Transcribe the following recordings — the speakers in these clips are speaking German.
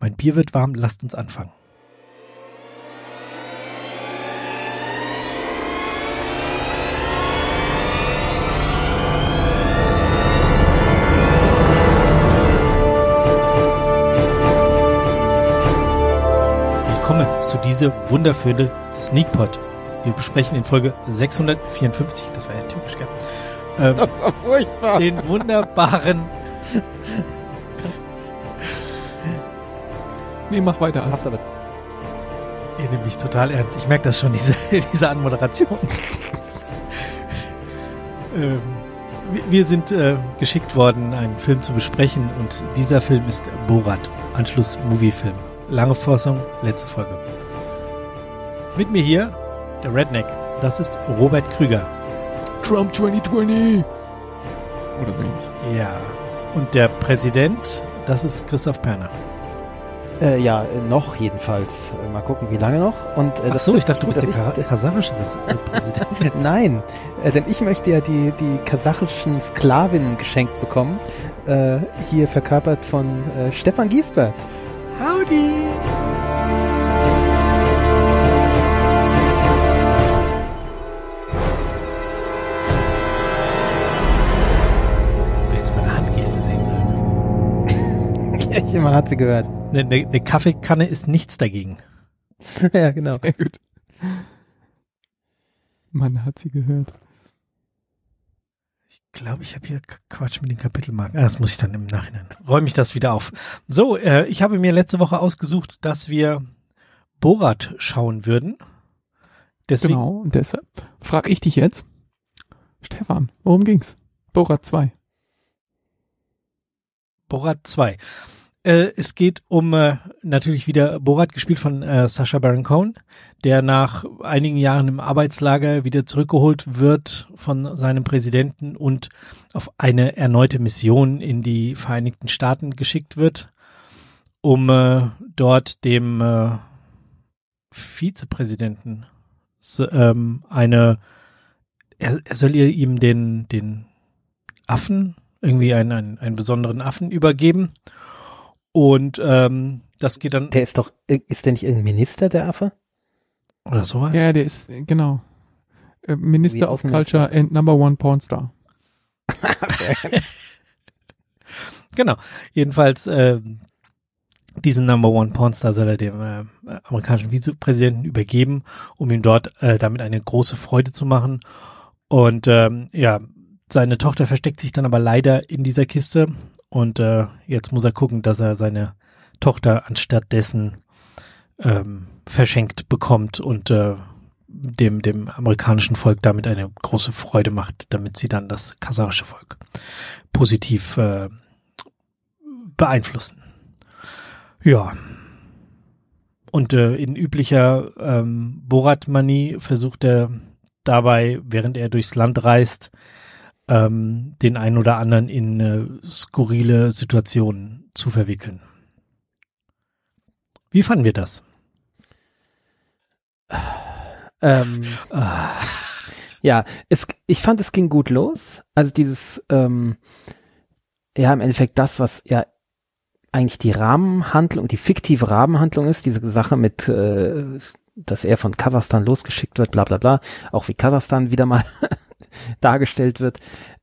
Mein Bier wird warm, lasst uns anfangen. Willkommen zu dieser wundervolle Sneakpot. Wir besprechen in Folge 654, das war ja typisch, gell? Das war furchtbar. Den wunderbaren... Nee, mach weiter. Ihr nehmt mich total ernst. Ich merke das schon, diese Anmoderation. Wir sind geschickt worden, einen Film zu besprechen und dieser Film ist Borat, Anschluss-Movie-Film. Lange Fassung, letzte Folge. Mit mir hier, der Redneck, das ist Robert Krüger. Trump 2020! Oder so ähnlich. Ja, und der Präsident, das ist Christoph Perner. Ja, noch jedenfalls. Mal gucken, wie lange noch. Und, Ach so, ich dachte, du bist der kasachische Präsident. Nein, denn ich möchte ja die kasachischen Sklavinnen geschenkt bekommen. Hier verkörpert von Stefan Giesbert. Howdy! Wer jetzt meine Handgeste sehen soll. Man hat sie gehört. Eine Kaffeekanne ist nichts dagegen. Ja, genau. Sehr gut. Man hat sie gehört. Ich glaube, ich habe hier Quatsch mit den Kapitelmarken. Das muss ich dann im Nachhinein. Räume ich das wieder auf. So, ich habe mir letzte Woche ausgesucht, dass wir Borat schauen würden. Deswegen, Genau, und deshalb frage ich dich jetzt, Stefan, worum ging's? Borat 2. Borat 2. Es geht um natürlich wieder Borat, gespielt von Sacha Baron Cohen, der nach einigen Jahren im Arbeitslager wieder zurückgeholt wird von seinem Präsidenten und auf eine erneute Mission in die Vereinigten Staaten geschickt wird, um dort dem Vizepräsidenten er soll ihm den Affen, irgendwie einen besonderen Affen übergeben. Und das geht dann... Ist der nicht irgendein Minister, der Affe? Oder sowas? Ja, der ist, genau. Minister of Culture and Number One Pornstar. Genau. Jedenfalls diesen Number One Pornstar soll er dem amerikanischen Vizepräsidenten übergeben, um ihm dort damit eine große Freude zu machen. Und seine Tochter versteckt sich dann aber leider in dieser Kiste. Und jetzt muss er gucken, dass er seine Tochter anstatt dessen verschenkt bekommt und dem amerikanischen Volk damit eine große Freude macht, damit sie dann das kasachische Volk positiv beeinflussen. Ja. Und in üblicher Borat-Manie versucht er dabei, während er durchs Land reist, den einen oder anderen in skurrile Situationen zu verwickeln. Wie fanden wir das? Ja, ich fand, es ging gut los. Also dieses, im Endeffekt das, was ja eigentlich die Rahmenhandlung, die fiktive Rahmenhandlung ist, diese Sache mit, dass er von Kasachstan losgeschickt wird, bla bla bla, auch wie Kasachstan wieder mal dargestellt wird.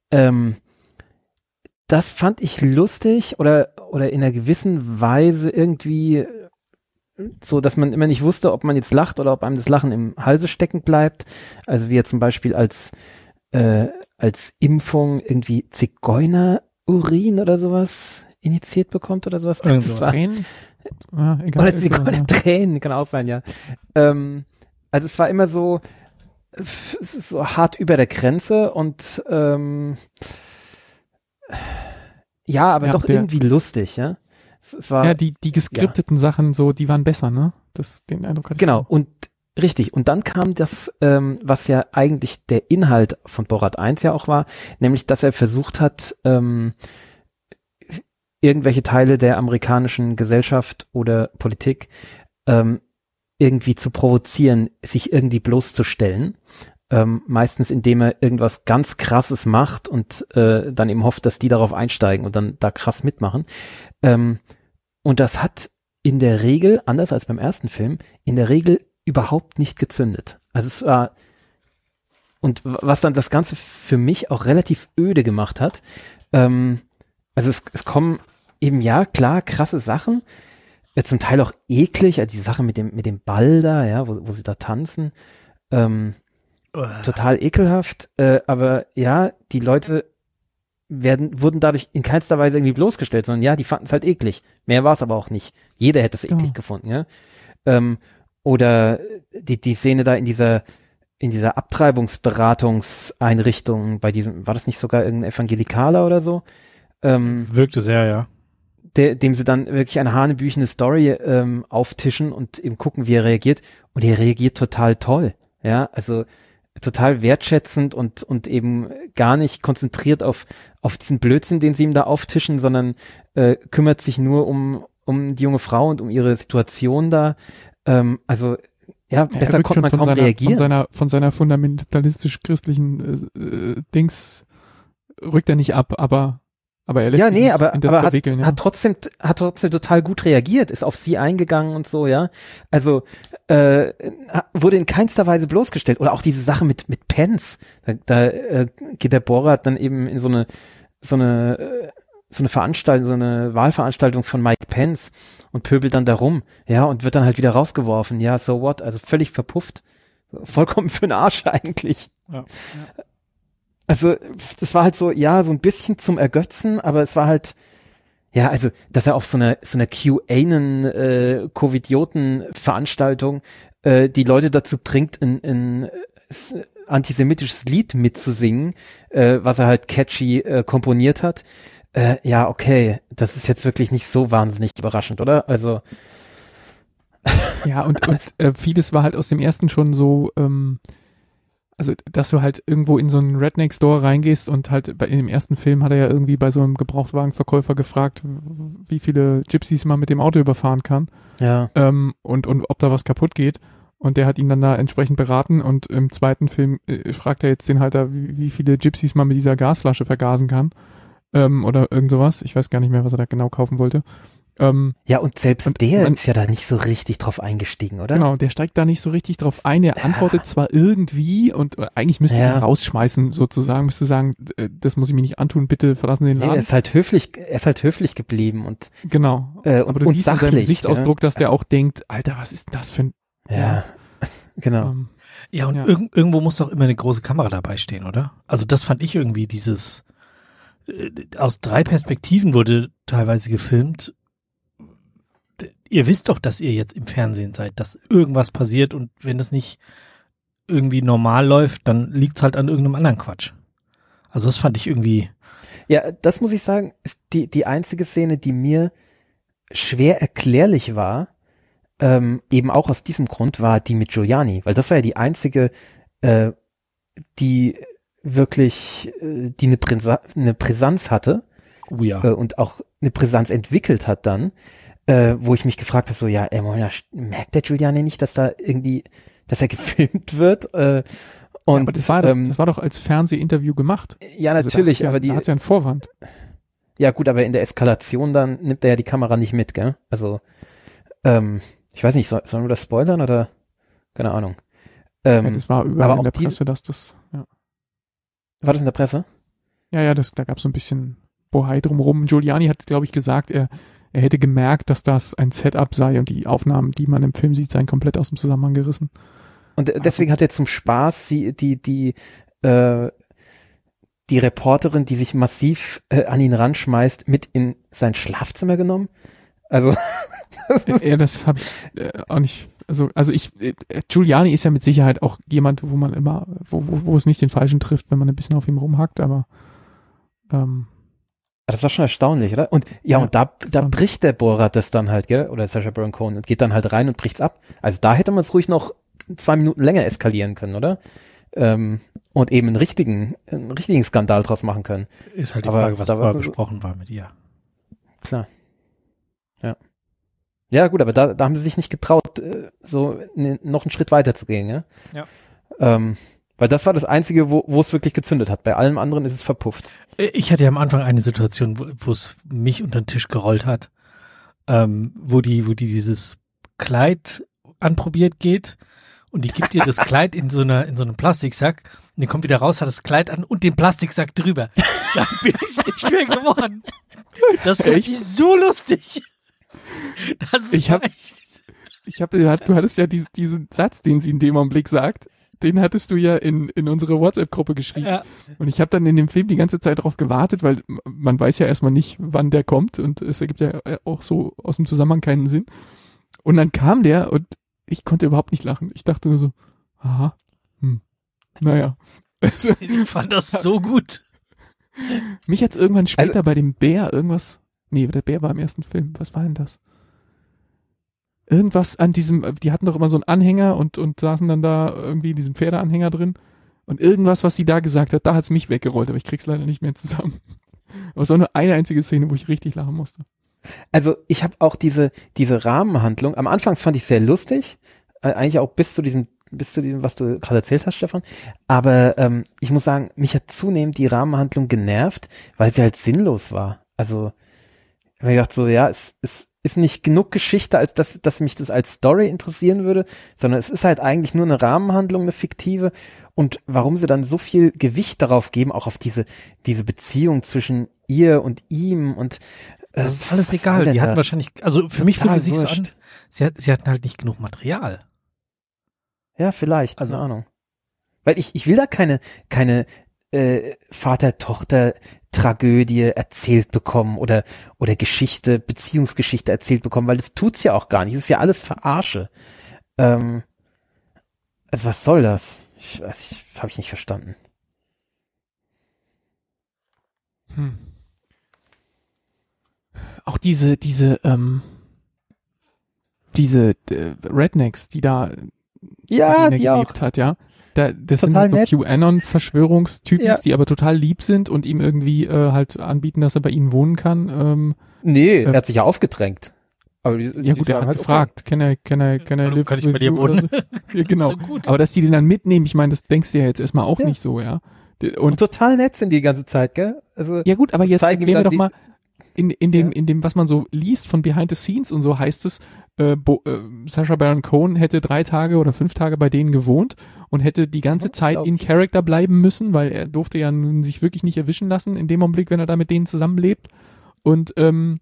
Das fand ich lustig oder in einer gewissen Weise irgendwie so, dass man immer nicht wusste, ob man jetzt lacht oder ob einem das Lachen im Halse stecken bleibt. Also wie er zum Beispiel als Impfung irgendwie Zigeunerurin oder sowas initiiert bekommt oder sowas. Tränen? Ja, egal. Oder Zigeunertränen, kann auch sein, ja. Also es war immer so hart über der Grenze und aber doch irgendwie lustig, ja. Es war, die geskripteten Sachen so, die waren besser, ne? Den Eindruck hatte ich. Genau, und richtig. Und dann kam das, was ja eigentlich der Inhalt von Borat 1 ja auch war, nämlich, dass er versucht hat, irgendwelche Teile der amerikanischen Gesellschaft oder Politik irgendwie zu provozieren, sich irgendwie bloßzustellen. Meistens indem er irgendwas ganz Krasses macht und dann eben hofft, dass die darauf einsteigen und dann da krass mitmachen. Und das hat in der Regel, anders als beim ersten Film, in der Regel überhaupt nicht gezündet. Also es war, und was dann das Ganze für mich auch relativ öde gemacht hat, also es kommen eben, ja, klar, krasse Sachen, zum Teil auch eklig, also die Sache mit dem Ball da, ja, wo sie da tanzen, total ekelhaft, aber ja, die Leute wurden dadurch in keinster Weise irgendwie bloßgestellt, sondern ja, die fanden es halt eklig. Mehr war es aber auch nicht. Jeder hätte es eklig gefunden, ja. Oder die Szene da in dieser Abtreibungsberatungseinrichtung bei diesem, war das nicht sogar irgendein Evangelikaler oder so? Wirkte sehr, ja. Dem sie dann wirklich eine hanebüchene Story auftischen und eben gucken, wie er reagiert. Und er reagiert total toll. Ja, also total wertschätzend und eben gar nicht konzentriert auf diesen Blödsinn, den sie ihm da auftischen, sondern kümmert sich nur um die junge Frau und um ihre Situation da. Also ja, besser konnte man kaum reagieren. Von seiner fundamentalistisch-christlichen Dings rückt er nicht ab, aber er lässt sich aber bewickeln, hat trotzdem total gut reagiert, ist auf sie eingegangen und so, ja. Also wurde in keinster Weise bloßgestellt. Oder auch diese Sache mit Pence. Da geht der Borat dann eben in so eine Veranstaltung, so eine Wahlveranstaltung von Mike Pence und pöbelt dann da rum, ja, und wird dann halt wieder rausgeworfen. Ja, so what? Also völlig verpufft. Vollkommen für den Arsch eigentlich. Ja. Also das war halt so, ja, so ein bisschen zum Ergötzen, aber es war halt, ja, also dass er auf so einer QAnon Covidioten-Veranstaltung die Leute dazu bringt, ein antisemitisches Lied mitzusingen, was er halt catchy komponiert hat. Ja, okay, das ist jetzt wirklich nicht so wahnsinnig überraschend, oder? Also ja, und vieles war halt aus dem ersten schon so, also, dass du halt irgendwo in so einen Redneck-Store reingehst und halt in dem ersten Film hat er ja irgendwie bei so einem Gebrauchtwagenverkäufer gefragt, wie viele Gypsies man mit dem Auto überfahren kann. Ja. Und ob da was kaputt geht. Und der hat ihn dann da entsprechend beraten und im zweiten Film fragt er jetzt den Halter, wie viele Gypsies man mit dieser Gasflasche vergasen kann. Oder irgend sowas. Ich weiß gar nicht mehr, was er da genau kaufen wollte. Ja, und selbst der ist ja da nicht so richtig drauf eingestiegen, oder? Genau, der steigt da nicht so richtig drauf ein. Er antwortet zwar irgendwie und eigentlich müsste er ihn rausschmeißen, sozusagen, müsste sagen, das muss ich mir nicht antun, bitte verlassen den Laden. Er ist halt höflich geblieben und genau. Aber du siehst sachlich, an seinem Gesichtsausdruck, dass der auch denkt, Alter, was ist denn das für ein... Ja, genau. Ja, und irgendwo muss doch immer eine große Kamera dabei stehen, oder? Also das fand ich irgendwie dieses, aus 3 Perspektiven wurde teilweise gefilmt. Ihr wisst doch, dass ihr jetzt im Fernsehen seid, dass irgendwas passiert und wenn das nicht irgendwie normal läuft, dann liegt's halt an irgendeinem anderen Quatsch. Also das fand ich irgendwie. Ja, das muss ich sagen, ist die einzige Szene, die mir schwer erklärlich war, eben auch aus diesem Grund, war die mit Giuliani, weil das war ja die einzige, die wirklich, die eine Brisanz hatte. Oh ja. Und auch eine Brisanz entwickelt hat dann. Wo ich mich gefragt habe, so, ja, merkt der Giuliani nicht, dass da irgendwie, dass er gefilmt wird? Und, ja, aber das war doch als Fernsehinterview gemacht. Ja, natürlich, also da hat's ja einen Vorwand. Ja, gut, aber in der Eskalation dann nimmt er ja die Kamera nicht mit, gell? Also, ich weiß nicht, sollen wir das spoilern oder? Keine Ahnung. Ja, das war überall in der Presse, dass das, ja. War das in der Presse? Ja, da gab's so ein bisschen Bohai drumherum. Giuliani hat, glaube ich, gesagt, er hätte gemerkt, dass das ein Setup sei und die Aufnahmen, die man im Film sieht, seien komplett aus dem Zusammenhang gerissen. Und deswegen hat er zum Spaß die Reporterin, die sich massiv an ihn ranschmeißt, mit in sein Schlafzimmer genommen. Also ja, das habe ich auch nicht. Also Giuliani ist ja mit Sicherheit auch jemand, wo man immer, wo es nicht den Falschen trifft, wenn man ein bisschen auf ihm rumhackt, aber das war schon erstaunlich, oder? Und und da bricht der Borat das dann halt, gell? Oder Sacha Baron Cohen und geht dann halt rein und bricht's ab. Also da hätte man es ruhig noch 2 Minuten länger eskalieren können, oder? Und eben einen richtigen Skandal draus machen können. Ist halt die Frage, was vorher besprochen war mit ihr. Klar. Ja. Ja, gut, aber da haben sie sich nicht getraut, so noch einen Schritt weiter zu gehen, ja? Ja. Weil das war das Einzige, wo es wirklich gezündet hat. Bei allem anderen ist es verpufft. Ich hatte ja am Anfang eine Situation, wo es mich unter den Tisch gerollt hat. wo die dieses Kleid anprobiert geht und die gibt ihr das Kleid in so einem Plastiksack und die kommt wieder raus, hat das Kleid an und den Plastiksack drüber. Da bin ich nicht mehr geworden. Das fand ich so lustig. Du hattest ja diesen Satz, den sie in dem Augenblick sagt, den hattest du ja in unsere WhatsApp-Gruppe geschrieben. Ja. Und ich habe dann in dem Film die ganze Zeit darauf gewartet, weil man weiß ja erstmal nicht, wann der kommt und es ergibt ja auch so aus dem Zusammenhang keinen Sinn. Und dann kam der und ich konnte überhaupt nicht lachen. Ich dachte nur so, aha, naja. Also, ich fand das so gut. Mich hat's irgendwann später bei dem Bär der Bär war im ersten Film. Was war denn das? Irgendwas an diesem, die hatten doch immer so einen Anhänger und saßen dann da irgendwie in diesem Pferdeanhänger drin. Und irgendwas, was sie da gesagt hat, da hat's mich weggerollt, aber ich krieg's leider nicht mehr zusammen. Aber es war nur eine einzige Szene, wo ich richtig lachen musste. Also ich habe auch diese Rahmenhandlung, am Anfang fand ich sehr lustig, eigentlich auch bis zu dem, was du gerade erzählt hast, Stefan. Aber ich muss sagen, mich hat zunehmend die Rahmenhandlung genervt, weil sie halt sinnlos war. Also ich habe mir gedacht so, ja, es ist nicht genug Geschichte, als dass mich das als Story interessieren würde, sondern es ist halt eigentlich nur eine Rahmenhandlung, eine fiktive. Und warum sie dann so viel Gewicht darauf geben, auch auf diese Beziehung zwischen ihr und ihm und das ist alles egal. Die hatten wahrscheinlich, also für mich fühlt es sich so an, sie hatten halt nicht genug Material. Ja, vielleicht, keine Ahnung. Weil ich will da keine Vater-Tochter-Tragödie erzählt bekommen oder Beziehungsgeschichte erzählt bekommen, weil das tut's ja auch gar nicht. Das ist ja alles Verarsche. Also was soll das? Habe ich nicht verstanden. Auch diese Rednecks, die da gelebt hat, ja. Das sind halt so QAnon-Verschwörungstypen, die aber total lieb sind und ihm irgendwie halt anbieten, dass er bei ihnen wohnen kann. Er hat sich ja aufgedrängt. Aber er hat halt gefragt, can I live kann ich bei dir wohnen? So? Ja, genau. So aber dass die den dann mitnehmen, ich meine, das denkst du ja jetzt erstmal auch nicht so, ja. Und total nett sind die ganze Zeit, gell? Also ja gut, aber jetzt erklären wir doch mal, in dem, was man so liest von Behind the Scenes und so heißt es, Sacha Baron Cohen hätte 3 Tage oder 5 Tage bei denen gewohnt und hätte die ganze Zeit in Character bleiben müssen, weil er durfte ja nun sich wirklich nicht erwischen lassen in dem Augenblick, wenn er da mit denen zusammenlebt. Und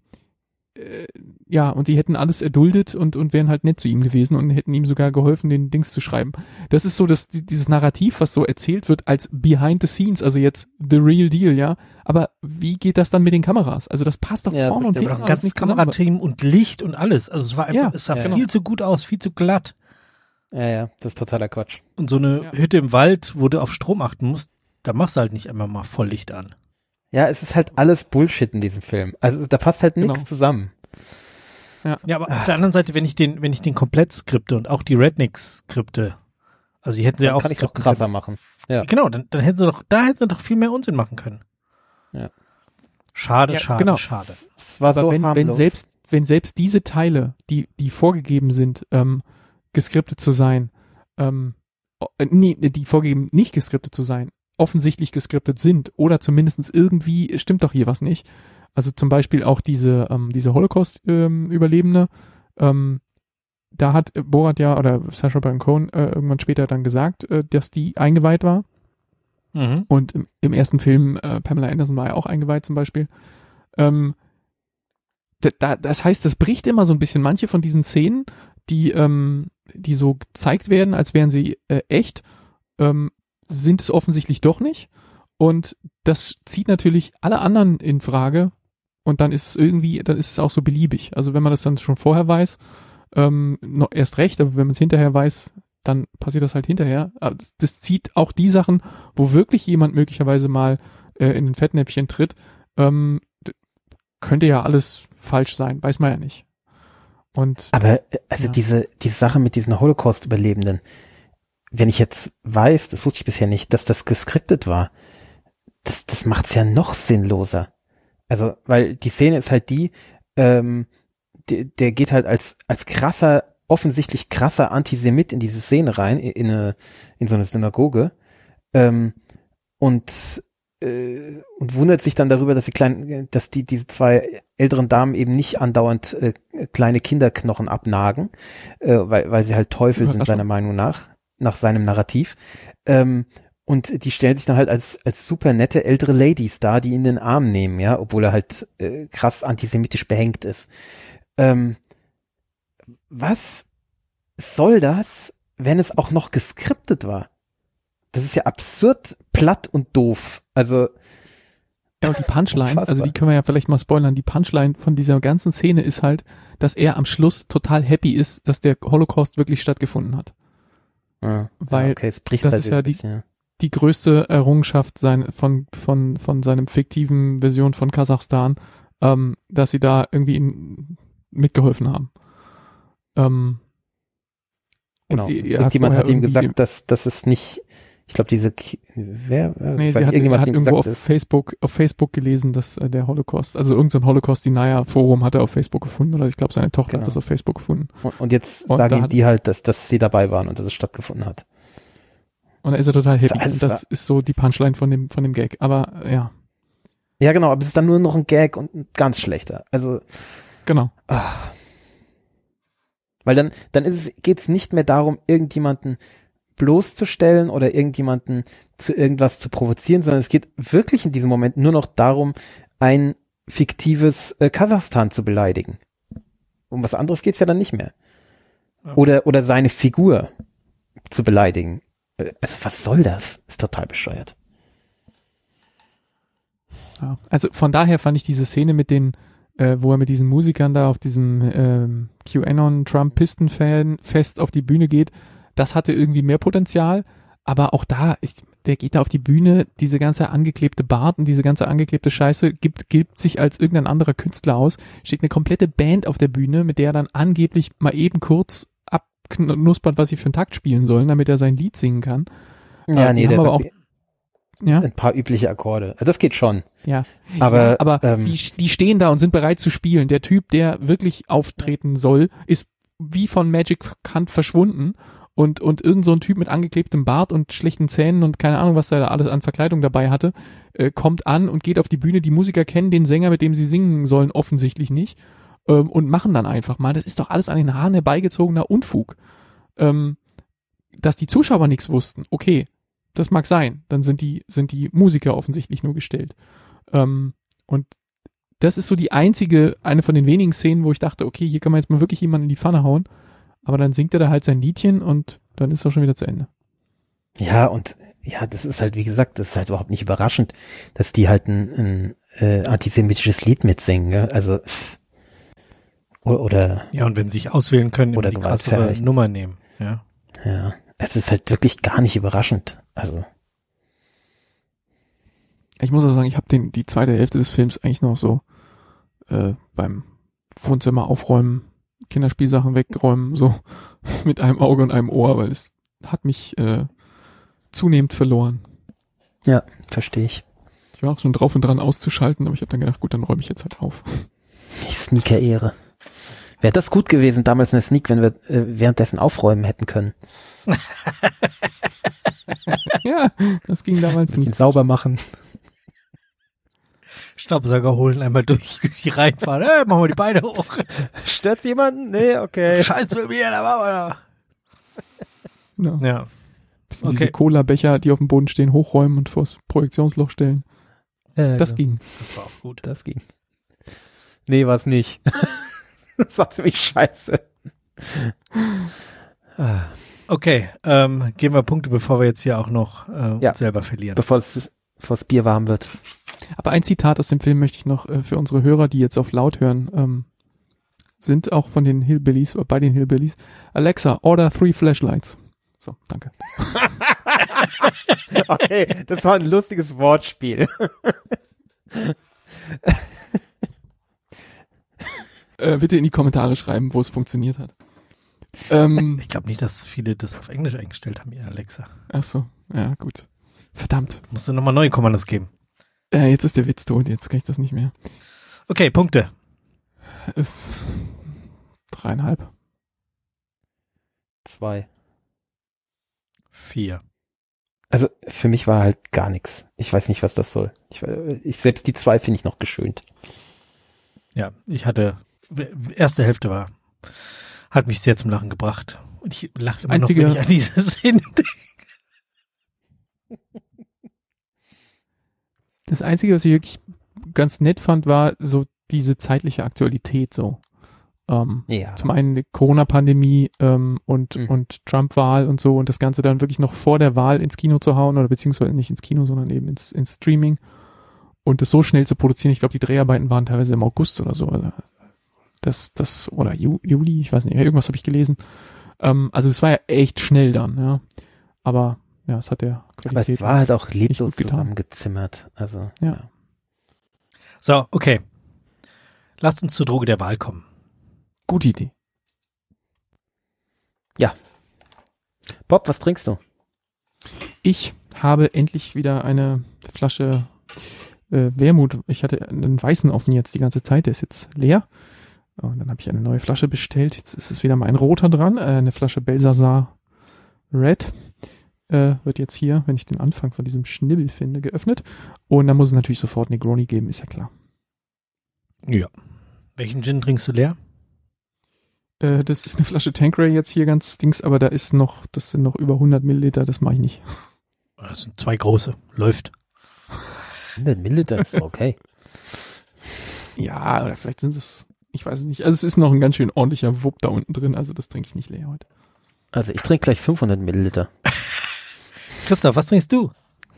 und die hätten alles erduldet und wären halt nett zu ihm gewesen und hätten ihm sogar geholfen, den Dings zu schreiben. Das ist so dieses Narrativ, was so erzählt wird als Behind the Scenes, also jetzt the real deal, ja. Aber wie geht das dann mit den Kameras? Also das passt doch vorne und hinten. Ein ganzes Kamerateam und Licht und alles. Also es war einfach, es sah viel zu gut aus, viel zu glatt. Ja, das ist totaler Quatsch. Und so eine Hütte im Wald, wo du auf Strom achten musst, da machst du halt nicht einmal mal Volllicht an. Ja, es ist halt alles Bullshit in diesem Film. Also da passt halt nichts zusammen. Ja, aber auf der anderen Seite, wenn ich den komplett skripte und auch die Redneck-Skripte, also die hätten sie ja auch kann ich auch krasser machen. Ja. Genau, dann hätten sie doch viel mehr Unsinn machen können. Ja. Schade. Es war so harmlos. Wenn selbst diese Teile, die vorgegeben sind, geskriptet zu sein, die vorgegeben nicht geskriptet zu sein, offensichtlich geskriptet sind oder zumindest irgendwie stimmt doch hier was nicht. Also zum Beispiel auch diese Holocaust-Überlebende, da hat Borat oder Sacha Baron Cohen irgendwann später dann gesagt, dass die eingeweiht war. Mhm. Und im ersten Film, Pamela Anderson war ja auch eingeweiht zum Beispiel. Das heißt, das bricht immer so ein bisschen manche von diesen Szenen, die so gezeigt werden, als wären sie echt, sind es offensichtlich doch nicht. Und das zieht natürlich alle anderen in Frage. Und dann ist es auch so beliebig. Also wenn man das dann schon vorher weiß, noch erst recht, aber wenn man es hinterher weiß, dann passiert das halt hinterher. Aber das zieht auch die Sachen, wo wirklich jemand möglicherweise mal in ein Fettnäpfchen tritt, könnte ja alles falsch sein, weiß man ja nicht. Aber diese Sache mit diesen Holocaust-Überlebenden, wenn ich jetzt weiß, das wusste ich bisher nicht, dass das geskriptet war, das macht's ja noch sinnloser. Also, weil die Szene ist halt der geht halt als offensichtlich krasser Antisemit in diese Szene rein, in so eine Synagoge, und und wundert sich dann darüber, dass diese zwei älteren Damen eben nicht andauernd kleine Kinderknochen abnagen, weil sie halt Teufel sind, seiner Meinung nach seinem Narrativ. Und die stellen sich dann halt als super nette ältere Ladies dar, die ihn in den Arm nehmen, ja, obwohl er halt krass antisemitisch behängt ist. Was soll das, wenn es auch noch geskriptet war? Das ist ja absurd, platt und doof. Also ja, und die Punchline, unfassbar. also die können wir ja vielleicht mal spoilern, die Punchline von dieser ganzen Szene ist halt, dass er am Schluss total happy ist, dass der Holocaust wirklich stattgefunden hat. Weil okay, es bricht das halt ist ja wirklich, die größte Errungenschaft von seinem fiktiven Version von Kasachstan, dass sie da irgendwie mitgeholfen haben. Genau. Jemand hat ihm gesagt, dass es nicht, ich glaube, sie hat irgendwo auf Facebook gelesen, dass der Holocaust, also irgendein Holocaust-Denier-Forum hat er auf Facebook gefunden, oder ich glaube, seine Tochter hat das auf Facebook gefunden. Und jetzt sagen ihm die halt, dass sie dabei waren und dass es stattgefunden hat. Und da ist er total happy. Also das ist so die Punchline von dem Gag. Aber ja. Ja, genau, aber es ist dann nur noch ein Gag und ein ganz schlechter. Also. Genau. Weil dann geht's nicht mehr darum, irgendjemanden bloßzustellen oder irgendjemanden zu irgendwas zu provozieren, sondern es geht wirklich in diesem Moment nur noch darum, ein fiktives Kasachstan zu beleidigen. Um was anderes geht's ja dann nicht mehr. Oder seine Figur zu beleidigen. Also was soll das? Ist total bescheuert. Ja, also von daher fand ich diese Szene mit den, wo er mit diesen Musikern da auf diesem QAnon-Trump-Pisten-Fest auf die Bühne geht, das hatte irgendwie mehr Potenzial, aber auch der geht da auf die Bühne, diese ganze angeklebte Bart und diese ganze angeklebte Scheiße gibt sich als irgendein anderer Künstler aus, steht eine komplette Band auf der Bühne, mit der er dann angeblich mal eben kurz abknuspert, was sie für einen Takt spielen sollen, damit er sein Lied singen kann. Ja, nee, aber auch ein paar übliche Akkorde. Das geht schon. Ja, aber die stehen da und sind bereit zu spielen. Der Typ, der wirklich auftreten soll, ist wie von Magic Hand verschwunden und irgend so ein Typ mit angeklebtem Bart und schlechten Zähnen und keine Ahnung, was er da alles an Verkleidung dabei hatte, kommt an und geht auf die Bühne. Die Musiker kennen den Sänger, mit dem sie singen sollen, offensichtlich nicht und machen dann einfach mal. Das ist doch alles an den Haaren herbeigezogener Unfug. Dass die Zuschauer nichts wussten, okay, das mag sein. Dann sind die Musiker offensichtlich nur gestellt. Und das ist so eine von den wenigen Szenen, wo ich dachte, okay, hier kann man jetzt mal wirklich jemanden in die Pfanne hauen. Aber dann singt er da halt sein Liedchen und dann ist es auch schon wieder zu Ende. Ja, und ja, das ist halt, wie gesagt, das ist halt überhaupt nicht überraschend, dass die halt ein antisemitisches Lied mitsingen. Ja? Also oder ja, und wenn sie sich auswählen können, oder die krassere Nummer nehmen. Ja. Ja, es ist halt wirklich gar nicht überraschend. Also ich muss auch sagen, ich habe die zweite Hälfte des Films eigentlich noch so beim Wohnzimmer aufräumen, Kinderspielsachen wegräumen, so mit einem Auge und einem Ohr, weil es hat mich zunehmend verloren. Ja, verstehe ich. Ich war auch schon drauf und dran auszuschalten, aber ich habe dann gedacht, gut, dann räume ich jetzt halt auf. Die Sneaker-Ehre. Wäre das gut gewesen, damals in der Sneak, wenn wir währenddessen aufräumen hätten können. Ja, das ging damals nicht. Sauber machen. Staubsauger holen, einmal durch die reinfahren. Machen wir die Beine hoch. Stört's jemanden? Nee, okay. Scheiß mit mir, da machen wir da. Ja. Bisschen diese Cola-Becher, die auf dem Boden stehen, hochräumen und vors Projektionsloch stellen. Das ging. Das war auch gut. Das ging. Nee, war's nicht. Das war ziemlich scheiße. Okay, geben wir Punkte, bevor wir jetzt hier auch noch uns selber verlieren. Bevor das Bier warm wird. Aber ein Zitat aus dem Film möchte ich noch für unsere Hörer, die jetzt auf laut hören, sind auch von den Hillbillies, oder bei den Hillbillies. Alexa, order 3 flashlights. So, danke. Okay, das war ein lustiges Wortspiel. Bitte in die Kommentare schreiben, wo es funktioniert hat. Ich glaube nicht, dass viele das auf Englisch eingestellt haben, ihr Alexa. Ach so, ja gut. Verdammt. Musst du nochmal neue Kommandos geben. Jetzt ist der Witz tot, jetzt kann ich das nicht mehr. Okay, Punkte. 3,5. 2. 4. Also für mich war halt gar nichts. Ich weiß nicht, was das soll. Selbst die 2 finde ich noch geschönt. Ja, erste Hälfte hat mich sehr zum Lachen gebracht. Und ich lache immer noch, wenn ich an diese Szene denke. Das Einzige, was ich wirklich ganz nett fand, war so diese zeitliche Aktualität so. Ja. Zum einen die Corona-Pandemie und Trump-Wahl und so und das Ganze dann wirklich noch vor der Wahl ins Kino zu hauen oder beziehungsweise nicht ins Kino, sondern eben ins Streaming und das so schnell zu produzieren. Ich glaube, die Dreharbeiten waren teilweise im August oder so. Also das oder Juli, ich weiß nicht, irgendwas habe ich gelesen. Also es war ja echt schnell dann, ja. Aber ja, es hat der Qualität. Aber es war halt auch leblos zusammengezimmert. Also ja. So, okay. Lasst uns zur Droge der Wahl kommen. Gute Idee. Ja. Bob, was trinkst du? Ich habe endlich wieder eine Flasche Wermut. Ich hatte einen weißen offen jetzt die ganze Zeit, der ist jetzt leer. Und dann habe ich eine neue Flasche bestellt. Jetzt ist es wieder mal ein roter dran, eine Flasche Belsazar Red. Wird jetzt hier, wenn ich den Anfang von diesem Schnibbel finde, geöffnet. Und dann muss es natürlich sofort Negroni geben, ist ja klar. Ja. Welchen Gin trinkst du leer? Das ist eine Flasche Tanqueray jetzt hier ganz Dings, aber das sind noch über 100 Milliliter, das mache ich nicht. Das sind 2 große. Läuft. 100 Milliliter ist okay. Ja, oder vielleicht sind es, ich weiß es nicht. Also es ist noch ein ganz schön ordentlicher Wupp da unten drin, also das trinke ich nicht leer heute. Also ich trinke gleich 500 Milliliter. Christoph, was trinkst du?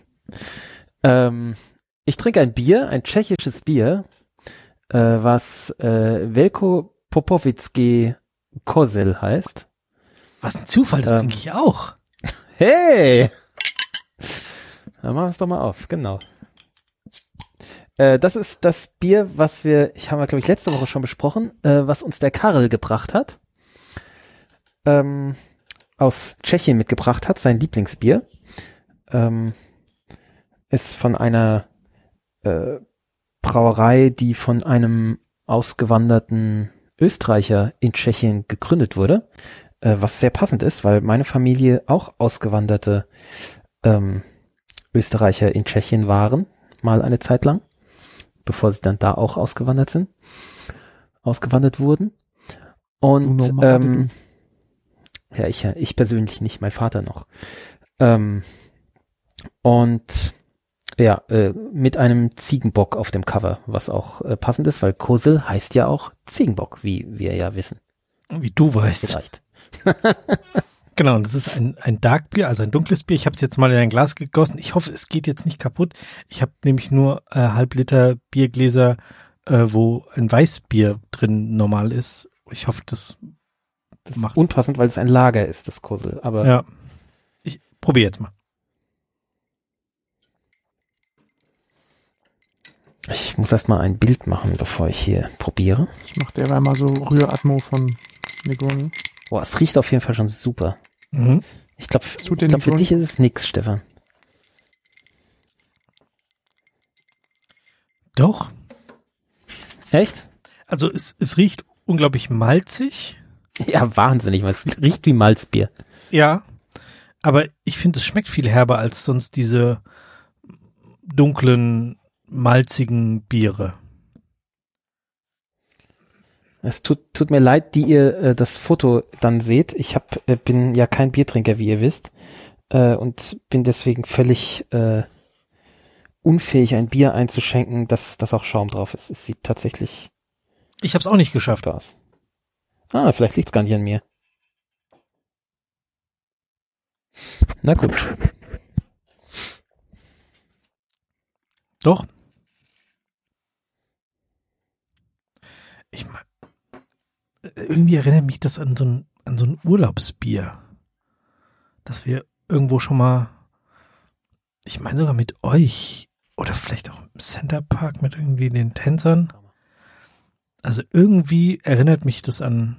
Ich trinke ein Bier, ein tschechisches Bier, was Velko Popovitsky Kozel heißt. Was ein Zufall, das trinke ich auch. Hey! Dann machen wir es doch mal auf, genau. Das ist das Bier, was ich habe glaube ich letzte Woche schon besprochen, was uns der Karel gebracht hat. Aus Tschechien mitgebracht hat, sein Lieblingsbier. Ist von einer Brauerei, die von einem ausgewanderten Österreicher in Tschechien gegründet wurde, was sehr passend ist, weil meine Familie auch ausgewanderte Österreicher in Tschechien waren, mal eine Zeit lang, bevor sie dann da auch ausgewandert wurden. Und ja, ich persönlich nicht, mein Vater noch. Und ja, mit einem Ziegenbock auf dem Cover, was auch passend ist, weil Kozel heißt ja auch Ziegenbock, wie wir ja wissen. Wie du weißt. Vielleicht. Genau, und das ist ein Darkbier, also ein dunkles Bier. Ich habe es jetzt mal in ein Glas gegossen. Ich hoffe, es geht jetzt nicht kaputt. Ich habe nämlich nur halb-Liter Biergläser, wo ein Weißbier drin normal ist. Ich hoffe, das macht... Unpassend, weil es ein Lager ist, das Kozel. Aber ja, ich probiere jetzt mal. Ich muss erst mal ein Bild machen, bevor ich hier probiere. Ich mache derweil mal so Rühratmo von Negroni. Boah, es riecht auf jeden Fall schon super. Mhm. Ich glaube, für dich ist es nix, Stefan. Doch. Echt? Also es riecht unglaublich malzig. Ja, wahnsinnig. Es riecht wie Malzbier. Ja, aber ich finde, es schmeckt viel herber als sonst diese dunklen, malzigen Biere. Es tut mir leid, die ihr das Foto dann seht. Ich bin ja kein Biertrinker, wie ihr wisst, und bin deswegen völlig unfähig, ein Bier einzuschenken, dass auch Schaum drauf ist. Es sieht tatsächlich... Ich habe es auch nicht geschafft. Aus. Vielleicht liegt es gar nicht an mir. Na gut. Doch. Ich meine, irgendwie erinnert mich das an so ein Urlaubsbier, das wir irgendwo schon mal, ich meine sogar mit euch oder vielleicht auch im Center Park mit irgendwie den Tänzern. Also irgendwie erinnert mich das an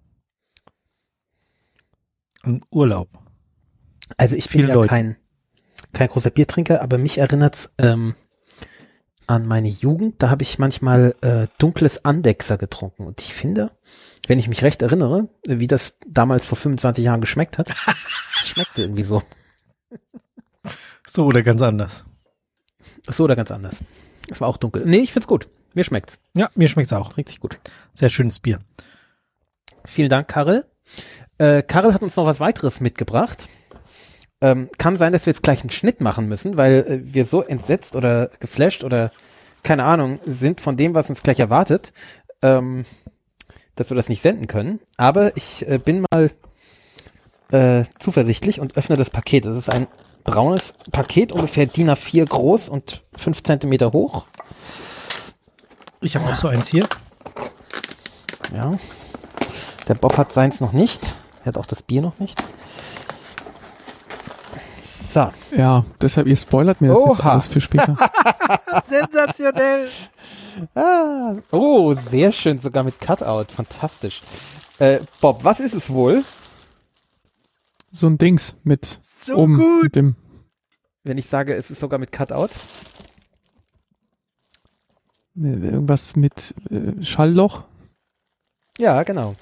Urlaub. Also ich bin ja kein großer Biertrinker, aber mich erinnert's an meine Jugend. Da habe ich manchmal dunkles Andechser getrunken. Und ich finde, wenn ich mich recht erinnere, wie das damals vor 25 Jahren geschmeckt hat, es schmeckte irgendwie so. So oder ganz anders. So oder ganz anders. Es war auch dunkel. Nee, ich find's gut. Mir schmeckt's. Ja, mir schmeckt's auch. Trinkt sich gut. Sehr schönes Bier. Vielen Dank, Karel. Karel hat uns noch was weiteres mitgebracht. Kann sein, dass wir jetzt gleich einen Schnitt machen müssen, weil wir so entsetzt oder geflasht oder keine Ahnung sind von dem, was uns gleich erwartet, dass wir das nicht senden können. Aber ich bin mal zuversichtlich und öffne das Paket. Das ist ein braunes Paket, ungefähr DIN A4 groß und 5 Zentimeter hoch. Ich habe auch so eins hier. Ja. Der Bob hat seins noch nicht. Er hat auch das Bier noch nicht. So. Ja, deshalb, ihr spoilert mir das jetzt alles für später. Sensationell. Oh, sehr schön, sogar mit Cutout. Fantastisch. Bob, was ist es wohl? So ein Dings mit So oben, gut. mit dem, Wenn ich sage, es ist sogar mit Cutout. irgendwas mit Schallloch. Ja, genau.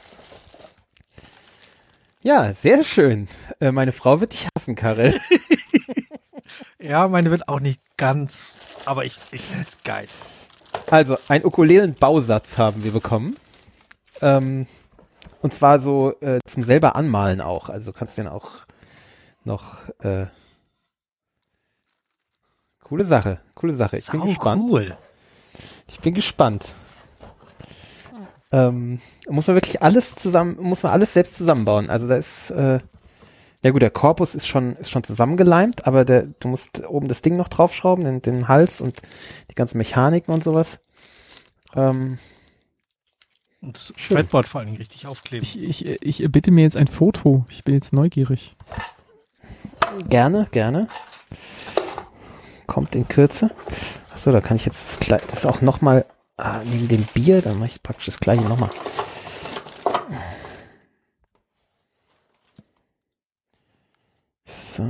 Ja, sehr schön. Meine Frau wird dich hassen, Karel. Ja, meine wird auch nicht ganz, aber ich find's geil. Also, einen Ukulelen-Bausatz haben wir bekommen. Und zwar so zum selber anmalen auch. Also du kannst den auch noch coole Sache. Ich bin gespannt. Cool. Ich bin gespannt. Muss man wirklich alles selbst zusammenbauen. Also da ist, ja gut, der Korpus ist schon zusammengeleimt, aber du musst oben das Ding noch draufschrauben, den Hals und die ganzen Mechaniken und sowas. Und das Fretboard vor allen Dingen richtig aufkleben. Ich bitte mir jetzt ein Foto. Ich bin jetzt neugierig. Gerne. Kommt in Kürze. Achso, da kann ich jetzt das ist auch nochmal neben dem Bier, dann mache ich praktisch das gleiche nochmal. So.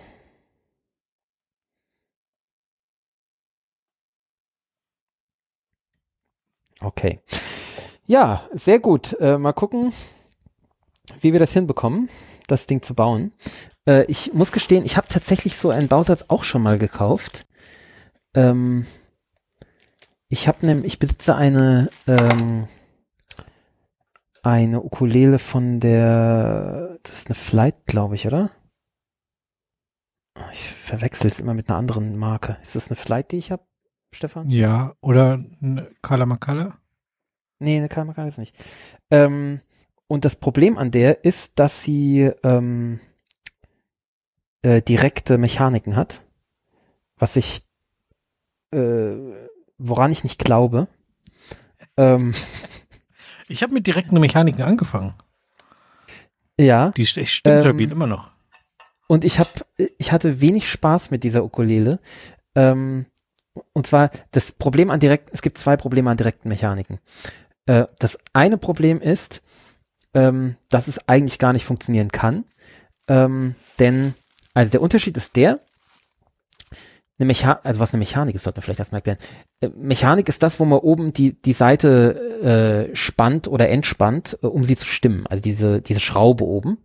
Okay. Ja, sehr gut. Mal gucken, wie wir das hinbekommen, das Ding zu bauen. Ich muss gestehen, ich habe tatsächlich so einen Bausatz auch schon mal gekauft. Ich besitze eine Ukulele von das ist eine Flight, glaube ich, oder? Ich verwechsel es immer mit einer anderen Marke. Ist das eine Flight, die ich habe, Stefan? Ja, oder eine Kala Makala? Nee, eine Kala Makala ist nicht. Und das Problem an der ist, dass sie direkte Mechaniken hat, woran ich nicht glaube. Ich habe mit direkten Mechaniken angefangen. Ja. Die stimmt stabil immer noch. Und ich hatte wenig Spaß mit dieser Ukulele. Und zwar es gibt 2 Probleme an direkten Mechaniken. Das eine Problem ist, dass es eigentlich gar nicht funktionieren kann. Denn der Unterschied ist was eine Mechanik ist, sollte man vielleicht erstmal erklären. Mechanik ist das, wo man oben die Saite spannt oder entspannt, um sie zu stimmen. Also diese Schraube oben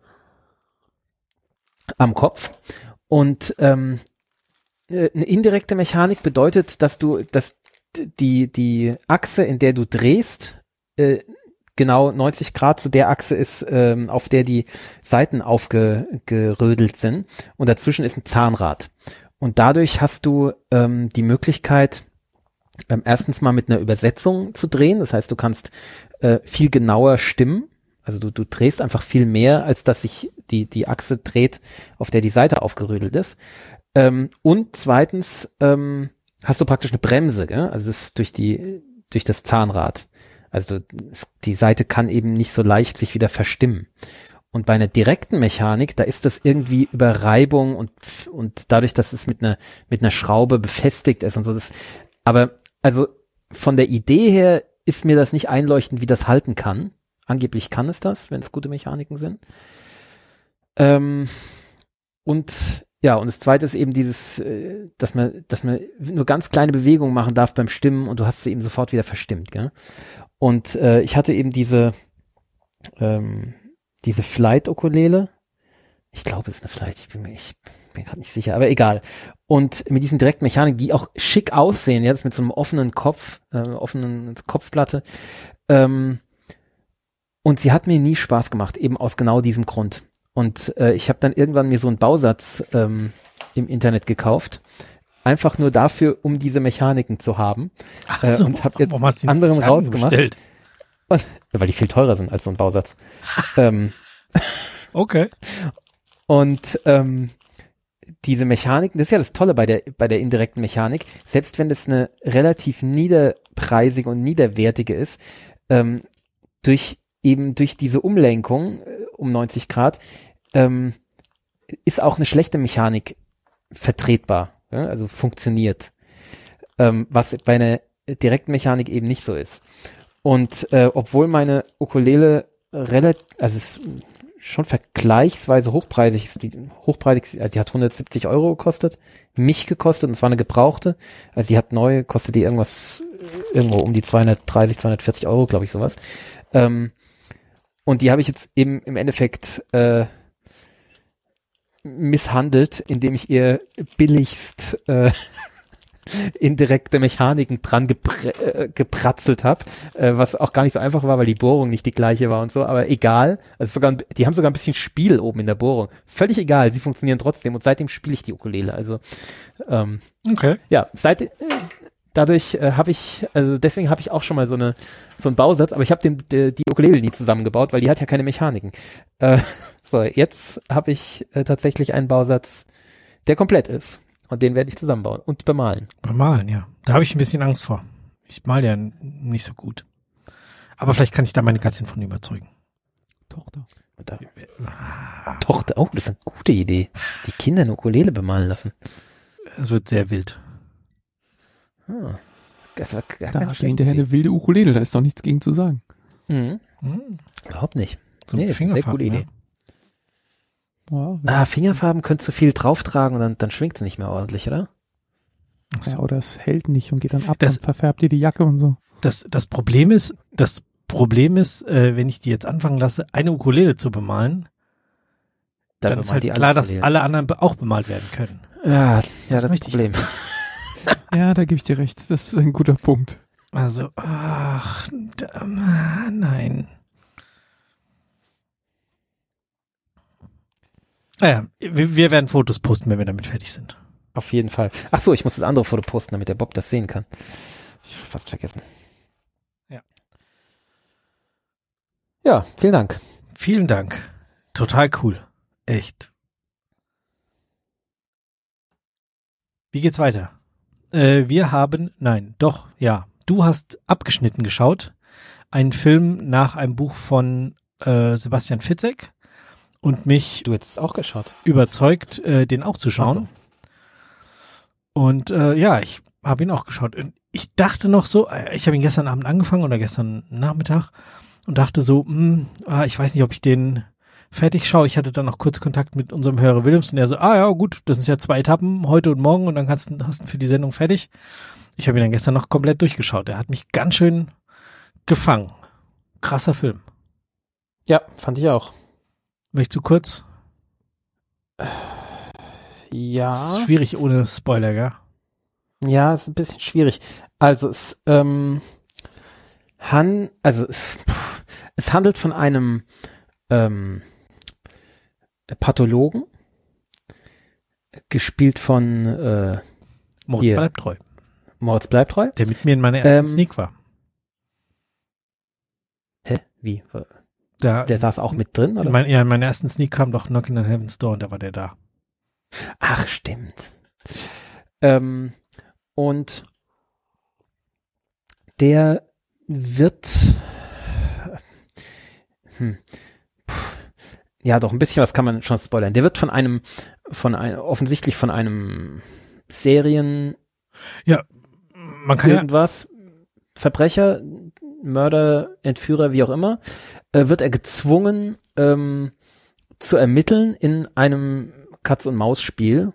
am Kopf. Und eine indirekte Mechanik bedeutet, dass die Achse, in der du drehst, genau 90 Grad zu der Achse ist, auf der die Saiten aufgerödelt sind. Und dazwischen ist ein Zahnrad. Und dadurch hast du die Möglichkeit, erstens mal mit einer Übersetzung zu drehen. Das heißt, du kannst viel genauer stimmen. Also du drehst einfach viel mehr, als dass sich die Achse dreht, auf der die Saite aufgerödelt ist. Und zweitens hast du praktisch eine Bremse, gell? Also es ist durch das Zahnrad. Also die Saite kann eben nicht so leicht sich wieder verstimmen. Und bei einer direkten Mechanik, da ist das irgendwie über Reibung und dadurch, dass es mit einer Schraube befestigt ist und so. Aber also von der Idee her ist mir das nicht einleuchtend, wie das halten kann. Angeblich kann es das, wenn es gute Mechaniken sind. Und das Zweite ist eben dieses, dass man nur ganz kleine Bewegungen machen darf beim Stimmen und du hast sie eben sofort wieder verstimmt, gell? Und ich hatte eben diese Flight-Ukulele. Ich glaube, es ist eine Flight. bin gerade nicht sicher, aber egal. Und mit diesen Direktmechaniken, die auch schick aussehen, jetzt mit so einem offenen Kopf, offenen Kopfplatte. Und sie hat mir nie Spaß gemacht, eben aus genau diesem Grund. Und ich habe dann irgendwann mir so einen Bausatz im Internet gekauft. Einfach nur dafür, um diese Mechaniken zu haben. Ach so, und habe jetzt warum hast du die anderen Mechaniken rausgemacht. bestellt? Und, weil die viel teurer sind als so ein Bausatz. Okay. Und diese Mechaniken, das ist ja das Tolle bei der indirekten Mechanik, selbst wenn das eine relativ niederpreisige und niederwertige ist, durch diese Umlenkung um 90 Grad, ist auch eine schlechte Mechanik vertretbar, ja, also funktioniert, was bei einer direkten Mechanik eben nicht so ist. Und obwohl meine Ukulele also es ist schon vergleichsweise hochpreisig ist, die hat 170 € gekostet, mich gekostet, und es war eine gebrauchte, also die hat neu, kostet die irgendwo um die 230, 240 €, glaube ich, sowas. Und die habe ich jetzt eben im Endeffekt misshandelt, indem ich ihr billigst indirekte Mechaniken dran gepratzelt habe, was auch gar nicht so einfach war, weil die Bohrung nicht die gleiche war und so, aber egal. Also die haben sogar ein bisschen Spiel oben in der Bohrung. Völlig egal, sie funktionieren trotzdem, und seitdem spiele ich die Ukulele. Also Okay. ja, dadurch deswegen habe ich auch schon mal so einen Bausatz, aber ich habe die Ukulele nie zusammengebaut, weil die hat ja keine Mechaniken. So, jetzt habe ich tatsächlich einen Bausatz, der komplett ist. Und den werde ich zusammenbauen und bemalen. Bemalen, ja. Da habe ich ein bisschen Angst vor. Ich male ja nicht so gut. Aber vielleicht kann ich da meine Gattin von überzeugen. Tochter. Tochter, oh, das ist eine gute Idee. Die Kinder eine Ukulele bemalen lassen. Es wird sehr wild. Das war gar Da keine hast du hinterher schlechte eine wilde Ukulele, da ist doch nichts gegen zu sagen. Idee. Überhaupt nicht. So Nee, nee, das ist eine sehr gute Idee. Ja, Fingerfarben könntest du viel drauftragen und dann schwingt es nicht mehr ordentlich, oder? ja, oder es hält nicht und geht dann ab Das- und verfärbt dir die Jacke und so. Das Problem ist, wenn ich die jetzt anfangen lasse, eine Ukulele zu bemalen, dann ist halt klar, dass alle anderen auch bemalt werden können. Ja, das möchte ich. Problem. Ja, da gebe ich dir recht. Das ist ein guter Punkt. Also, nein. Naja, wir werden Fotos posten, wenn wir damit fertig sind. Auf jeden Fall. Ach so, ich muss das andere Foto posten, damit der Bob das sehen kann. Ich hab fast vergessen. Ja. Ja, vielen Dank. Vielen Dank. Total cool. Echt. Wie geht's weiter? Du hast abgeschnitten geschaut. Einen Film nach einem Buch von Sebastian Fitzek und mich Du hättest es auch geschaut. überzeugt, den auch zu schauen. Und ich habe ihn auch geschaut. Und ich dachte noch so, ich habe ihn gestern Abend angefangen oder gestern Nachmittag und dachte so, ich weiß nicht, ob ich den fertig schaue. Ich hatte dann noch kurz Kontakt mit unserem Hörer Williams und der so, ja gut, das sind ja 2 Etappen, heute und morgen, und dann hast du für die Sendung fertig. Ich habe ihn dann gestern noch komplett durchgeschaut. Er hat mich ganz schön gefangen. Krasser Film. Ja, fand ich auch. Möchtest du kurz? Ja. Das ist schwierig ohne Spoiler, gell? Ja, ist ein bisschen schwierig. Also es handelt von einem Pathologen, gespielt von Moritz Hier. bleibt treu. Moritz bleibt treu. Der mit mir in meiner ersten Sneak war. Hä? Wie? Da, Der saß auch mit drin, oder? in meiner ersten Sneak kam doch Knockin' on Heaven's Door und da war der da. Ach, stimmt. Und der wird ja, doch ein bisschen was kann man schon spoilern. Der wird offensichtlich von einem Serien Ja, man kann irgendwas, Verbrecher, Mörder, Entführer, wie auch immer, wird er gezwungen zu ermitteln in einem Katz-und-Maus-Spiel.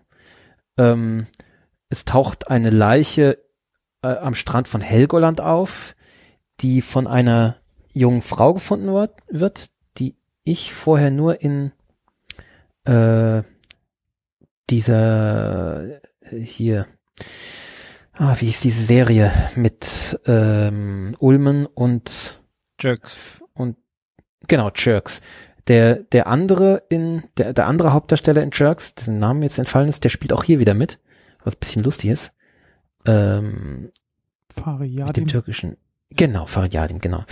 Es taucht eine Leiche am Strand von Helgoland auf, die von einer jungen Frau gefunden wird, die ich vorher nur in dieser hier, wie hieß diese Serie mit Ullman und Jerks. genau, Jerks. Der andere Hauptdarsteller in Jerks, dessen Namen jetzt entfallen ist, der spielt auch hier wieder mit, was ein bisschen lustig ist. Mit dem türkischen. Genau, Farid Yadim, genau.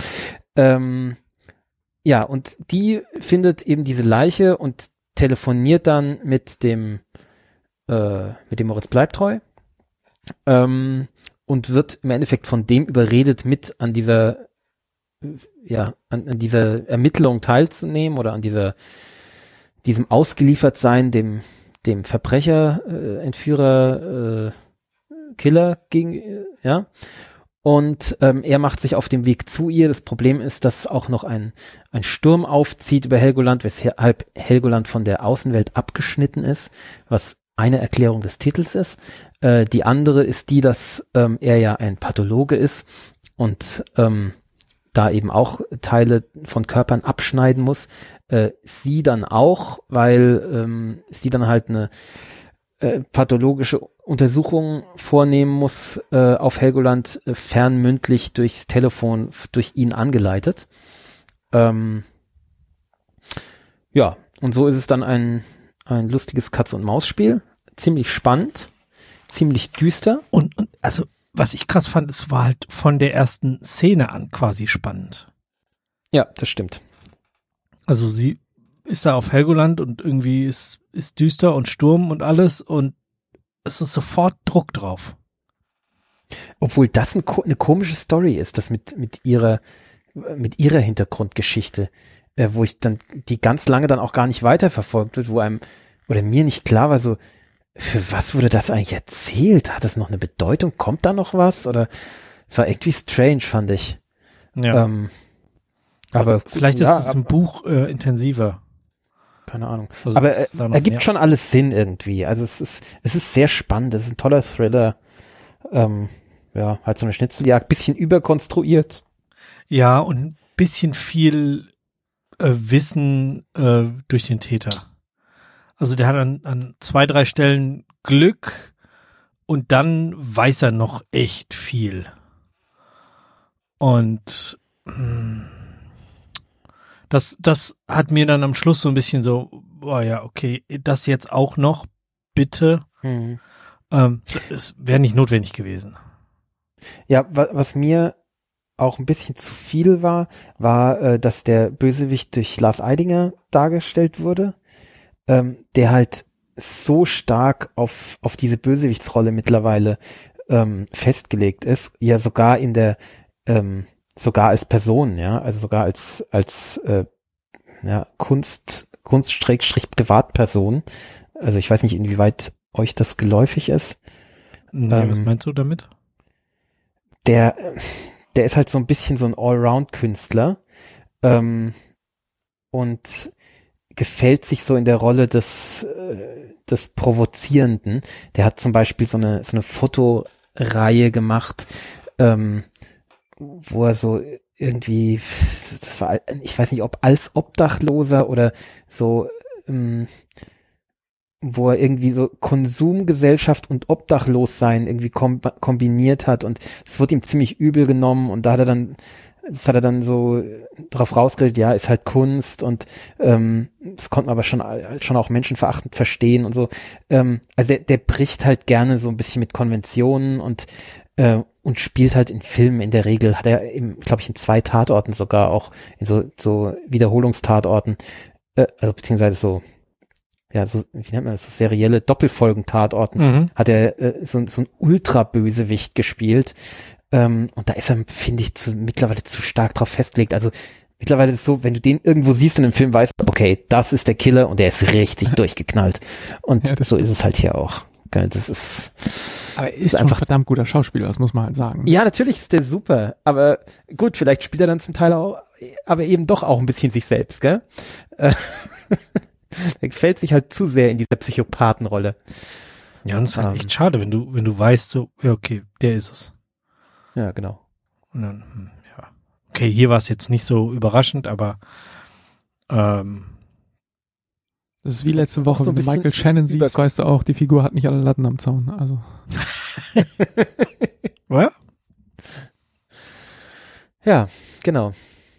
Ja, und die findet eben diese Leiche und telefoniert dann mit dem Moritz Bleibtreu und wird im Endeffekt von dem überredet, mit an dieser an dieser Ermittlung teilzunehmen oder an diesem Ausgeliefertsein dem Verbrecher, Entführer, Killer ja. Und er macht sich auf dem Weg zu ihr. Das Problem ist, dass auch noch ein Sturm aufzieht über Helgoland, weshalb Helgoland von der Außenwelt abgeschnitten ist, was eine Erklärung des Titels ist. Die andere ist die, dass er ja ein Pathologe ist und da eben auch Teile von Körpern abschneiden muss. Sie dann auch, weil sie dann halt eine pathologische Untersuchung vornehmen muss auf Helgoland, fernmündlich durchs Telefon, durch ihn angeleitet. Ja, und so ist es dann ein lustiges Katz-und-Maus-Spiel. Ziemlich spannend, ziemlich düster. Und also, was ich krass fand, es war halt von der ersten Szene an quasi spannend. Ja, das stimmt. Also sie ist da auf Helgoland und irgendwie ist düster und Sturm und alles und es ist sofort Druck drauf. Obwohl das eine komische Story ist, das mit ihrer Hintergrundgeschichte, wo ich dann die ganz lange dann auch gar nicht weiterverfolgt wird, wo einem oder mir nicht klar war, so für was wurde das eigentlich erzählt? Hat das noch eine Bedeutung? Kommt da noch was? Oder es war irgendwie strange, fand ich. Ja. Aber vielleicht ist es im Buch intensiver. Keine Ahnung. Also aber ergibt schon alles Sinn irgendwie. Also es ist sehr spannend. Es ist ein toller Thriller. Halt so eine Schnitzeljagd, bisschen überkonstruiert. Ja, und ein bisschen viel Wissen durch den Täter. Also der hat an 2, 3 Stellen Glück und dann weiß er noch echt viel. Und das hat mir dann am Schluss so ein bisschen so, boah ja, okay, das jetzt auch noch, bitte. Es wäre nicht notwendig gewesen. Ja, was mir auch ein bisschen zu viel war, dass der Bösewicht durch Lars Eidinger dargestellt wurde, der halt so stark auf diese Bösewichtsrolle mittlerweile festgelegt ist, ja sogar in der sogar als Person, ja, also sogar als Kunst-Privatperson. Also ich weiß nicht, inwieweit euch das geläufig ist. Nee, was meinst du damit? Der ist halt so ein bisschen so ein Allround-Künstler und gefällt sich so in der Rolle des Provozierenden. Der hat zum Beispiel so eine Fotoreihe gemacht, wo er so irgendwie, das war, ich weiß nicht, ob als Obdachloser oder so, wo er irgendwie so Konsumgesellschaft und Obdachlossein irgendwie kombiniert hat und es wurde ihm ziemlich übel genommen und das hat er dann so drauf rausgeredet, ja, ist halt Kunst und das konnte man aber schon auch menschenverachtend verstehen und so. Also der bricht halt gerne so ein bisschen mit Konventionen und spielt halt in Filmen in der Regel, hat er glaube ich, in 2 Tatorten sogar auch, in so Wiederholungstatorten, also beziehungsweise so, ja, so, wie nennt man das, so serielle Doppelfolgen-Tatorten, hat er so ein Ultra-Bösewicht gespielt. Und da ist er, finde ich, mittlerweile zu stark drauf festgelegt. Also mittlerweile ist es so, wenn du den irgendwo siehst in einem Film, weißt du, okay, das ist der Killer und der ist richtig durchgeknallt. Und ja, so ist es halt hier auch. Das ist, aber er ist einfach ein verdammt guter Schauspieler, das muss man halt sagen. Ja, natürlich ist der super, aber gut, vielleicht spielt er dann zum Teil auch, aber eben doch auch ein bisschen sich selbst, gell? Er gefällt sich halt zu sehr in dieser Psychopathenrolle. Ja, und es ist halt echt schade, wenn du weißt, so, ja, okay, der ist es. Ja, genau. Und dann, ja. Okay, hier war es jetzt nicht so überraschend, aber Das ist wie letzte Woche, so ein wenn du bisschen Michael Shannon siehst, weißt du auch, die Figur hat nicht alle Latten am Zaun. Also. Oder? Ja, genau.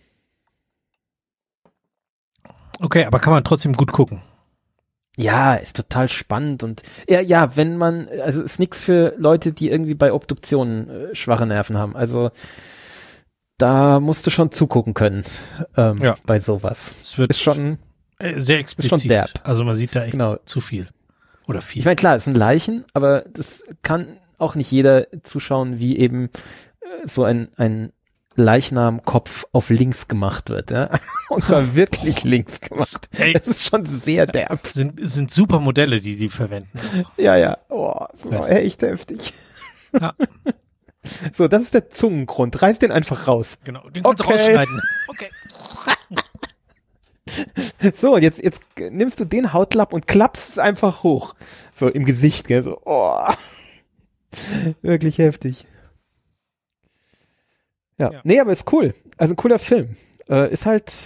Okay, aber kann man trotzdem gut gucken. Ja, ist total spannend und ja, wenn man, also ist nichts für Leute, die irgendwie bei Obduktionen schwache Nerven haben. Also da musst du schon zugucken können bei sowas. Es wird ist schon sehr explizit. schon derb. Also man sieht da echt Genau. zu viel. Oder viel. Ich meine, klar, es sind Leichen, aber das kann auch nicht jeder zuschauen, wie eben so ein Leichnamkopf auf links gemacht wird, ja. Und zwar wirklich links gemacht. Hey. Das ist schon sehr derb. Sind super Modelle, die verwenden. Ja. Oh, das war echt heftig. Ja. So, das ist der Zungengrund. Reiß den einfach raus. Genau, den kannst du Okay. rausschneiden. Okay. So, jetzt nimmst du den Hautlapp und klappst es einfach hoch. So im Gesicht, gell? So, oh. Wirklich heftig. Ja. Nee, aber ist cool. Also ein cooler Film. Ist halt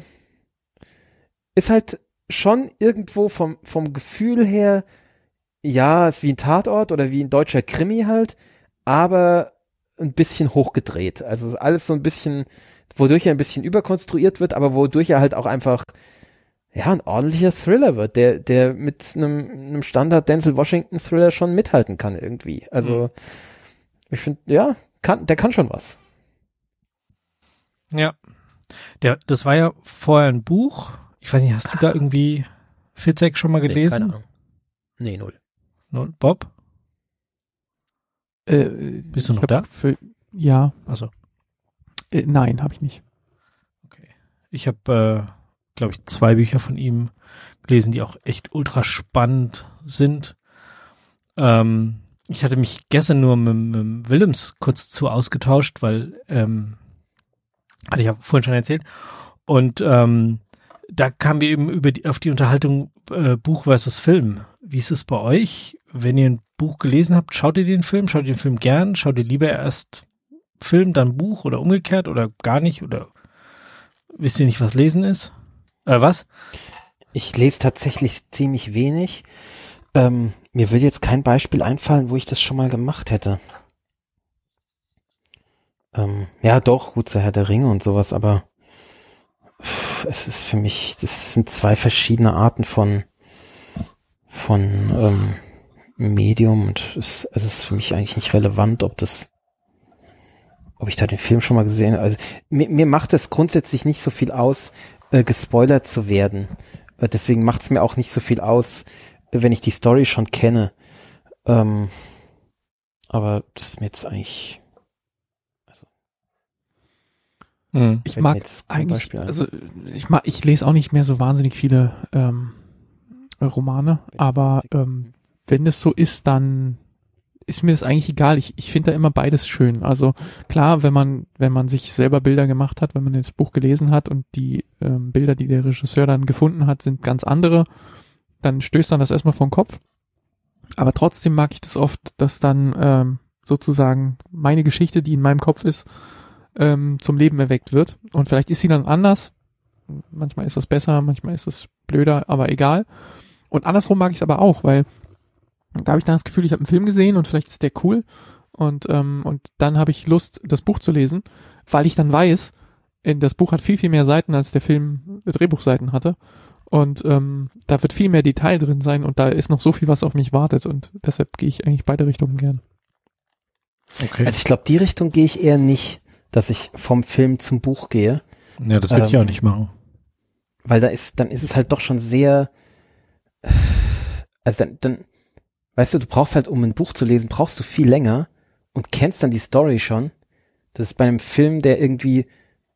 schon irgendwo vom Gefühl her, ja, ist wie ein Tatort oder wie ein deutscher Krimi halt, aber ein bisschen hochgedreht. Also ist alles so ein bisschen, wodurch er ein bisschen überkonstruiert wird, aber wodurch er halt auch einfach, ja, ein ordentlicher Thriller wird, der mit einem Standard Denzel Washington Thriller schon mithalten kann irgendwie. Also, ich finde, ja, der kann schon was. Ja. Das war ja vorher ein Buch. Ich weiß nicht, hast du da irgendwie Fitzek schon mal gelesen? Keine Ahnung. Nee, null. Bob? Bist du noch da? Ja. Achso. Nein, habe ich nicht. Okay. Ich habe, glaube ich, 2 Bücher von ihm gelesen, die auch echt ultra spannend sind. Ich hatte mich gestern nur mit Willems kurz zu ausgetauscht, weil hatte ich ja vorhin schon erzählt. Und da kamen wir eben auf die Unterhaltung Buch versus Film. Wie ist es bei euch? Wenn ihr ein Buch gelesen habt, schaut ihr den Film? Schaut ihr den Film gern? Schaut ihr lieber erst Film, dann Buch oder umgekehrt oder gar nicht? Oder wisst ihr nicht, was Lesen ist? Was? Ich lese tatsächlich ziemlich wenig. Mir will jetzt kein Beispiel einfallen, wo ich das schon mal gemacht hätte. Ja, doch, gut, so Herr der Ringe und sowas, aber es ist für mich, das sind 2 verschiedene Arten von Medium und es ist für mich eigentlich nicht relevant, ob ich da den Film schon mal gesehen habe. Also mir macht es grundsätzlich nicht so viel aus, gespoilert zu werden. Deswegen macht es mir auch nicht so viel aus, wenn ich die Story schon kenne. Aber das ist mir jetzt eigentlich... Ich mag eigentlich, also ich lese auch nicht mehr so wahnsinnig viele Romane, aber wenn es so ist, dann ist mir das eigentlich egal. Ich finde da immer beides schön. Also klar, wenn man sich selber Bilder gemacht hat, wenn man das Buch gelesen hat und die Bilder, die der Regisseur dann gefunden hat, sind ganz andere, dann stößt dann das erstmal vor den Kopf. Aber trotzdem mag ich das oft, dass dann sozusagen meine Geschichte, die in meinem Kopf ist, zum Leben erweckt wird. Und vielleicht ist sie dann anders. Manchmal ist das besser, manchmal ist es blöder, aber egal. Und andersrum mag ich es aber auch, weil da habe ich dann das Gefühl, ich habe einen Film gesehen und vielleicht ist der cool. Und dann habe ich Lust, das Buch zu lesen, weil ich dann weiß, das Buch hat viel, viel mehr Seiten, als der Film Drehbuchseiten hatte. Und da wird viel mehr Detail drin sein und da ist noch so viel, was auf mich wartet. Und deshalb gehe ich eigentlich beide Richtungen gern. Okay. Also ich glaube, die Richtung gehe ich eher nicht, dass ich vom Film zum Buch gehe. Ja, das würde ich auch nicht machen. Weil dann ist es halt doch schon sehr, also dann, weißt du brauchst halt, um ein Buch zu lesen, brauchst du viel länger und kennst dann die Story schon. Das ist bei einem Film, der irgendwie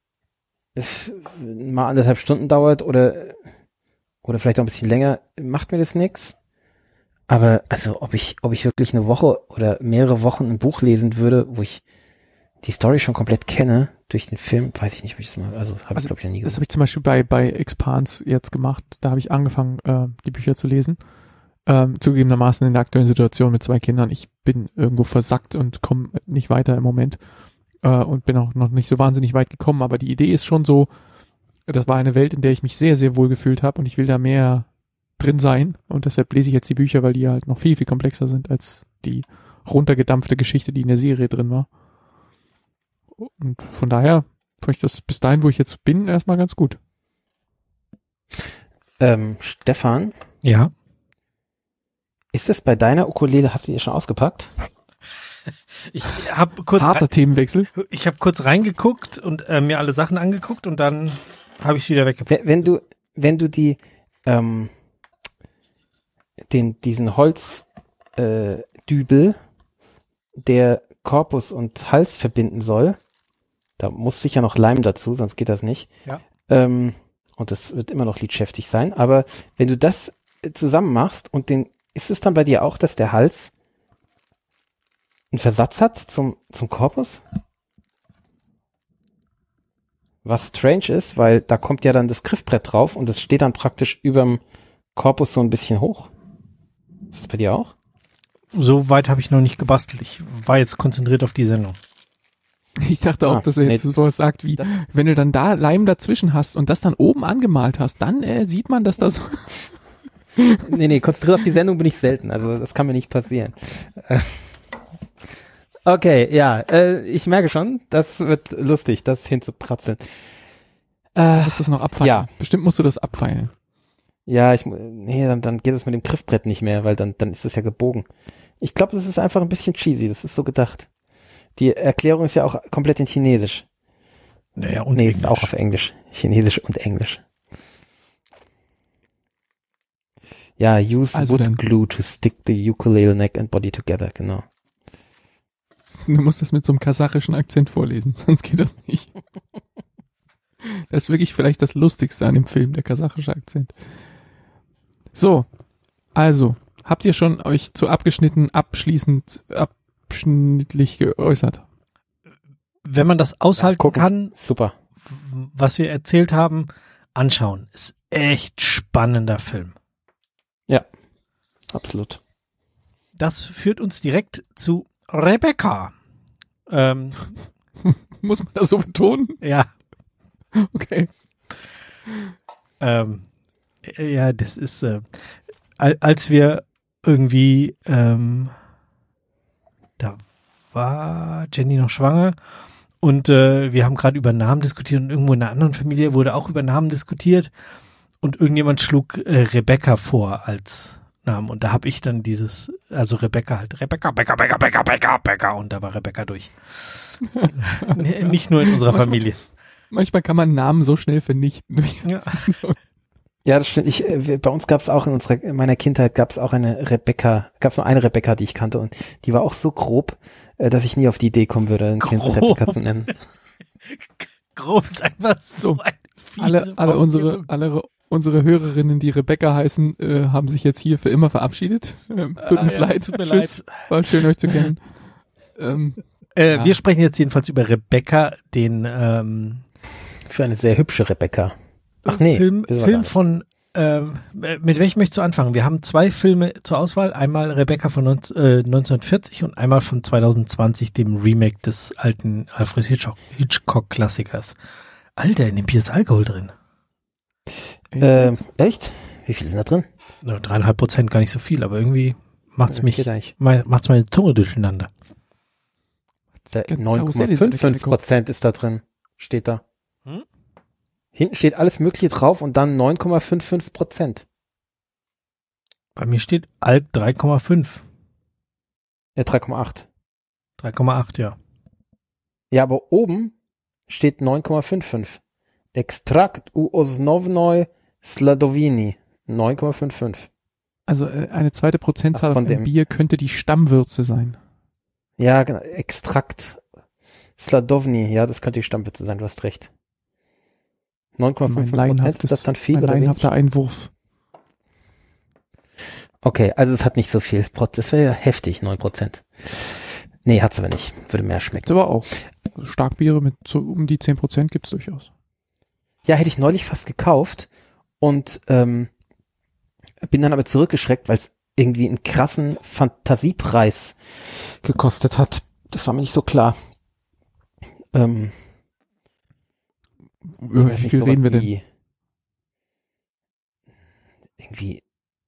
mal 1,5 Stunden dauert oder vielleicht auch ein bisschen länger, macht mir das nix. Aber also, ob ich wirklich eine Woche oder mehrere Wochen ein Buch lesen würde, wo ich die Story schon komplett kenne, durch den Film, weiß ich nicht, ob ich das mal, habe ich glaube ich noch nie gemacht. Das habe ich zum Beispiel bei Expanse jetzt gemacht. Da habe ich angefangen, die Bücher zu lesen. Zugegebenermaßen in der aktuellen Situation mit 2 Kindern. Ich bin irgendwo versackt und komme nicht weiter im Moment und bin auch noch nicht so wahnsinnig weit gekommen. Aber die Idee ist schon so, das war eine Welt, in der ich mich sehr, sehr wohl gefühlt habe und ich will da mehr drin sein. Und deshalb lese ich jetzt die Bücher, weil die halt noch viel, viel komplexer sind als die runtergedampfte Geschichte, die in der Serie drin war. Und von daher fand ich das bis dahin, wo ich jetzt bin, erstmal ganz gut. Stefan, Ja. ist es bei deiner Ukulele, hast du die schon ausgepackt? Ich habe kurz, Harter Themenwechsel. kurz reingeguckt und mir alle Sachen angeguckt und dann habe ich wieder weggepackt. Wenn du die, diesen Holzdübel, der Korpus und Hals verbinden soll, da muss sicher noch Leim dazu, sonst geht das nicht. Ja. Und das wird immer noch lidschäftig sein. Aber wenn du das zusammen machst und ist es dann bei dir auch, dass der Hals einen Versatz hat zum Korpus? Was strange ist, weil da kommt ja dann das Griffbrett drauf und das steht dann praktisch überm Korpus so ein bisschen hoch. Ist das bei dir auch? So weit habe ich noch nicht gebastelt. Ich war jetzt konzentriert auf die Sendung. Ich dachte auch, dass er jetzt sowas sagt wie, wenn du dann da Leim dazwischen hast und das dann oben angemalt hast, dann sieht man, dass das so... Nee, konzentriert auf die Sendung bin ich selten, also das kann mir nicht passieren. Okay, ja, ich merke schon, das wird lustig, das hinzupratzeln. Musst du das noch abfeilen? Ja. Bestimmt musst du das abfeilen. Ja, dann geht es mit dem Griffbrett nicht mehr, weil dann ist es ja gebogen. Ich glaube, das ist einfach ein bisschen cheesy, das ist so gedacht. Die Erklärung ist ja auch komplett in Chinesisch. Naja, und ist auch auf Englisch. Chinesisch und Englisch. Ja, use Also wood dann. glue to stick the ukulele neck and body together, genau. Du musst das mit so einem kasachischen Akzent vorlesen, sonst geht das nicht. Das ist wirklich vielleicht das Lustigste an dem Film, der kasachische Akzent. So, also, habt ihr schon euch zu abschließlich geäußert? Wenn man das aushalten kann, super. was wir erzählt haben, anschauen. Ist echt spannender Film. Ja, absolut. Das führt uns direkt zu Rebecca. Muss man das so betonen? Ja. Okay. Ja, das ist, als wir irgendwie, da war Jenny noch schwanger und wir haben gerade über Namen diskutiert und irgendwo in einer anderen Familie wurde auch über Namen diskutiert und irgendjemand schlug Rebecca vor als Namen und da habe ich dann Rebecca und da war Rebecca durch. Nicht nur in unserer Familie. Manchmal kann man Namen so schnell vernichten. Ja. Ja, das stimmt. Bei uns gab es auch in meiner Kindheit gab es auch eine Rebecca, gab es nur eine Rebecca, die ich kannte und die war auch so grob, dass ich nie auf die Idee kommen würde, ein Kind Rebecca zu nennen. Grob ist einfach so ein fiese alle unsere Hörerinnen, die Rebecca heißen, haben sich jetzt hier für immer verabschiedet. Tut uns leid. Tut mir Tschüss. War schön, euch zu kennen. Ja. Wir sprechen jetzt jedenfalls über Rebecca, den für eine sehr hübsche Rebecca. Ach nee, Film von mit welchem möchtest du anfangen? Wir haben 2 Filme zur Auswahl, einmal Rebecca von 1940 und einmal von 2020, dem Remake des alten Alfred Hitchcock-Klassikers. Alter, in dem Bier ist Alkohol drin. Echt? Wie viel ist da drin? 3,5%, gar nicht so viel, aber irgendwie macht's meine Zunge durcheinander. 9,55% ist da drin, steht da. Hinten steht alles Mögliche drauf und dann 9,55%. Bei mir steht Alk 3,5. Ja, 3,8. 3,8, ja. Ja, aber oben steht 9,55. Extrakt u Osnovnoj Sladovini. 9,55. Also eine zweite Prozentzahl von dem Bier könnte die Stammwürze sein. Ja, genau. Extrakt Sladovni. Ja, das könnte die Stammwürze sein, du hast recht. 9,5%, ist das dann viel? Ein laienhafter Einwurf. Okay, also es hat nicht so viel. Das wäre ja heftig, 9%. Nee, hat's aber nicht. Würde mehr schmecken. Gibt's aber auch. Starkbiere mit so um die 10% gibt's durchaus. Ja, hätte ich neulich fast gekauft und bin dann aber zurückgeschreckt, weil es irgendwie einen krassen Fantasiepreis gekostet hat. Das war mir nicht so klar. Wie viel reden wir denn? Irgendwie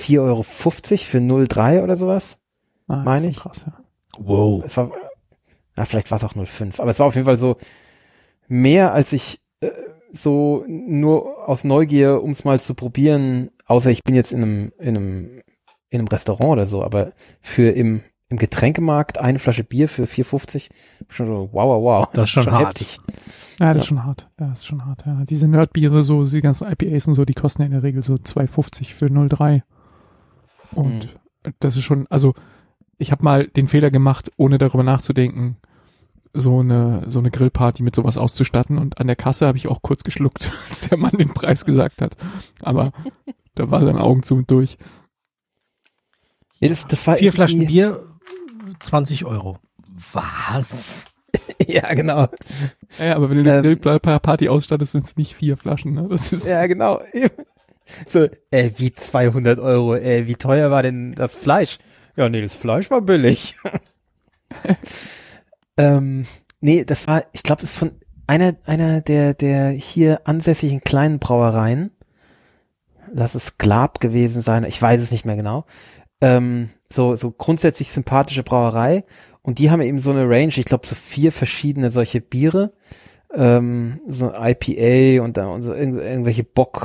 4,50 € für 0,3 oder sowas, meine ich. Krass, ja. Wow. Es war, vielleicht war es auch 0,5, aber es war auf jeden Fall so mehr, als ich so nur aus Neugier, um es mal zu probieren, außer ich bin jetzt in einem Restaurant oder so, aber für im Getränkemarkt eine Flasche Bier für 4,50, schon so, wow. Das ist schon hart. heftig. Ja, das ist schon hart. Das ist schon hart, ja. Diese Nerdbiere, so, die ganzen IPAs und so, die kosten ja in der Regel so 2,50 für 0,3. Und das ist schon, also, ich habe mal den Fehler gemacht, ohne darüber nachzudenken, so eine Grillparty mit sowas auszustatten, und an der Kasse habe ich auch kurz geschluckt, als der Mann den Preis gesagt hat. Aber da war sein Augen zu und durch. Nee, das war 4 Flaschen Bier, 20 €. Was? Ja, genau. Ja, aber wenn du eine Grillparty ausstattest, sind es nicht 4 Flaschen, ne? Das ist, Ja, genau. So, wie 200 €, wie teuer war denn das Fleisch? Ja, nee, das Fleisch war billig. Nee, das war, ich glaube, das ist von einer der hier ansässigen kleinen Brauereien. Lass es Glab gewesen sein, ich weiß es nicht mehr genau. So grundsätzlich sympathische Brauerei, und die haben eben so eine Range, ich glaube so 4 verschiedene solche Biere, so IPA und dann so irgendwelche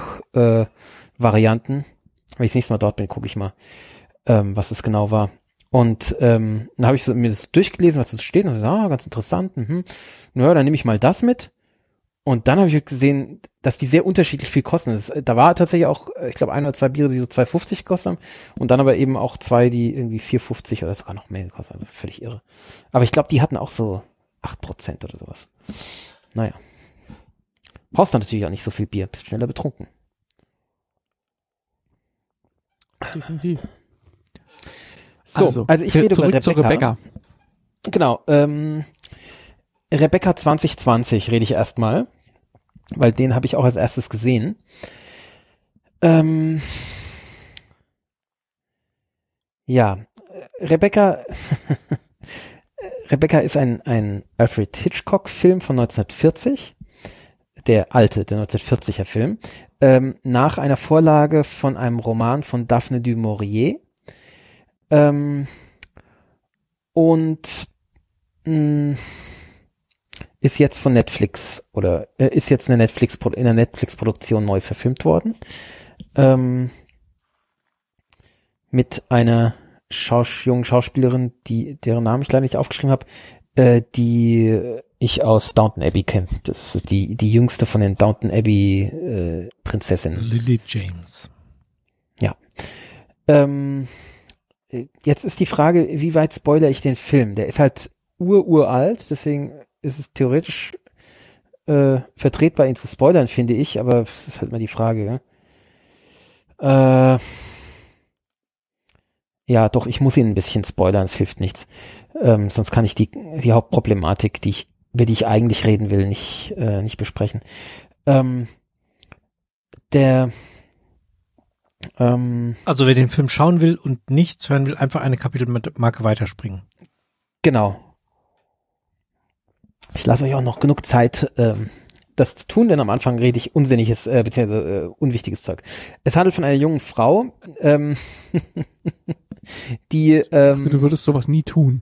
Bock Wenn ich das nächste Mal dort bin, gucke ich mal, was das genau war. Und dann habe ich mir das durchgelesen, was das steht, und so, ganz interessant. Naja, dann nehme ich mal das mit. Und dann habe ich gesehen, dass die sehr unterschiedlich viel kosten. Da war tatsächlich auch, ich glaube, 1 oder 2 Biere, die so 2,50 gekostet haben. Und dann aber eben auch 2, die irgendwie 4,50 oder sogar noch mehr gekostet haben. Also völlig irre. Aber ich glaube, die hatten auch so 8% oder sowas. Naja. Brauchst dann natürlich auch nicht so viel Bier, bist schneller betrunken. definitiv. So, also ich rede zurück über zu Rebecca. Genau, Rebecca 2020 rede ich erstmal, weil den habe ich auch als erstes gesehen. Ja, Rebecca ist ein Alfred Hitchcock-Film von 1940, der 1940er Film, nach einer Vorlage von einem Roman von Daphne du Maurier. Und ist jetzt von Netflix oder ist jetzt in der Netflix-Produktion neu verfilmt worden. Mit einer jungen Schauspielerin, deren Namen ich leider nicht aufgeschrieben habe, die ich aus Downton Abbey kenne. Das ist die jüngste von den Downton Abbey Prinzessinnen. Lily James. Ja. Jetzt ist die Frage, wie weit spoilere ich den Film? Der ist halt uralt, deswegen ist es theoretisch vertretbar, ihn zu spoilern, finde ich, aber das ist halt mal die Frage. Ja, doch, ich muss ihn ein bisschen spoilern, es hilft nichts. Sonst kann ich die Hauptproblematik, über die ich eigentlich reden will, nicht besprechen. Also wer den Film schauen will und nichts hören will, einfach eine Kapitelmarke weiterspringen. Genau. Ich lasse euch auch noch genug Zeit, das zu tun, denn am Anfang rede ich unsinniges, beziehungsweise unwichtiges Zeug. Es handelt von einer jungen Frau, die Du würdest sowas nie tun.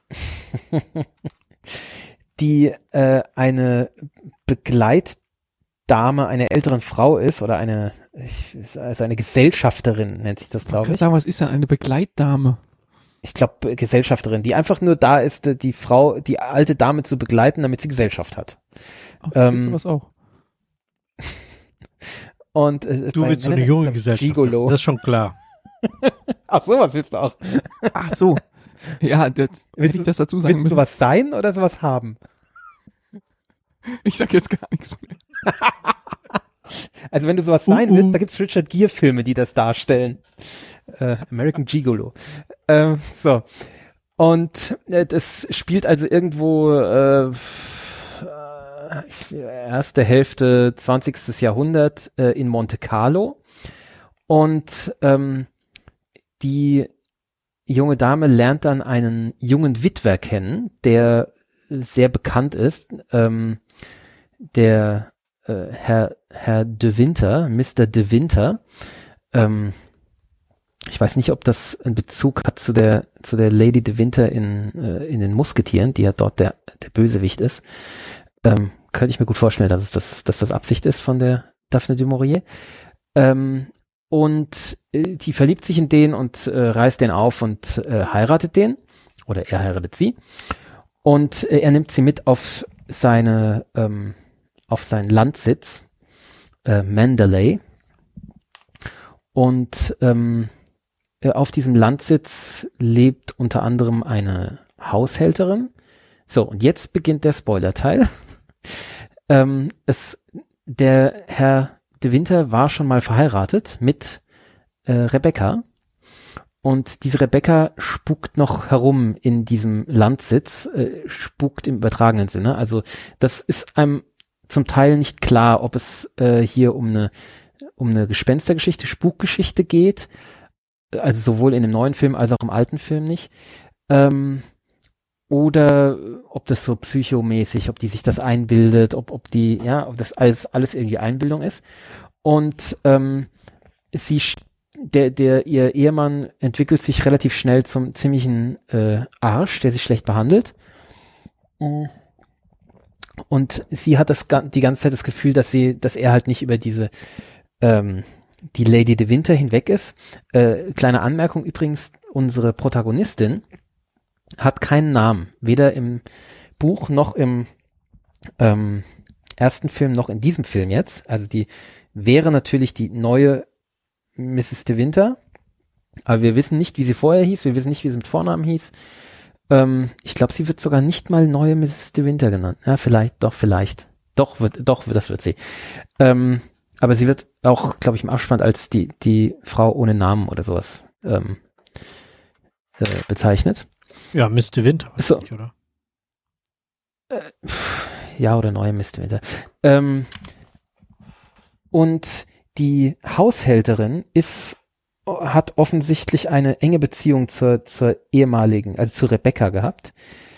die eine Begleitdame einer älteren Frau ist, oder eine Gesellschafterin nennt sich das, glaube ich. Ich kann sagen, was ist denn eine Begleitdame? Ich glaube, Gesellschafterin, die einfach nur da ist, die alte Dame zu begleiten, damit sie Gesellschaft hat. Okay, sowas auch. Und du willst so eine junge Gesellschaft. Gigolo. Das ist schon klar. Ach, sowas willst du auch. Ach so. Ja, will ich das dazu sagen willst müssen? du was sein oder sowas haben? Ich sag jetzt gar nichts mehr. Also wenn du sowas sein willst, da gibt's Richard Gere Filme, die das darstellen. American Gigolo. So. Und das spielt also irgendwo erste Hälfte 20. Jahrhundert in Monte Carlo. Und die junge Dame lernt dann einen jungen Witwer kennen, der sehr bekannt ist. Der Herr De Winter, Mr. De Winter, Ich weiß nicht, ob das einen Bezug hat zu der Lady de Winter in den Musketieren, die ja dort der Bösewicht ist. Könnte ich mir gut vorstellen, dass das Absicht ist von der Daphne du Maurier. Und die verliebt sich in den und reißt den auf und heiratet den. Oder er heiratet sie. Und er nimmt sie mit auf seinen Landsitz, Mandalay. Und auf diesem Landsitz lebt unter anderem eine Haushälterin. So, und jetzt beginnt der Spoilerteil. Der Herr de Winter war schon mal verheiratet mit Rebecca. Und diese Rebecca spukt noch herum in diesem Landsitz, spukt im übertragenen Sinne. Also das ist einem zum Teil nicht klar, ob es hier um eine Gespenstergeschichte, Spukgeschichte geht. Also sowohl in dem neuen Film als auch im alten Film nicht. Oder ob das so psychomäßig, ob die sich das einbildet, ob das alles irgendwie Einbildung ist. Und ihr Ehemann entwickelt sich relativ schnell zum ziemlichen Arsch, der sie schlecht behandelt. Und sie hat die ganze Zeit das Gefühl, dass er halt nicht über die Lady de Winter hinweg ist. Kleine Anmerkung übrigens, unsere Protagonistin hat keinen Namen, weder im Buch noch im ersten Film noch in diesem Film jetzt. Also die wäre natürlich die neue Mrs. de Winter, aber wir wissen nicht, wie sie vorher hieß, wir wissen nicht, wie sie mit Vornamen hieß. Ich glaube, sie wird sogar nicht mal neue Mrs. de Winter genannt. Ja, vielleicht. Das wird sie. Aber sie wird auch, glaube ich, im Abspann als die Frau ohne Namen oder sowas bezeichnet. Ja, Miss de Winter wahrscheinlich, oder? Ja, oder neue Miss de Winter. Und die Haushälterin hat offensichtlich eine enge Beziehung zur ehemaligen, also zu Rebecca gehabt.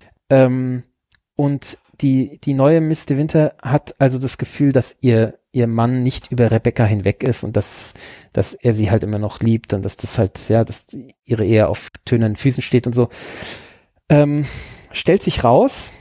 Und die neue Miss de Winter hat also das Gefühl, dass ihr Mann nicht über Rebecca hinweg ist und dass er sie halt immer noch liebt und dass das halt, ja, dass ihre Ehe auf tönernen Füßen steht und so. Stellt sich raus,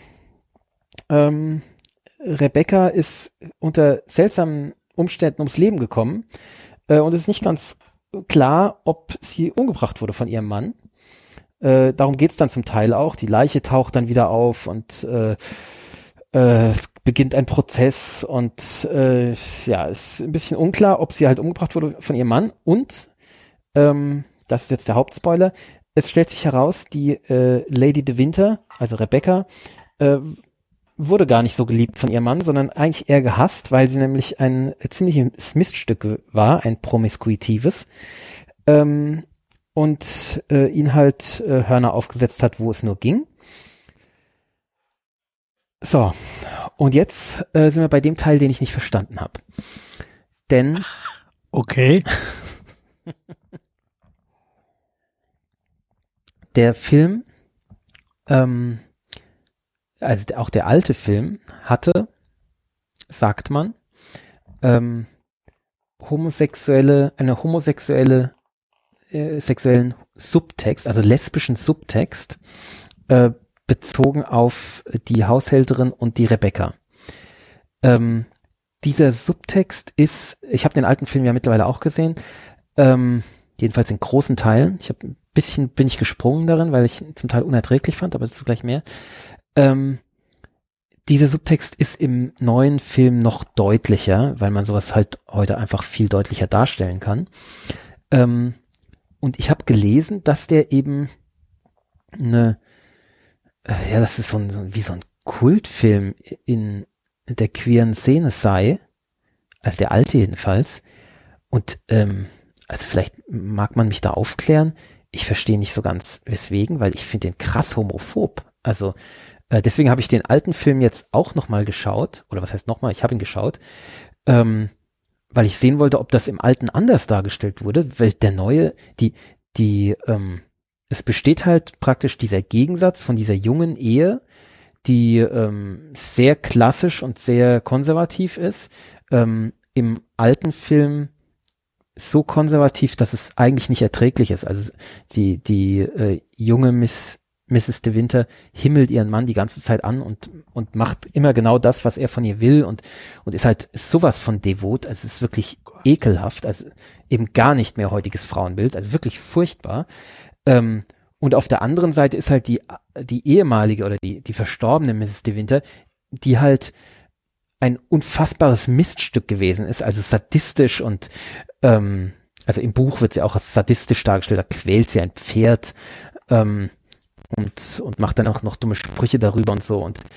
Rebecca ist unter seltsamen Umständen ums Leben gekommen und es ist nicht ganz klar, ob sie umgebracht wurde von ihrem Mann. Darum geht's dann zum Teil auch. Die Leiche taucht dann wieder auf und es beginnt ein Prozess und ja, ist ein bisschen unklar, ob sie halt umgebracht wurde von ihrem Mann und das ist jetzt der Hauptspoiler. Es stellt sich heraus, die Lady de Winter, also Rebecca, wurde gar nicht so geliebt von ihrem Mann, sondern eigentlich eher gehasst, weil sie nämlich ein ziemliches Miststück war, ein promiskuitives, und ihn halt Hörner aufgesetzt hat, wo es nur ging. So, und jetzt sind wir bei dem Teil, den ich nicht verstanden habe. Denn okay. Der Film, also auch der alte Film hatte, sagt man, einen homosexuellen Subtext, also lesbischen Subtext, bezogen auf die Haushälterin und die Rebecca. Dieser Subtext ist, ich habe den alten Film ja mittlerweile auch gesehen, jedenfalls in großen Teilen. Ich habe ein bisschen, bin ich gesprungen darin, weil ich ihn zum Teil unerträglich fand, aber dazu gleich mehr. Dieser Subtext ist im neuen Film noch deutlicher, weil man sowas halt heute einfach viel deutlicher darstellen kann. Und ich habe gelesen, dass der eben das ist wie so ein Kultfilm in der queeren Szene sei, also der alte jedenfalls. Und also vielleicht mag man mich da aufklären. Ich verstehe nicht so ganz weswegen, weil ich finde den krass homophob. Also deswegen habe ich den alten Film jetzt auch nochmal geschaut, oder was heißt nochmal, ich habe ihn geschaut, weil ich sehen wollte, ob das im alten anders dargestellt wurde, weil der neue, es besteht halt praktisch dieser Gegensatz von dieser jungen Ehe, die sehr klassisch und sehr konservativ ist. Im alten Film so konservativ, dass es eigentlich nicht erträglich ist. Also die junge Mrs. de Winter himmelt ihren Mann die ganze Zeit an und macht immer genau das, was er von ihr will und ist sowas von devot. Also es ist wirklich ekelhaft, also eben gar nicht mehr heutiges Frauenbild, also wirklich furchtbar. Und auf der anderen Seite ist halt die ehemalige oder die verstorbene Mrs. de Winter, die halt ein unfassbares Miststück gewesen ist, also sadistisch und also im Buch wird sie auch als sadistisch dargestellt, da quält sie ein Pferd und macht dann auch noch dumme Sprüche darüber und so und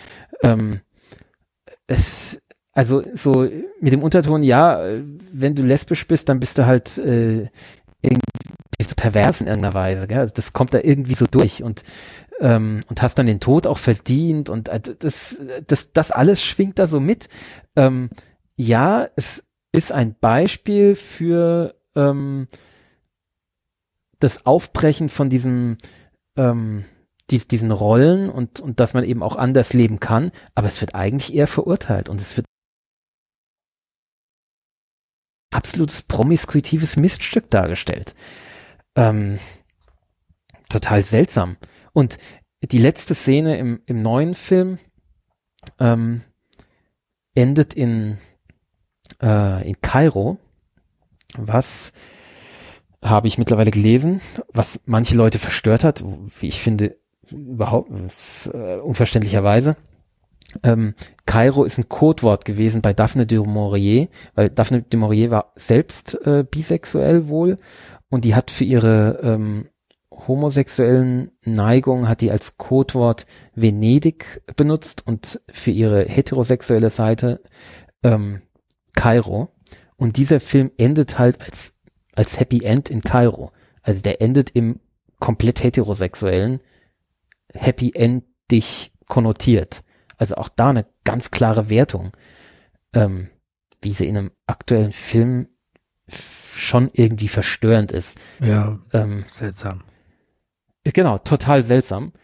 also so mit dem Unterton, ja, wenn du lesbisch bist, dann bist du halt bist du pervers in irgendeiner Weise, gell? Also das kommt da irgendwie so durch und hast dann den Tod auch verdient und das alles schwingt da so mit. Ja, es ist ein Beispiel für das Aufbrechen von diesen Rollen und dass man eben auch anders leben kann, aber es wird eigentlich eher verurteilt und es wird absolutes promiskuitives Miststück dargestellt. Total seltsam. Und die letzte Szene im neuen Film endet in Kairo, was habe ich mittlerweile gelesen, was manche Leute verstört hat, wie ich finde, überhaupt unverständlicherweise. Kairo ist ein Codewort gewesen bei Daphne du Maurier, weil Daphne du Maurier war selbst bisexuell wohl und die hat für ihre homosexuellen Neigungen hat die als Codewort Venedig benutzt und für ihre heterosexuelle Seite Kairo. Und dieser Film endet halt als Happy End in Kairo. Also der endet im komplett heterosexuellen Happy Endig konnotiert. Also auch da eine ganz klare Wertung, wie sie in einem aktuellen Film schon irgendwie verstörend ist. Ja, seltsam. Genau, total seltsam.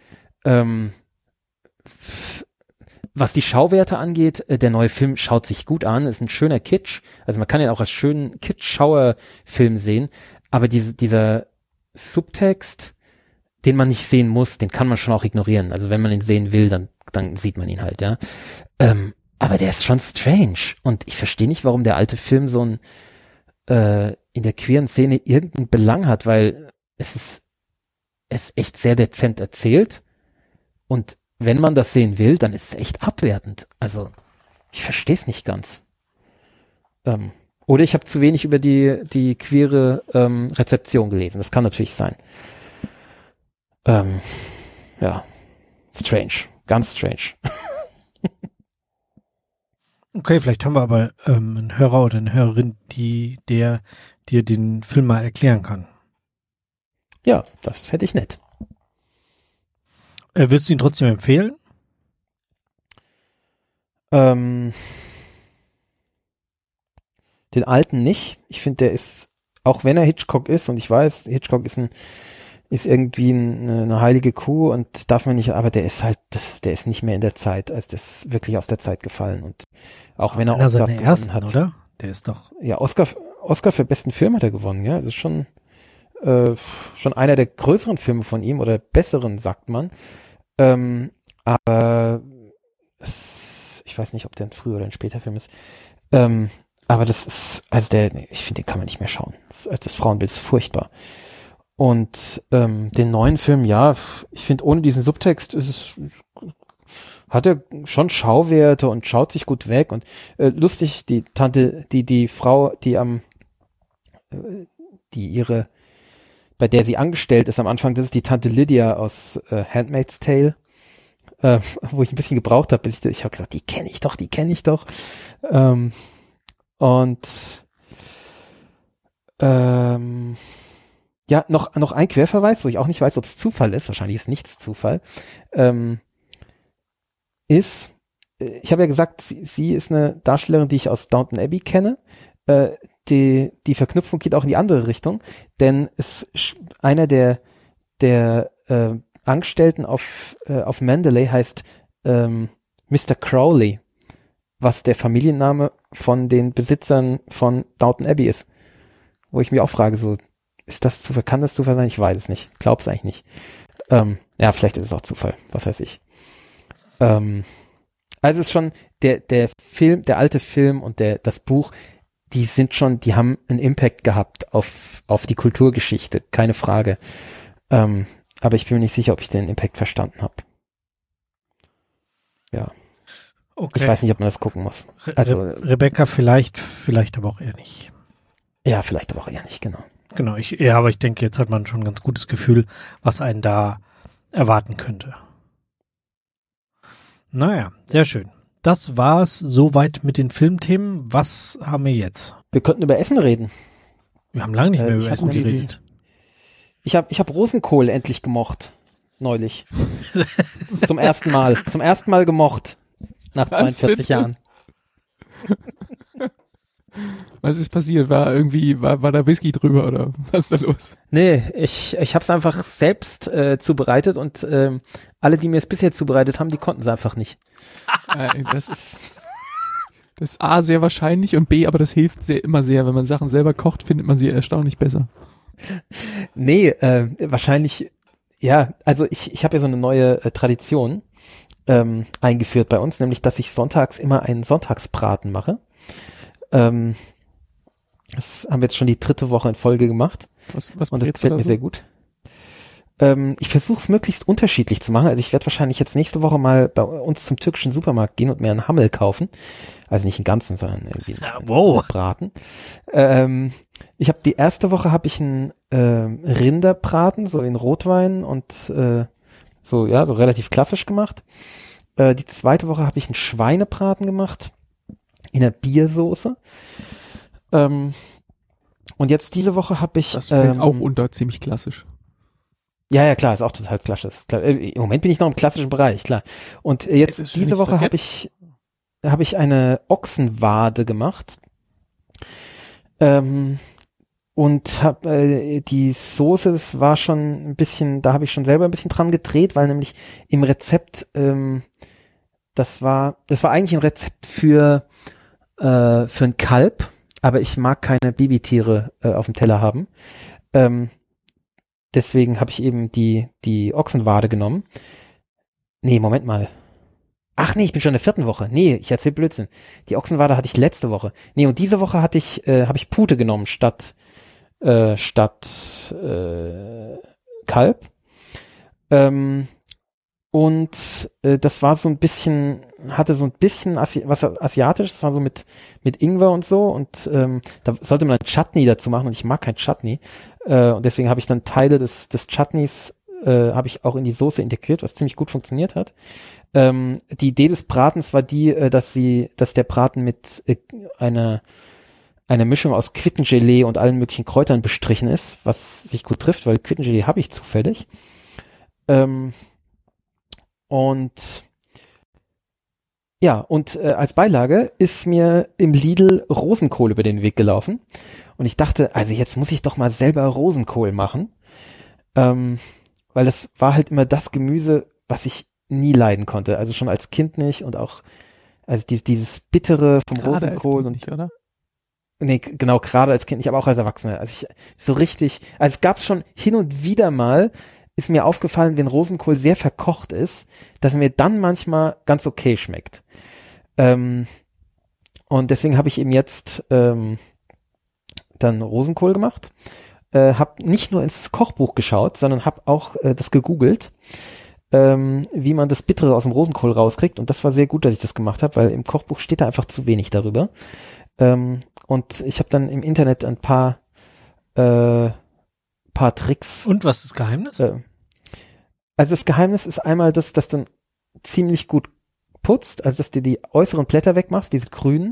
Was die Schauwerte angeht, der neue Film schaut sich gut an, ist ein schöner Kitsch. Also man kann ihn auch als schönen Kitsch-Schauer-Film sehen, aber dieser Subtext, den man nicht sehen muss, den kann man schon auch ignorieren. Also wenn man ihn sehen will, dann sieht man ihn halt, ja. Aber der ist schon strange und ich verstehe nicht, warum der alte Film so ein in der queeren Szene irgendeinen Belang hat, weil es ist echt sehr dezent erzählt und wenn man das sehen will, dann ist es echt abwertend. Also ich verstehe es nicht ganz. Oder ich habe zu wenig über die queere Rezeption gelesen. Das kann natürlich sein. Ja, strange, ganz strange. Okay, vielleicht haben wir aber einen Hörer oder eine Hörerin, die dir den Film mal erklären kann. Ja, das fände ich nett. Würdest du ihn trotzdem empfehlen? Den alten nicht. Ich finde, der ist, auch wenn er Hitchcock ist, und ich weiß, Hitchcock ist irgendwie eine heilige Kuh und darf man nicht, aber der ist halt, der ist nicht mehr in der Zeit, als das ist wirklich aus der Zeit gefallen und auch wenn er Oscar seine ersten, hat, oder? Der ist doch. Ja, Oscar für besten Film hat er gewonnen, ja. Das ist schon einer der größeren Filme von ihm oder besseren, sagt man. Aber ich weiß nicht, ob der ein früher oder ein später Film ist. Aber das ist, also ich finde, den kann man nicht mehr schauen. Das Frauenbild ist furchtbar. Und den neuen Film, ja, ich finde, ohne diesen Subtext hat er schon Schauwerte und schaut sich gut weg. Und lustig, die Tante, die Frau, bei der sie angestellt ist am Anfang, das ist die Tante Lydia aus Handmaid's Tale, wo ich ein bisschen gebraucht habe, bis ich habe gesagt, die kenne ich doch. Ja, noch ein Querverweis, wo ich auch nicht weiß, ob es Zufall ist, wahrscheinlich ist nichts Zufall, ich habe ja gesagt, sie ist eine Darstellerin, die ich aus Downton Abbey kenne, die Verknüpfung geht auch in die andere Richtung, denn einer der Angestellten auf Mandalay heißt Mr. Crowley, was der Familienname von den Besitzern von Downton Abbey ist. wo ich mich auch frage, so, kann das Zufall sein? Ich weiß es nicht. Glaub's eigentlich nicht. Ja, vielleicht ist es auch Zufall, was weiß ich. Also es ist schon der Film, der alte Film und das Buch, die haben einen Impact gehabt auf die Kulturgeschichte, keine Frage. Aber ich bin mir nicht sicher, ob ich den Impact verstanden habe. Ja. Okay. Ich weiß nicht, ob man das gucken muss. Also Rebecca vielleicht aber auch eher nicht. Ja, vielleicht aber auch eher nicht, genau. Genau, aber ich denke, jetzt hat man schon ein ganz gutes Gefühl, was einen da erwarten könnte. Naja, sehr schön. Das war's soweit mit den Filmthemen. Was haben wir jetzt? Wir könnten über Essen reden. Wir haben lange nicht mehr über Essen geredet. Ich hab Rosenkohl endlich gemocht. Neulich. Zum ersten Mal. Zum ersten Mal gemocht. Nach 42 Jahren. Was ist passiert? War da Whisky drüber oder was ist da los? Nee, ich hab's einfach selbst zubereitet und alle, die mir es bisher zubereitet haben, die konnten es einfach nicht. Das ist A, sehr wahrscheinlich und B, aber das hilft immer sehr. Wenn man Sachen selber kocht, findet man sie erstaunlich besser. Nee, wahrscheinlich, ja, also ich habe ja so eine neue Tradition eingeführt bei uns, nämlich, dass ich sonntags immer einen Sonntagsbraten mache. Das haben wir jetzt schon die 3. Woche in Folge gemacht. Was und das gefällt mir sehr gut. Ich versuche es möglichst unterschiedlich zu machen. Also ich werde wahrscheinlich jetzt nächste Woche mal bei uns zum türkischen Supermarkt gehen und mir einen Hammel kaufen. Also nicht einen ganzen, sondern irgendwie einen Braten. Ich habe die erste Woche habe ich einen Rinderbraten, so in Rotwein und so relativ klassisch gemacht. Die zweite Woche habe ich einen Schweinebraten gemacht in einer Biersoße. Und jetzt diese Woche habe ich... Das fällt auch unter ziemlich klassisch. Ja, klar, ist auch total klassisch. Im Moment bin ich noch im klassischen Bereich, klar. Und jetzt diese Woche habe ich eine Ochsenwade gemacht. Und habe die Soße, das war schon ein bisschen, da habe ich schon selber ein bisschen dran gedreht, weil nämlich im Rezept, das war eigentlich ein Rezept für ein Kalb, aber ich mag keine Babytiere auf dem Teller haben. Deswegen habe ich eben die Ochsenwade genommen. Nee, Moment mal. Ach nee, ich bin schon in der 4. Woche. Nee, ich erzähl Blödsinn. Die Ochsenwade hatte ich letzte Woche. Nee, und diese Woche habe ich Pute genommen statt Kalb. Und das war so ein bisschen, hatte so ein bisschen was Asiatisches, das war so mit Ingwer und so und da sollte man ein Chutney dazu machen und ich mag kein Chutney und deswegen habe ich dann Teile des Chutneys habe ich auch in die Soße integriert, was ziemlich gut funktioniert hat. Die Idee des Bratens war dass der Braten mit einer Mischung aus Quittengelee und allen möglichen Kräutern bestrichen ist, was sich gut trifft, weil Quittengelee habe ich zufällig. Und ja, und als Beilage ist mir im Lidl Rosenkohl über den Weg gelaufen. Und ich dachte, also jetzt muss ich doch mal selber Rosenkohl machen. Weil das war halt immer das Gemüse, was ich nie leiden konnte. Also schon als Kind nicht und auch also dieses Bittere vom Gerade Rosenkohl. Als Kind nicht, oder? Nee, genau, gerade als Kind nicht, aber auch als Erwachsener. Also es gab schon hin und wieder mal, ist mir aufgefallen, wenn Rosenkohl sehr verkocht ist, dass er mir dann manchmal ganz okay schmeckt. Und deswegen habe ich eben jetzt dann Rosenkohl gemacht. Habe nicht nur ins Kochbuch geschaut, sondern habe auch das gegoogelt, wie man das Bittere aus dem Rosenkohl rauskriegt. Und das war sehr gut, dass ich das gemacht habe, weil im Kochbuch steht da einfach zu wenig darüber. Und ich habe dann im Internet ein paar Tricks. Und was ist das Geheimnis? Also das Geheimnis ist einmal, dass du ziemlich gut putzt, also dass du die äußeren Blätter wegmachst, diese grünen.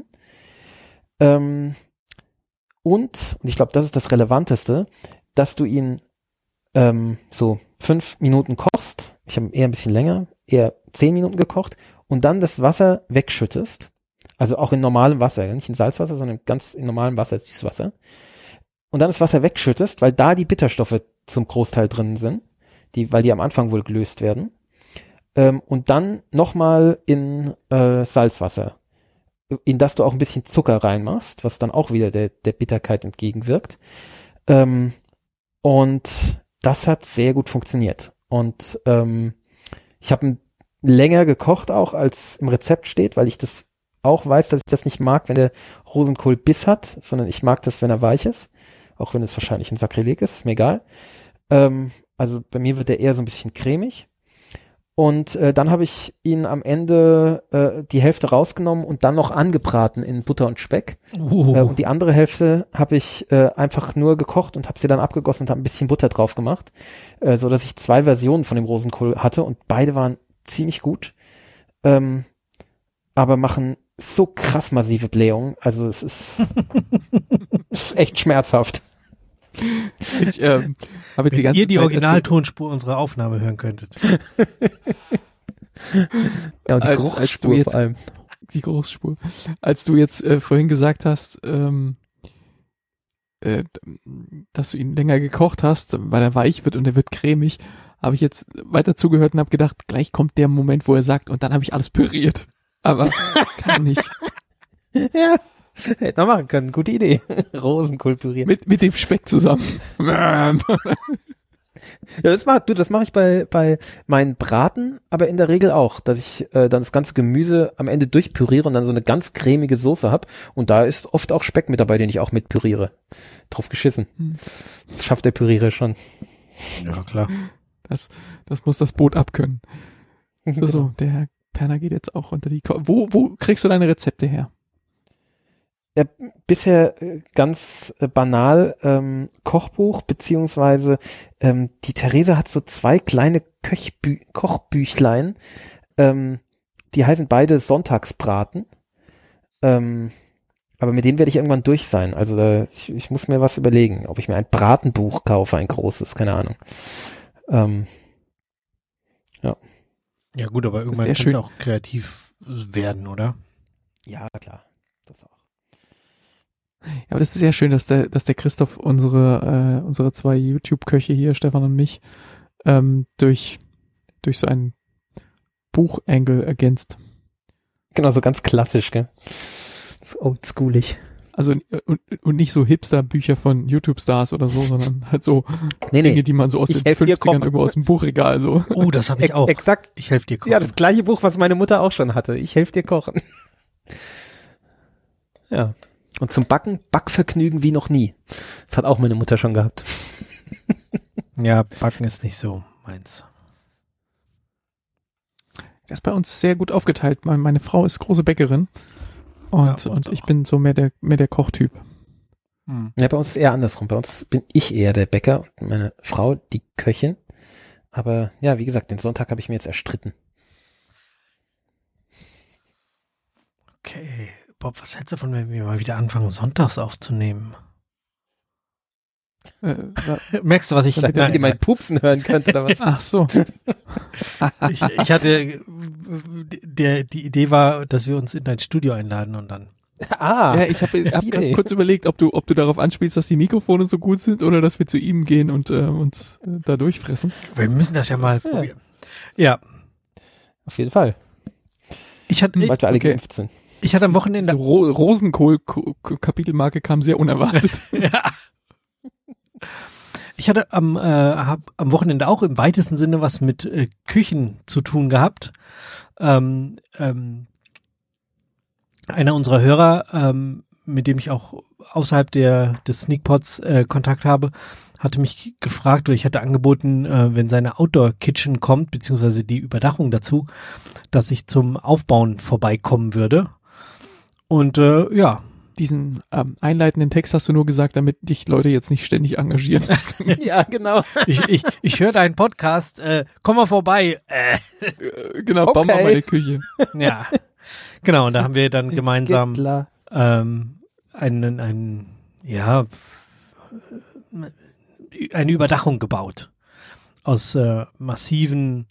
Und ich glaube, das ist das Relevanteste, dass du ihn so 5 Minuten kochst. Ich habe eher ein bisschen länger, eher 10 Minuten gekocht und dann das Wasser wegschüttest. Also auch in normalem Wasser, nicht in Salzwasser, sondern ganz in normalem Wasser, Süßwasser. Und dann das Wasser wegschüttest, weil da die Bitterstoffe zum Großteil drin sind, weil die am Anfang wohl gelöst werden. Und dann nochmal in Salzwasser in das du auch ein bisschen Zucker reinmachst, was dann auch wieder der Bitterkeit entgegenwirkt. Und das hat sehr gut funktioniert. Und ich habe länger gekocht auch, als im Rezept steht, weil ich das auch weiß, dass ich das nicht mag, wenn der Rosenkohl Biss hat, sondern ich mag das, wenn er weich ist. Auch wenn es wahrscheinlich ein Sakrileg ist mir egal. Also bei mir wird er eher so ein bisschen cremig. Und dann habe ich ihn am Ende die Hälfte rausgenommen und dann noch angebraten in Butter und Speck. Und die andere Hälfte habe ich einfach nur gekocht und habe sie dann abgegossen und habe ein bisschen Butter drauf gemacht, so dass ich 2 Versionen von dem Rosenkohl hatte und beide waren ziemlich gut, aber machen so krass massive Blähungen. Also es ist, es ist echt schmerzhaft. Ich habe jetzt die ganze ihr die Zeit Originaltonspur unserer Aufnahme hören könntet. Ja, und die als Geruchsspur du jetzt, vor allem. die Geruchsspur. Als du jetzt vorhin gesagt hast, dass du ihn länger gekocht hast, weil er weich wird und er wird cremig, habe ich jetzt weiter zugehört und habe gedacht, gleich kommt der Moment, wo er sagt, und dann habe ich alles püriert. Aber kann nicht. Ja, hätte man machen können. Gute Idee. Rosenkohl pürieren. Mit dem Speck zusammen. Ja, das mache ich bei meinen Braten, aber in der Regel auch, dass ich dann das ganze Gemüse am Ende durchpüriere und dann so eine ganz cremige Soße habe. Und da ist oft auch Speck mit dabei, den ich auch mit püriere. Drauf geschissen. Das schafft der Pürierer schon. Ja, klar. Das muss das Boot abkönnen. So, der Herr Perner geht jetzt auch unter die Wo kriegst du deine Rezepte her? Ja, bisher ganz banal Kochbuch, beziehungsweise die Therese hat so 2 kleine Kochbüchlein, die heißen beide Sonntagsbraten, aber mit denen werde ich irgendwann durch sein, also ich muss mir was überlegen, ob ich mir ein Bratenbuch kaufe, ein großes, keine Ahnung. Ja. Ja gut, aber irgendwann kannst du auch kreativ werden, oder? Ja, klar, das auch. Ja, aber das ist sehr schön, dass der Christoph unsere 2 YouTube-Köche hier, Stefan und mich, durch so einen Buchengel ergänzt. Genau, so ganz klassisch, gell? So oldschoolig. Also und nicht so Hipster-Bücher von YouTube-Stars oder so, sondern halt so Dinge, die man so aus den 50ern irgendwo aus dem Buchregal so. Oh, das habe ich auch. Exakt. Ich helfe dir kochen. Ja, das gleiche Buch, was meine Mutter auch schon hatte. Ich helfe dir kochen. Ja. Und zum Backen, Backvergnügen wie noch nie. Das hat auch meine Mutter schon gehabt. Ja, Backen ist nicht so meins. Das ist bei uns sehr gut aufgeteilt. Meine Frau ist große Bäckerin und ich bin so mehr der Kochtyp. Ja, bei uns ist es eher andersrum. Bei uns bin ich eher der Bäcker und meine Frau die Köchin. Aber ja, wie gesagt, den Sonntag habe ich mir jetzt erstritten. Okay. Bob, was hältst du davon, wenn wir mal wieder anfangen, sonntags aufzunehmen? Merkst du, was ich... Damit ihr mein Pupsen hören könnt, oder was? Ach so. ich hatte... Die Idee war, dass wir uns in dein Studio einladen und dann... Ja, ich hab kurz überlegt, ob du darauf anspielst, dass die Mikrofone so gut sind oder dass wir zu ihm gehen und uns da durchfressen. Wir müssen das ja mal probieren. Ja. Auf jeden Fall. Weil wir alle geimpft sind. Ich hatte am Wochenende... So Rosenkohl-Kapitelmarke kam sehr unerwartet. Ja. Ich hatte am Wochenende auch im weitesten Sinne was mit Küchen zu tun gehabt. Einer unserer Hörer, mit dem ich auch außerhalb des Sneakpots Kontakt habe, hatte mich gefragt oder ich hatte angeboten, wenn seine Outdoor Kitchen kommt, beziehungsweise die Überdachung dazu, dass ich zum Aufbauen vorbeikommen würde. Und ja. Diesen einleitenden Text hast du nur gesagt, damit dich Leute jetzt nicht ständig engagieren. Ja, genau. Ich höre deinen Podcast, komm mal vorbei. Genau, okay. Bau mal meine Küche. Ja, genau, und da haben wir dann gemeinsam eine Überdachung gebaut. Aus massiven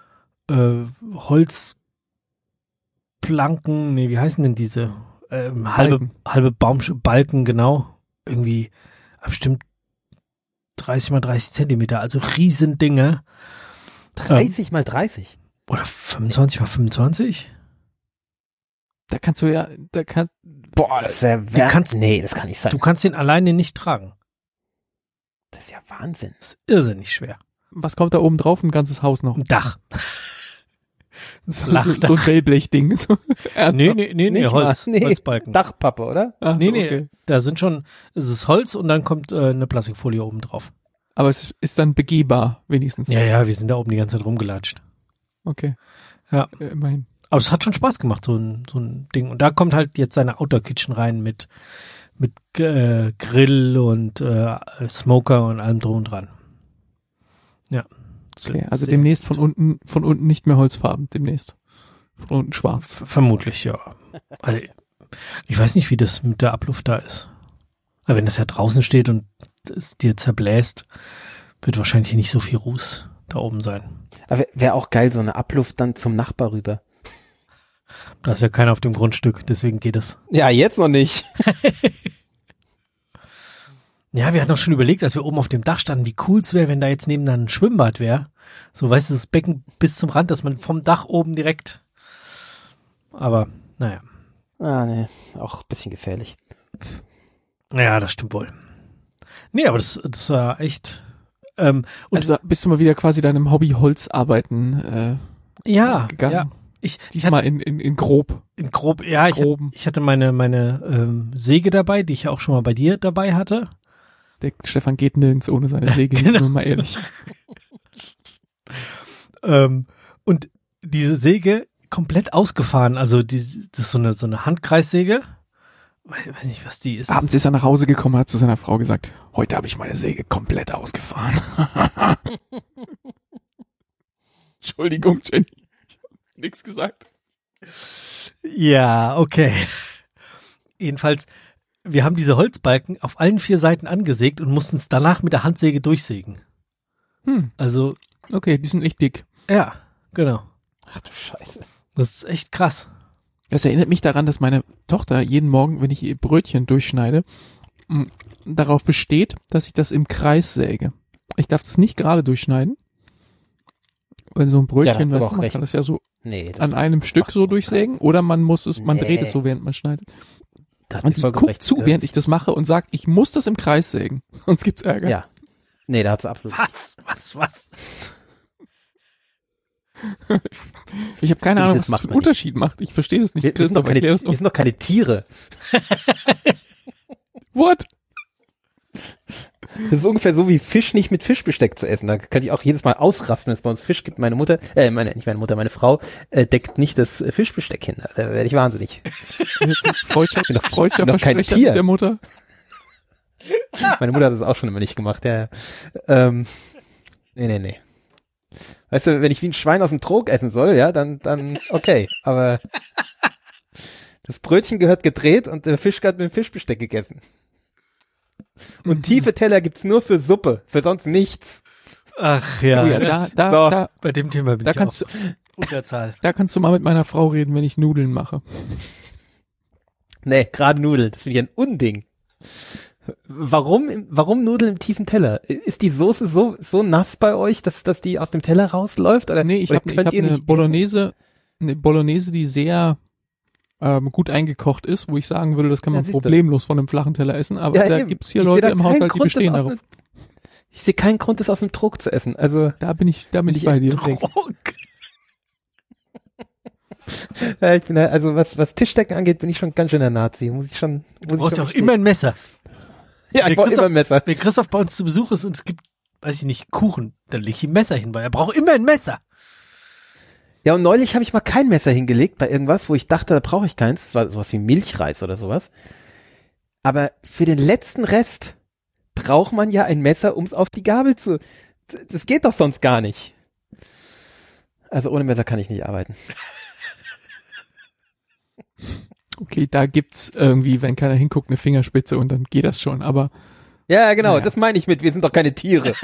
Holzplanken, wie heißen denn diese? Halbe Baumbalken, genau. Irgendwie bestimmt 30 mal 30 Zentimeter, also Riesendinge. 30 mal 30? Oder 25 mal 25? Da kannst du ja, Boah, das ist ja nee, das kann nicht sein. Du kannst ihn alleine nicht tragen. Das ist ja Wahnsinn. Das ist irrsinnig schwer. was kommt da oben drauf? Ein ganzes Haus noch. Ein Dach. So ein Wellblechding. So, nee, Nicht Holz, mal. Nee. Holzbalken. Dachpappe, oder? Ach, Nee, so, nee, okay. da sind schon, es ist Holz und dann kommt eine Plastikfolie oben drauf. Aber es ist dann begehbar, wenigstens. Ja, wir sind da oben die ganze Zeit rumgelatscht. Okay. Ja. Immerhin. Aber es hat schon Spaß gemacht, so ein Ding. Und da kommt halt jetzt seine Outdoor Kitchen rein mit Grill und Smoker und allem drum und dran. Ja. Okay, also demnächst von unten nicht mehr Holzfarben, demnächst. Von unten schwarz. Vermutlich, ja. Also, ich weiß nicht, wie das mit der Abluft da ist. Aber wenn das ja draußen steht und es dir zerbläst, wird wahrscheinlich nicht so viel Ruß da oben sein. Aber wäre auch geil, so eine Abluft dann zum Nachbar rüber. Da ist ja keiner auf dem Grundstück, deswegen geht es. Ja, jetzt noch nicht. Ja, wir hatten auch schon überlegt, als wir oben auf dem Dach standen, wie cool es wäre, wenn da jetzt nebenan ein Schwimmbad wäre. So, weißt du, das Becken bis zum Rand, dass man vom Dach oben direkt. Aber, naja. Ah, nee, auch ein bisschen gefährlich. Ja, das stimmt wohl. Nee, aber das war echt. Und Also bist du mal wieder quasi deinem Hobby Holzarbeiten ja, gegangen. ja. Ich Diesmal in grob. in grob, ja, ich hatte meine Säge dabei, die ich ja auch schon mal bei dir dabei hatte. Der Stefan geht nirgends ohne seine Säge, Genau. nur mal ehrlich. Und diese Säge komplett ausgefahren, also das ist so eine Handkreissäge. Weiß nicht, was die ist. Abends ist er nach Hause gekommen und hat zu seiner Frau gesagt, heute habe ich meine Säge komplett ausgefahren. Entschuldigung, Jenny. Ich hab nix gesagt. Ja, okay. Jedenfalls, wir haben diese Holzbalken auf allen 4 Seiten angesägt und mussten es danach mit der Handsäge durchsägen. Also, Okay, die sind echt dick. ja, genau. Ach du Scheiße. Das ist echt krass. Das erinnert mich daran, dass meine Tochter jeden Morgen, wenn ich ihr Brötchen durchschneide, darauf besteht, dass ich das im Kreis säge. Ich darf das nicht gerade durchschneiden. Weil so ein Brötchen, Ja, weißt du, man recht. kann das ja so Nee, das an einem Stück so durchsägen oder man dreht es so, während man schneidet. hat Und sie die vollkommen guckt recht. zu, während ich das mache und sagt, ich muss das im Kreis sägen, sonst gibt's Ärger. Ja. Nee, da hat sie absolut. Was? Ich habe keine Das Ahnung, was das macht für einen man nicht. Unterschied macht. Ich verstehe das nicht. Wir sind doch erklär das wir sind doch keine Tiere. What? Das ist ungefähr so wie Fisch nicht mit Fischbesteck zu essen. Da kann ich auch jedes Mal ausrasten, wenn es bei uns Fisch gibt. Meine Frau deckt nicht das Fischbesteck hin. Da werde ich wahnsinnig. Jetzt ein freudscher bin doch kein Versprecher Tier. der Mutter. Meine Mutter hat das auch schon immer nicht gemacht. Ja. Nee. Weißt du, wenn ich wie ein Schwein aus dem Trog essen soll, ja, dann okay. Aber das Brötchen gehört gedreht und der Fisch gehört mit dem Fischbesteck gegessen. Und tiefe Teller gibt's nur für Suppe, für sonst nichts. Ach ja, Oh ja, das- bei dem Thema bin da ich kannst auch Unterzahl. da kannst du mal mit meiner Frau reden, wenn ich Nudeln mache. Nee, gerade Nudeln, das finde ich ein Unding. Warum Nudeln im tiefen Teller? Ist die Soße so nass bei euch, dass die aus dem Teller rausläuft? Oder, Nee, ich oder habe könnt hab ihr eine nicht- Bolognese, die sehr gut eingekocht ist, wo ich sagen würde, das kann man Ja, siehst du. problemlos von einem flachen Teller essen, aber Ja, da eben. gibt's hier Ich sehe Leute da im keinen Haushalt, die Grund, bestehen das aus darauf. Ich sehe keinen Grund, das aus dem Trog zu essen. Also, Da bin ich bei dir. ja, ich bin da, also was Tischdecken angeht, bin ich schon ganz schön der Nazi. Du brauchst ja auch immer ein Messer. Ja, ich Wenn brauche immer ein Messer. Wenn Christoph bei uns zu Besuch ist und es gibt, weiß ich nicht, Kuchen, dann leg ich ein Messer hin, weil er braucht immer ein Messer. Ja, und neulich habe ich mal kein Messer hingelegt bei irgendwas, wo ich dachte, da brauche ich keins. Das war sowas wie Milchreis oder sowas. Aber für den letzten Rest braucht man ja ein Messer, um es auf die Gabel zu... Das geht doch sonst gar nicht. Also ohne Messer kann ich nicht arbeiten. Okay, da gibt's irgendwie, wenn keiner hinguckt, eine Fingerspitze und dann geht das schon, aber Ja, genau, Naja. das meine ich mit, wir sind doch keine Tiere.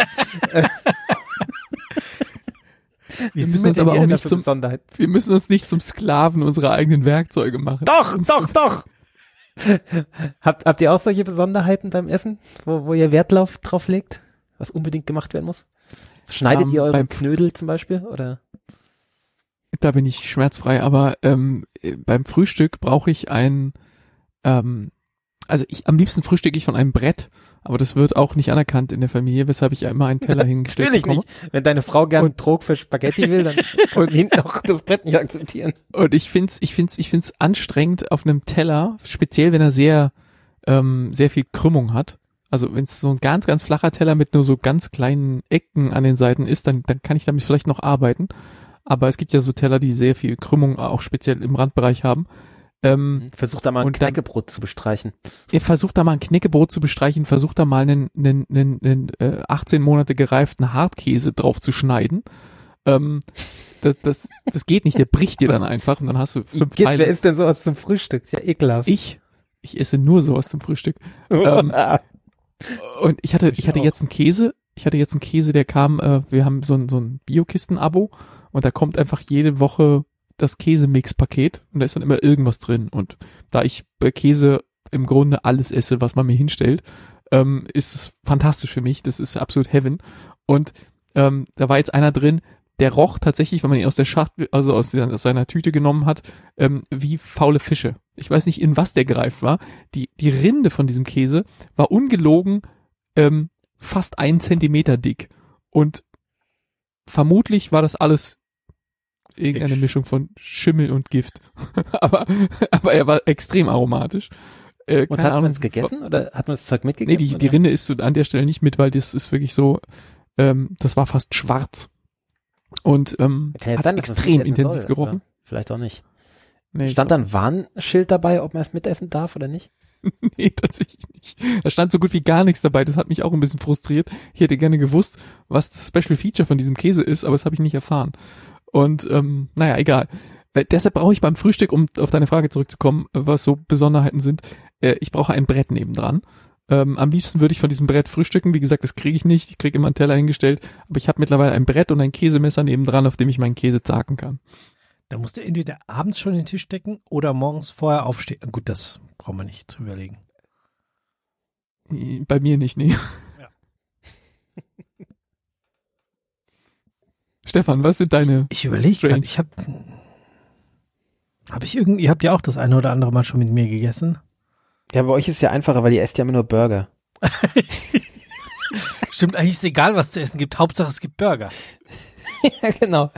wir müssen uns aber auch nicht zum Besonderheit. wir müssen uns nicht zum Sklaven unserer eigenen Werkzeuge machen. Doch! Habt ihr auch solche Besonderheiten beim Essen, wo ihr Wert drauf legt, was unbedingt gemacht werden muss? Schneidet ihr eure beim- Knödel zum Beispiel, oder? Da bin ich schmerzfrei, aber beim Frühstück brauche ich am liebsten frühstücke ich von einem Brett, aber das wird auch nicht anerkannt in der Familie, weshalb ich immer einen Teller hingestellt bekomme. Natürlich nicht. Wenn deine Frau gern einen Trog für Spaghetti will, dann können hinten auch das Brett nicht akzeptieren. Und ich find's anstrengend auf einem Teller, speziell wenn er sehr viel Krümmung hat. Also wenn es so ein ganz, ganz flacher Teller mit nur so ganz kleinen Ecken an den Seiten ist, dann kann ich damit vielleicht noch arbeiten. Aber es gibt ja so Teller, die sehr viel Krümmung auch speziell im Randbereich haben. Versuch da mal ein Knäckebrot zu bestreichen. Versucht da mal ein Knäckebrot zu bestreichen, versucht da mal einen 18 Monate gereiften Hartkäse drauf zu schneiden. Das geht nicht, der bricht dir dann einfach und dann hast du 5 Teile. Wer isst denn sowas zum Frühstück? Ist ja ekelhaft. Ich esse nur sowas zum Frühstück. Und ich hatte jetzt einen Käse, der kam, wir haben so ein Biokisten-Abo und da kommt einfach jede Woche das Käsemix-Paket und da ist dann immer irgendwas drin. Und da ich bei Käse im Grunde alles esse, was man mir hinstellt, ist es fantastisch für mich. Das ist absolut Heaven. Und da war jetzt einer drin, der roch tatsächlich, wenn man ihn aus der Schachtel, also aus seiner Tüte genommen hat, wie faule Fische. Ich weiß nicht, in was der gereift war. Die Rinde von diesem Käse war ungelogen fast 1 Zentimeter dick. Und vermutlich war das alles irgendeine Mischung von Schimmel und Gift. aber er war extrem aromatisch. Und hat man es gegessen oder hat man das Zeug mitgegessen? Nee, die Rinde isst du an der Stelle nicht mit, weil das ist wirklich so, das war fast schwarz. Und hat sein, extrem intensiv gerochen. Vielleicht auch nicht. Nee, stand da ein Warnschild dabei, ob man es mitessen darf oder nicht? Nee, tatsächlich nicht. Da stand so gut wie gar nichts dabei. Das hat mich auch ein bisschen frustriert. Ich hätte gerne gewusst, was das Special Feature von diesem Käse ist, aber das habe ich nicht erfahren. Und naja, egal. Deshalb brauche ich beim Frühstück, um auf deine Frage zurückzukommen, was so Besonderheiten sind, ich brauche ein Brett nebendran. Am liebsten würde ich von diesem Brett frühstücken. Wie gesagt, das kriege ich nicht. Ich kriege immer einen Teller hingestellt. Aber ich habe mittlerweile ein Brett und ein Käsemesser nebendran, auf dem ich meinen Käse zacken kann. Da musst du entweder abends schon den Tisch decken oder morgens vorher aufstehen. Gut, das brauchen wir nicht zu überlegen. Bei mir nicht, nee. Ja. Stefan, was sind deine? Ich überlege gerade, ihr habt ja auch das eine oder andere Mal schon mit mir gegessen. Ja, bei euch ist es ja einfacher, weil ihr esst ja immer nur Burger. Stimmt, eigentlich ist egal, was zu essen gibt. Hauptsache, es gibt Burger. Ja, genau.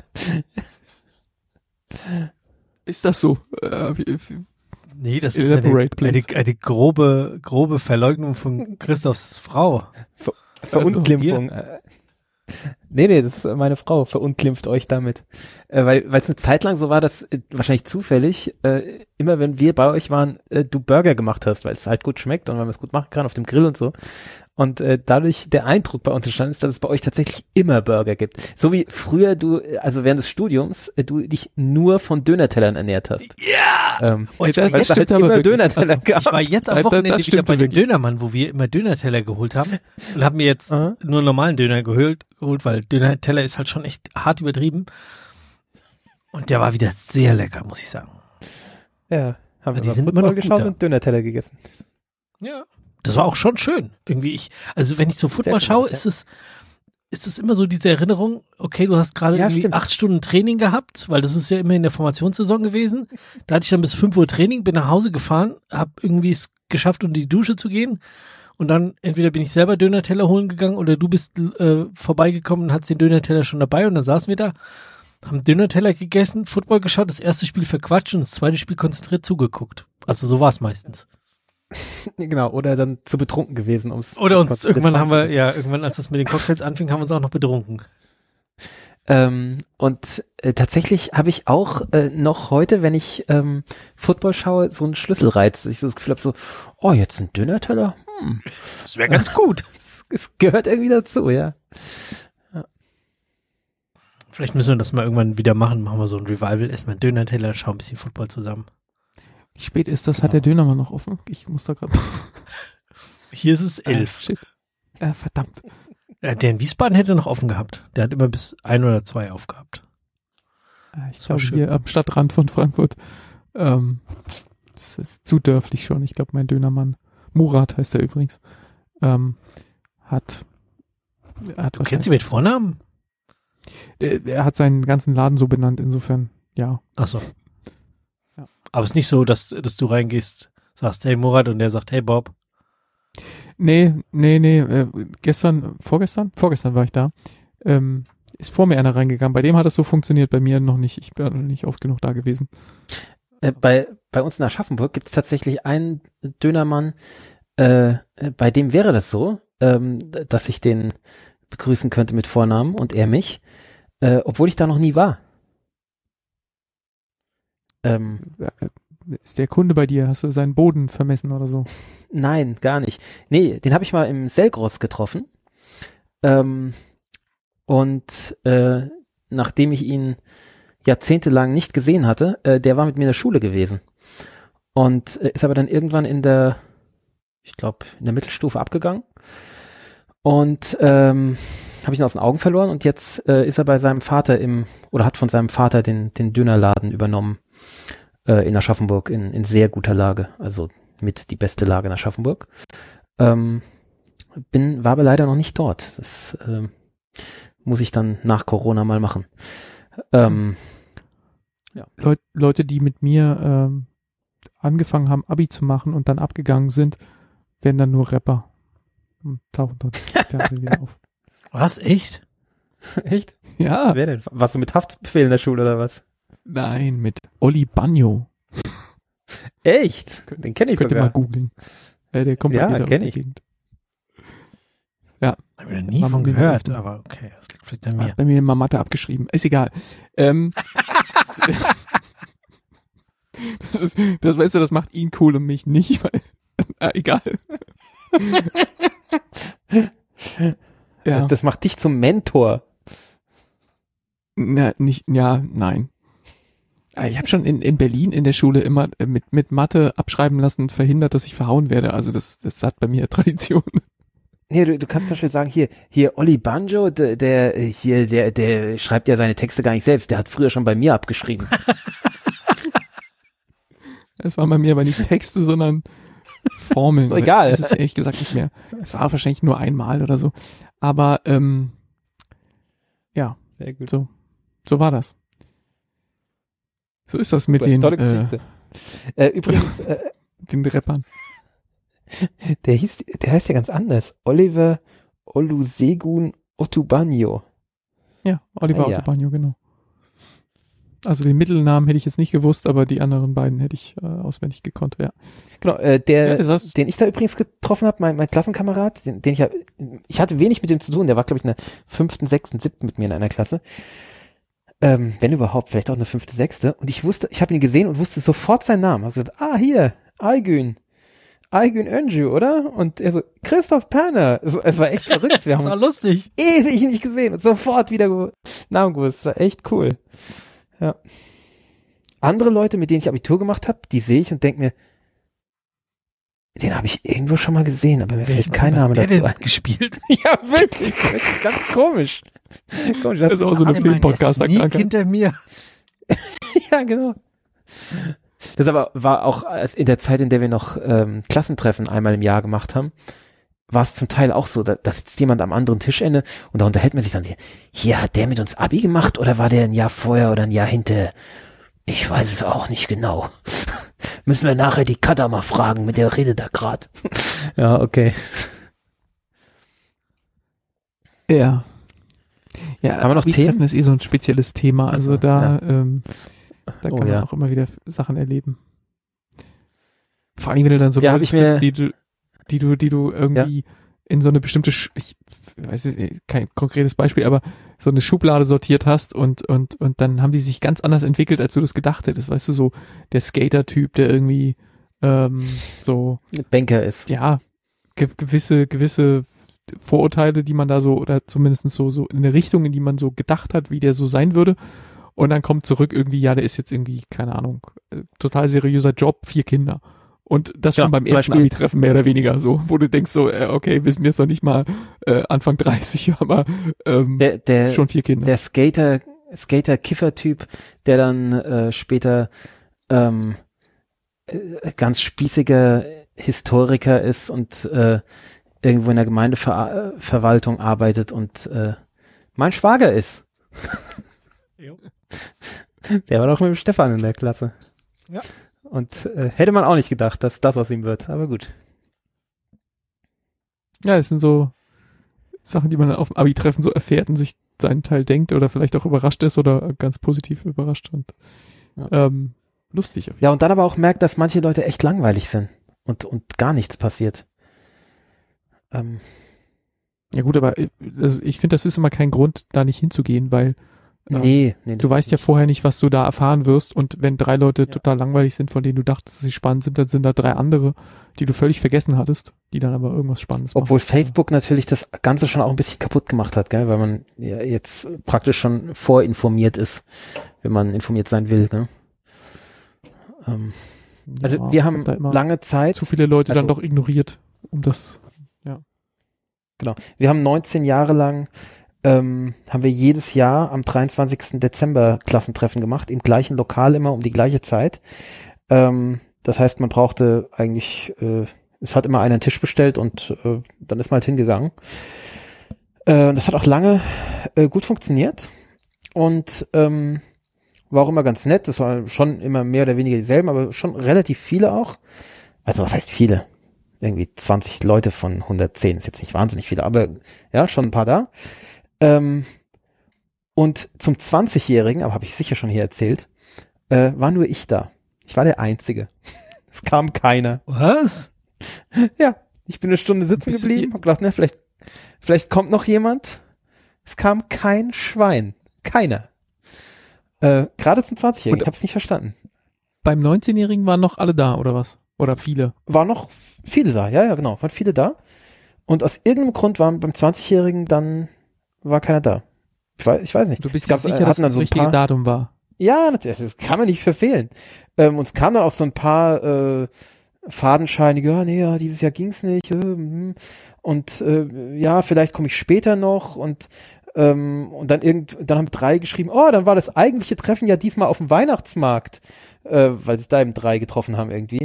Ist das so? Nee, das ist eine grobe Verleugnung von Christophs Frau. Verunglimpfung. Nee, das ist meine Frau, verunglimpft euch damit. Weil es eine Zeit lang so war, dass wahrscheinlich zufällig, immer wenn wir bei euch waren, du Burger gemacht hast, weil es halt gut schmeckt und weil man es gut machen kann auf dem Grill und so. Und dadurch der Eindruck bei uns entstanden ist, dass es bei euch tatsächlich immer Burger gibt. So wie früher also während des Studiums, du dich nur von Dönertellern ernährt hast. Ja! Und weil es halt immer Dönerteller gab. Ich war jetzt am Wochenende wieder bei dem Dönermann, wo wir immer Dönerteller geholt haben und haben mir jetzt nur einen normalen Döner geholt, weil Dönerteller ist halt schon echt hart übertrieben. Und der war wieder sehr lecker, muss ich sagen. Ja, haben wir die sind immer noch geschaut und Dönerteller gegessen. Ja. Das war auch schon schön. Irgendwie also wenn ich so Football schaue, ist es immer so diese Erinnerung, okay, du hast gerade irgendwie 8 Stunden Training gehabt, weil das ist ja immer in der Formationssaison gewesen. Da hatte ich dann bis 5 Uhr Training, bin nach Hause gefahren, habe irgendwie es geschafft, unter die Dusche zu gehen. Und dann entweder bin ich selber Dönerteller holen gegangen oder du bist vorbeigekommen und hattest den Dönerteller schon dabei und dann saßen wir da, haben Dönerteller gegessen, Football geschaut, das erste Spiel verquatscht und das zweite Spiel konzentriert zugeguckt. Also so war es meistens. Genau, oder dann zu betrunken gewesen. Oder uns irgendwann als das mit den Cocktails anfing, haben wir uns auch noch betrunken. Und tatsächlich habe ich auch noch heute, wenn ich Football schaue, so einen Schlüsselreiz. Ich so das Gefühl habe so, oh, jetzt ein Dönerteller? Das wäre ganz gut. Es gehört irgendwie dazu, ja. Vielleicht müssen wir das mal irgendwann wieder machen. Machen wir so ein Revival, essen wir einen Dönerteller, schauen ein bisschen Football zusammen. Wie spät ist das? Genau. Hat der Dönermann noch offen? Ich muss da gerade. Hier ist es 11. Shit. Verdammt. Der in Wiesbaden hätte noch offen gehabt. Der hat immer bis 1 oder 2 aufgehabt. Ich glaube hier am Stadtrand von Frankfurt. Das ist zu dörflich schon. Ich glaube, mein Dönermann, Murat heißt er übrigens, hat Du kennst ihn mit Vornamen? Er hat seinen ganzen Laden so benannt, insofern ja. Ach so. Ja. Aber es ist nicht so, dass du reingehst, sagst, hey Murat, und der sagt, hey Bob. Nee, vorgestern war ich da, ist vor mir einer reingegangen. Bei dem hat es so funktioniert, bei mir noch nicht. Ich bin noch nicht oft genug da gewesen. Bei uns in Aschaffenburg gibt es tatsächlich einen Dönermann, bei dem wäre das so, dass ich den begrüßen könnte mit Vornamen und er mich, obwohl ich da noch nie war. Ist der Kunde bei dir? Hast du seinen Boden vermessen oder so? Nein, gar nicht. Nee, den habe ich mal im Selgros getroffen. Und nachdem ich ihn jahrzehntelang nicht gesehen hatte, der war mit mir in der Schule gewesen. Und ist aber dann irgendwann in der Mittelstufe abgegangen. Und habe ich ihn aus den Augen verloren und jetzt ist er bei seinem Vater hat von seinem Vater den Dönerladen übernommen in Aschaffenburg in sehr guter Lage, also mit die beste Lage in Aschaffenburg. War aber leider noch nicht dort. Das muss ich dann nach Corona mal machen. Ja. Leute, die mit mir angefangen haben, Abi zu machen und dann abgegangen sind, werden dann nur Rapper und tauchen dort im Fernsehen wieder auf. Was? Echt? Echt? Ja. Wer denn? Warst du mit Haftbefehl in der Schule oder was? Nein, mit Oli Bagno. Echt? Den kenne ich Könnt ihr sogar. mal googeln. Der kommt Ja, bei mir aus kenn der ich. Gegend. Ja. Hab ich noch nie War von mir gehört, noch- aber okay, das liegt vielleicht an mir. Hat bei mir in Mathe abgeschrieben. Ist egal. Das weißt du, das macht ihn cool und mich nicht, weil, egal. Ja, Das macht dich zum Mentor. nein. Ich habe schon in Berlin in der Schule immer mit Mathe abschreiben lassen, verhindert, dass ich verhauen werde. Also das hat bei mir Tradition. Nee, du kannst zum Beispiel sagen, hier Oli Banjo, der schreibt ja seine Texte gar nicht selbst, der hat früher schon bei mir abgeschrieben. Es waren bei mir aber nicht Texte, sondern Formeln. Ist egal. Das ist ehrlich gesagt nicht mehr. Es war wahrscheinlich nur einmal oder so. Aber ja, Sehr gut. so war das. So ist das mit den Tolle Geschichte. Übrigens, den Rappern. der heißt ja ganz anders. Oliver Olusegun Otubanyo. Ja, Oliver Ja. Ottobagno, genau. Also den Mittelnamen hätte ich jetzt nicht gewusst, aber die anderen beiden hätte ich auswendig gekonnt, ja. Genau, Ja, das heißt- den ich da übrigens getroffen habe, mein Klassenkamerad, den ich hatte wenig mit dem zu tun, der war, glaube ich, in der 5., 6., 7. mit mir in einer Klasse. Wenn überhaupt, vielleicht auch eine 5., 6. Und ich habe ihn gesehen und wusste sofort seinen Namen. Hab gesagt, hier, Aygün Öncü, oder? Und er so, Christoph Perner. Es war echt verrückt. Wir Das war haben lustig. ewig nicht gesehen und sofort wieder Namen gewusst. Das war echt cool. Ja. Andere Leute, mit denen ich Abitur gemacht habe, die sehe ich und denke mir, den habe ich irgendwo schon mal gesehen, aber mir fällt kein Name der dazu denn ein. gespielt? Ja, wirklich. Ganz komisch. Komisch. Das ist auch so eine Filmpodcast, Nick danke. hinter mir. Ja, genau. Das aber war auch in der Zeit, in der wir noch Klassentreffen einmal im Jahr gemacht haben, war es zum Teil auch so, da sitzt jemand am anderen Tischende und da unterhält man sich dann, hier, hat der mit uns Abi gemacht oder war der ein Jahr vorher oder ein Jahr hinter? Ich weiß es auch nicht genau. Müssen wir nachher die Katha mal fragen, mit der redet da grad. Ja, okay. Ja. Ja, Haben wir noch Abi-Treffen Themen? ist so ein spezielles Thema. Also Ach so, da, ja. da Oh, kann man ja. auch immer wieder Sachen erleben. Vor allem, wenn du dann so Ja, hab Leute ich mir- triffst, die du irgendwie in so eine bestimmte, ich weiß nicht, kein konkretes Beispiel, aber so eine Schublade sortiert hast und dann haben die sich ganz anders entwickelt, als du das gedacht hättest. Weißt du, so der Skater-Typ, der irgendwie so, Banker ist. ja, gewisse Vorurteile, die man da so, oder zumindest so in eine Richtung, in die man so gedacht hat, wie der so sein würde. Und dann kommt zurück irgendwie, ja, der ist jetzt irgendwie, keine Ahnung, total seriöser Job, 4 Kinder. Und das schon Ja, beim zum ersten Beispiel- Abi-Treffen mehr oder weniger so, wo du denkst so, okay, wir sind jetzt noch nicht mal Anfang 30, aber Der schon 4 Kinder. Der Skater-Kiffer-Typ, der dann später ganz spießiger Historiker ist und irgendwo in der Gemeindeverwaltung arbeitet und mein Schwager ist. Jo. Der war doch mit dem Stefan in der Klasse. Ja. Und hätte man auch nicht gedacht, dass das aus ihm wird, aber gut. Ja, es sind so Sachen, die man dann auf dem Abi-Treffen so erfährt und sich seinen Teil denkt oder vielleicht auch überrascht ist oder ganz positiv überrascht und lustig. Auf jeden Fall. Ja, und dann aber auch merkt, dass manche Leute echt langweilig sind und gar nichts passiert. Ja gut, aber ich finde, das ist immer kein Grund, da nicht hinzugehen, weil Nee, du weißt ja vorher nicht, was du da erfahren wirst, und wenn 3 Leute total langweilig sind, von denen du dachtest, dass sie spannend sind, dann sind da 3 andere, die du völlig vergessen hattest, die dann aber irgendwas Spannendes machen. Obwohl Facebook natürlich das Ganze schon auch ein bisschen kaputt gemacht hat, gell? Weil man ja jetzt praktisch schon vorinformiert ist, wenn man informiert sein will. Ne? Also Ja, wir haben da immer lange Zeit... zu viele Leute dann doch ignoriert, um das... Genau. Wir haben 19 Jahre lang haben wir jedes Jahr am 23. Dezember Klassentreffen gemacht, im gleichen Lokal immer um die gleiche Zeit. Das heißt, man brauchte eigentlich, es hat immer einer einen Tisch bestellt und dann ist man halt hingegangen. Das hat auch lange gut funktioniert und war auch immer ganz nett. Das war schon immer mehr oder weniger dieselben, aber schon relativ viele auch. Also was heißt viele? Irgendwie 20 Leute von 110 ist jetzt nicht wahnsinnig viele, aber ja, schon ein paar da. Und zum 20-Jährigen, aber habe ich sicher schon hier erzählt, war nur ich da. Ich war der Einzige. Es kam keiner. Was? Ja, ich bin eine Stunde sitzen geblieben, hab gedacht, ne, vielleicht kommt noch jemand. Es kam kein Schwein. Keiner. Gerade zum 20-Jährigen, ich hab's nicht verstanden. Beim 19-Jährigen waren noch alle da, oder was? Oder viele? War noch viele da, ja, genau, waren viele da. Und aus irgendeinem Grund waren beim 20-Jährigen dann war keiner da. Ich weiß nicht. Du bist ja sicher, dass das richtige Datum war? Ja, natürlich, das kann man nicht verfehlen. Uns kamen dann auch so ein paar fadenscheinige, ja, dieses Jahr ging's nicht. Und ja, vielleicht komme ich später noch. Und dann haben 3 geschrieben, oh, dann war das eigentliche Treffen ja diesmal auf dem Weihnachtsmarkt, weil sich da eben 3 getroffen haben irgendwie.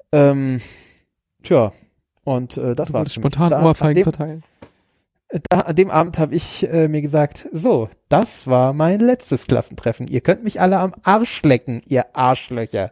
Tja, und das war's. Spontan Ohrfeigen verteilen. An dem Abend habe ich mir gesagt, so, das war mein letztes Klassentreffen. Ihr könnt mich alle am Arsch lecken, ihr Arschlöcher.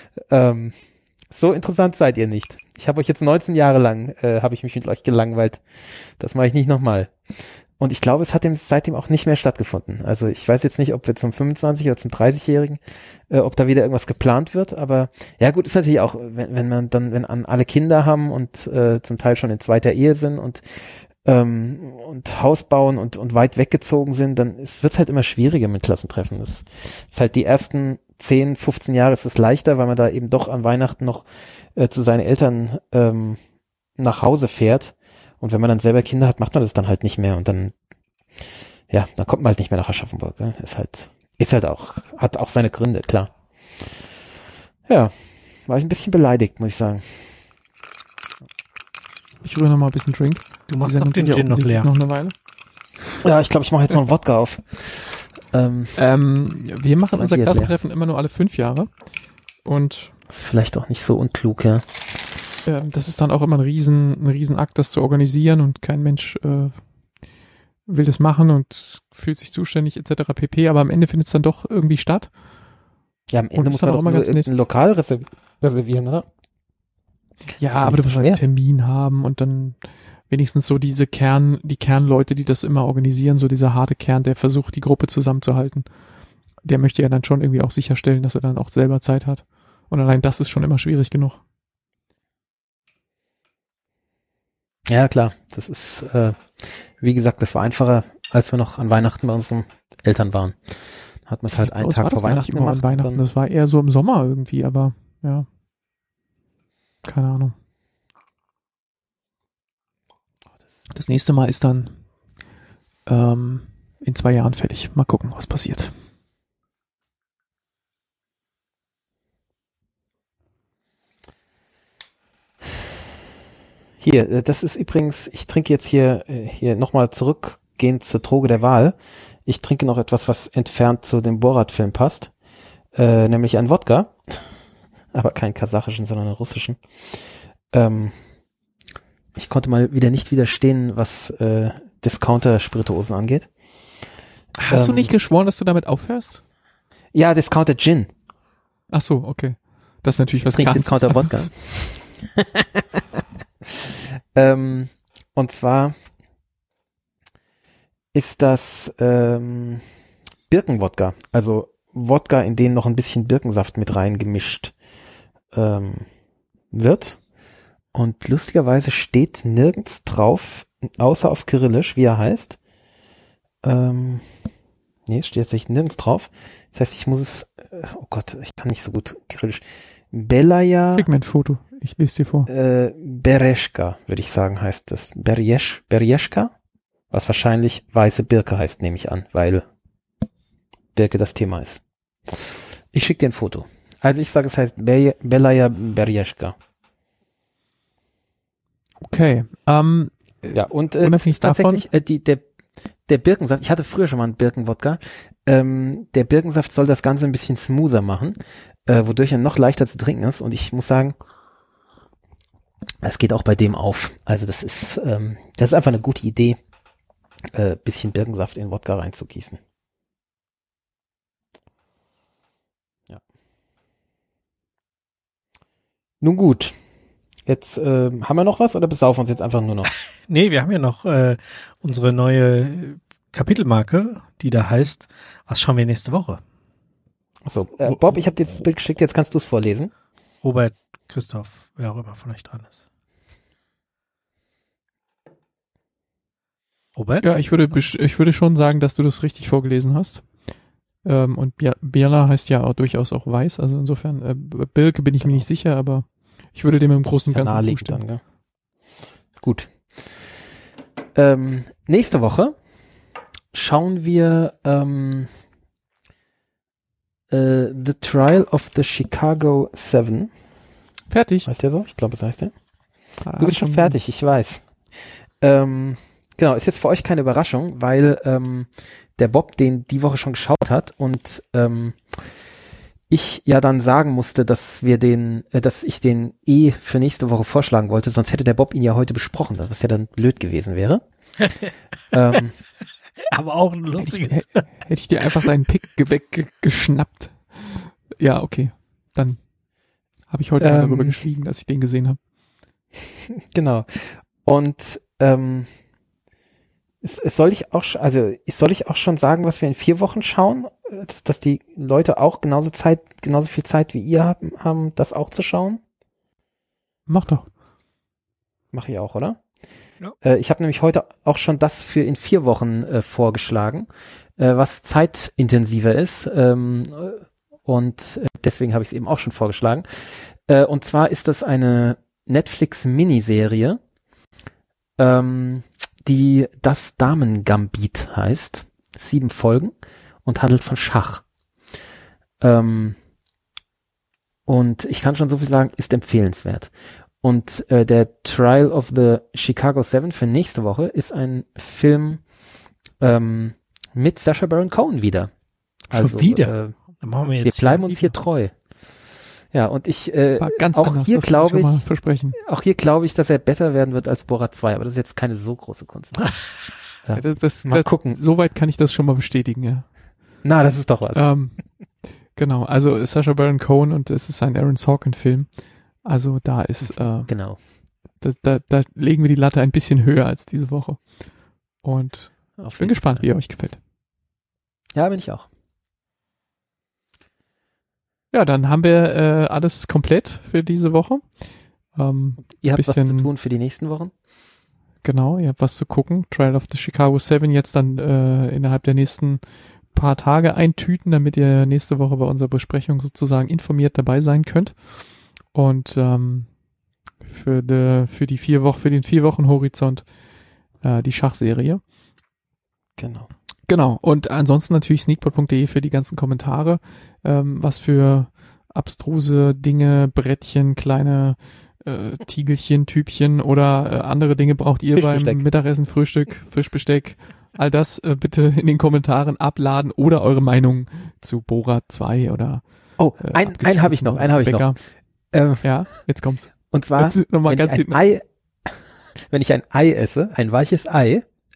So interessant seid ihr nicht. Ich habe euch jetzt 19 Jahre lang, habe ich mich mit euch gelangweilt. Das mache ich nicht nochmal. Und ich glaube, es hat seitdem auch nicht mehr stattgefunden. Also ich weiß jetzt nicht, ob wir zum 25- oder zum 30-Jährigen, ob da wieder irgendwas geplant wird. Aber ja gut, ist natürlich auch, wenn alle Kinder haben und zum Teil schon in zweiter Ehe sind und Haus bauen und weit weggezogen sind, dann wird's halt immer schwieriger mit Klassentreffen. Das ist halt die ersten 10, 15 Jahre ist es leichter, weil man da eben doch an Weihnachten noch zu seinen Eltern nach Hause fährt. Und wenn man dann selber Kinder hat, macht man das dann halt nicht mehr. Und dann, ja, dann kommt man halt nicht mehr nach Aschaffenburg. Ne? Ist halt auch, hat auch seine Gründe, klar. Ja, war ich ein bisschen beleidigt, muss ich sagen. Ich rühre noch mal ein bisschen Drink. Du machst doch den Gin noch leer. Noch eine Weile. Ja, ich glaube, ich mache jetzt noch einen Wodka auf. Wir machen unser Klassentreffen immer nur alle 5 Jahre. Und das ist vielleicht auch nicht so unklug, ja. Das ist dann auch immer ein Riesenakt, das zu organisieren, und kein Mensch will das machen und fühlt sich zuständig etc. pp. Aber am Ende findet es dann doch irgendwie statt. Ja, am Ende muss man doch nur irgendein Lokal reservieren, oder? Ja, aber du musst halt einen Termin haben und dann wenigstens so die Kernleute, die das immer organisieren, so dieser harte Kern, der versucht, die Gruppe zusammenzuhalten. Der möchte ja dann schon irgendwie auch sicherstellen, dass er dann auch selber Zeit hat. Und allein das ist schon immer schwierig genug. Ja, klar. Das ist, wie gesagt, das war einfacher, als wir noch an Weihnachten bei unseren Eltern waren. Da hat man es halt einen Tag vor Weihnachten gemacht. Das war eher so im Sommer irgendwie, aber ja. Keine Ahnung. Das nächste Mal ist dann in 2 Jahren fertig. Mal gucken, was passiert. Hier, das ist übrigens, ich trinke jetzt hier nochmal zurückgehend zur Droge der Wahl. Ich trinke noch etwas, was entfernt zu dem Borat-Film passt. Nämlich ein Wodka. Aber keinen kasachischen, sondern einen russischen. Ich konnte mal wieder nicht widerstehen, was Discounter-Spirituosen angeht. Hast du nicht geschworen, dass du damit aufhörst? Ja, Discounter Gin. Ach so, okay. Das ist natürlich was Trinkt ganz Discounter Wodka. anderes. Und zwar ist das Birkenwodka. Also Wodka, in den noch ein bisschen Birkensaft mit reingemischt wird. Und lustigerweise steht nirgends drauf, außer auf Kyrillisch, wie er heißt. Nee, es steht tatsächlich nirgends drauf. Das heißt, ich muss es, oh Gott, ich kann nicht so gut Kyrillisch. Belaya. Schick mir ein Foto, ich lese dir vor. Bereshka, würde ich sagen, heißt das. Bereshka? Was wahrscheinlich weiße Birke heißt, nehme ich an, weil Birke das Thema ist. Ich schicke dir ein Foto. Also ich sage, es heißt Belaya Bereshka. Okay. Ja, und unabhängig tatsächlich der Birkensaft, ich hatte früher schon mal einen Birkenwodka, der Birkensaft soll das Ganze ein bisschen smoother machen, wodurch er noch leichter zu trinken ist, und ich muss sagen, es geht auch bei dem auf. Also das ist einfach eine gute Idee, bisschen Birkensaft in Wodka reinzugießen. Ja. Nun gut. Jetzt haben wir noch was oder besaufen wir uns jetzt einfach nur noch? Nee, wir haben ja noch unsere neue Kapitelmarke, die da heißt, was schauen wir nächste Woche? Achso, Bob, ich habe dir das Bild geschickt, jetzt kannst du es vorlesen. Robert, Christoph, wer auch immer von euch dran ist. Robert? Ja, ich würde schon sagen, dass du das richtig vorgelesen hast. Und Biela heißt ja auch durchaus auch weiß, also insofern, Birke bin ich mir nicht sicher, aber ich würde dem im Großen und Ganzen zustimmen. Dann, gut. Nächste Woche schauen wir The Trial of the Chicago 7. Fertig. Heißt der so? Ich glaube, es heißt der. Du bist schon fertig, ich weiß. Genau, ist jetzt für euch keine Überraschung, weil der Bob den die Woche schon geschaut hat und ich ja dann sagen musste, dass ich den für nächste Woche vorschlagen wollte, sonst hätte der Bob ihn ja heute besprochen, was ja dann blöd gewesen wäre. Aber auch ein lustiges. Hätte ich dir einfach deinen Pick weggeschnappt. Ja, okay. Dann habe ich heute mal darüber geschwiegen, dass ich den gesehen habe. Genau. Und soll ich auch schon sagen, was wir in 4 Wochen schauen? Dass die Leute auch genauso viel Zeit wie ihr haben, das auch zu schauen? Mach doch. Mach ich auch, oder? Ja. Ich habe nämlich heute auch schon das für in 4 Wochen vorgeschlagen, was zeitintensiver ist. Und deswegen habe ich es eben auch schon vorgeschlagen. Und zwar ist das eine Netflix-Miniserie, die Das Damen-Gambit heißt. 7 Folgen und handelt von Schach. Und ich kann schon so viel sagen, ist empfehlenswert. Und der Trial of the Chicago 7 für nächste Woche ist ein Film mit Sacha Baron Cohen wieder. Schon wieder? Dann machen wir bleiben uns hier treu. Ja, und ich ganz auch anders, hier glaube ich, versprechen. Auch hier glaube ich, dass er besser werden wird als Borat 2, aber das ist jetzt keine so große Kunst. Ja, mal gucken. Soweit kann ich das schon mal bestätigen, ja. Na, das ist doch was. Genau, also Sacha Baron Cohen und es ist ein Aaron Sorkin-Film. Also da ist genau. Da legen wir die Latte ein bisschen höher als diese Woche. Und ich bin gespannt, wie er euch gefällt. Ja, bin ich auch. Ja, dann haben wir alles komplett für diese Woche. Ihr habt was zu tun für die nächsten Wochen? Genau, ihr habt was zu gucken. Trial of the Chicago 7 jetzt dann innerhalb der nächsten paar Tage eintüten, damit ihr nächste Woche bei unserer Besprechung sozusagen informiert dabei sein könnt. Und für den 4 Wochen Horizont die Schachserie. Genau. Und ansonsten natürlich sneakpot.de für die ganzen Kommentare, was für abstruse Dinge, Brettchen, kleine Tiegelchen, Typchen oder andere Dinge braucht ihr beim Mittagessen, Frühstück, Fischbesteck. All das bitte in den Kommentaren abladen oder eure Meinung zu Borat 2 oder einen habe ich noch. Ja, jetzt kommt's. Und zwar, wenn ich ein Ei esse, ein weiches Ei,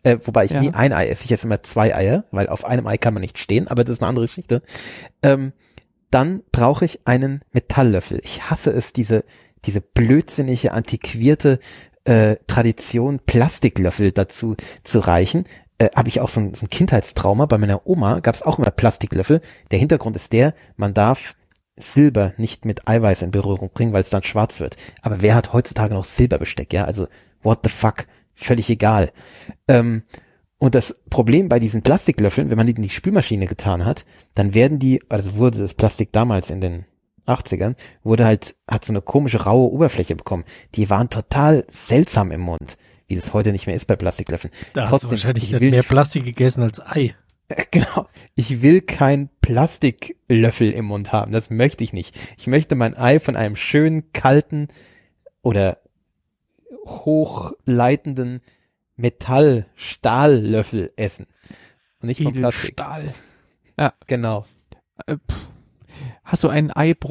wobei ich nie ein Ei esse, ich esse immer 2 Eier, weil auf einem Ei kann man nicht stehen, aber das ist eine andere Geschichte. Dann brauche ich einen Metalllöffel. Ich hasse es, diese blödsinnige, antiquierte Tradition, Plastiklöffel dazu zu reichen. Habe ich auch so ein Kindheitstrauma. Bei meiner Oma gab es auch immer Plastiklöffel. Der Hintergrund ist man darf Silber nicht mit Eiweiß in Berührung bringen, weil es dann schwarz wird. Aber wer hat heutzutage noch Silberbesteck, ja? Also, what the fuck? Völlig egal. Und das Problem bei diesen Plastiklöffeln, wenn man die in die Spülmaschine getan hat, dann wurde das Plastik damals in den 80ern, hat so eine komische raue Oberfläche bekommen. Die waren total seltsam im Mund, wie das heute nicht mehr ist bei Plastiklöffeln. Da hast du wahrscheinlich mehr Plastik gegessen als Ei. Genau. Ich will keinen Plastiklöffel im Mund haben. Das möchte ich nicht. Ich möchte mein Ei von einem schönen, kalten oder hochleitenden Metall-Stahllöffel essen. Und nicht vom Plastik. Stahl. Ja, genau. Hast du einen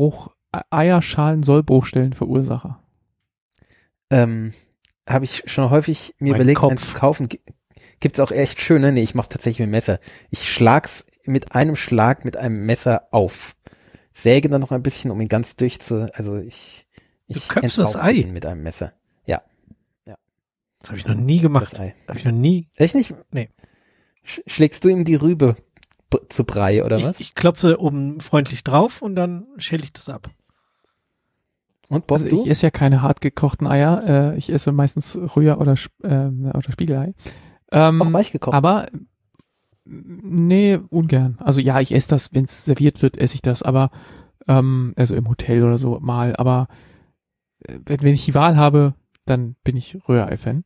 Eierschalen-Sollbruchstellen-Verursacher? Habe ich schon häufig mir überlegt, eins zu kaufen. Gibt's auch echt schöne. Nee, ich mach's tatsächlich mit dem Messer. Ich schlag's mit einem Schlag mit einem Messer auf. Säge dann noch ein bisschen, um ihn ganz ich köpfst das Ei ihn mit einem Messer. Ja. Das habe ich noch nie gemacht. Habe ich noch nie. Echt nicht? Nee. Schlägst du ihm die Rübe zu Brei oder was? Ich klopfe oben freundlich drauf und dann schäle ich das ab. Und Bob, ich esse ja keine hart gekochten Eier. Ich esse meistens Rühr- oder Spiegelei. Auch weich gekocht? Aber nee, ungern. Also ja, ich esse das, wenn es serviert wird, esse ich das. Aber also im Hotel oder so mal. Aber wenn ich die Wahl habe, dann bin ich Rührei-Fan.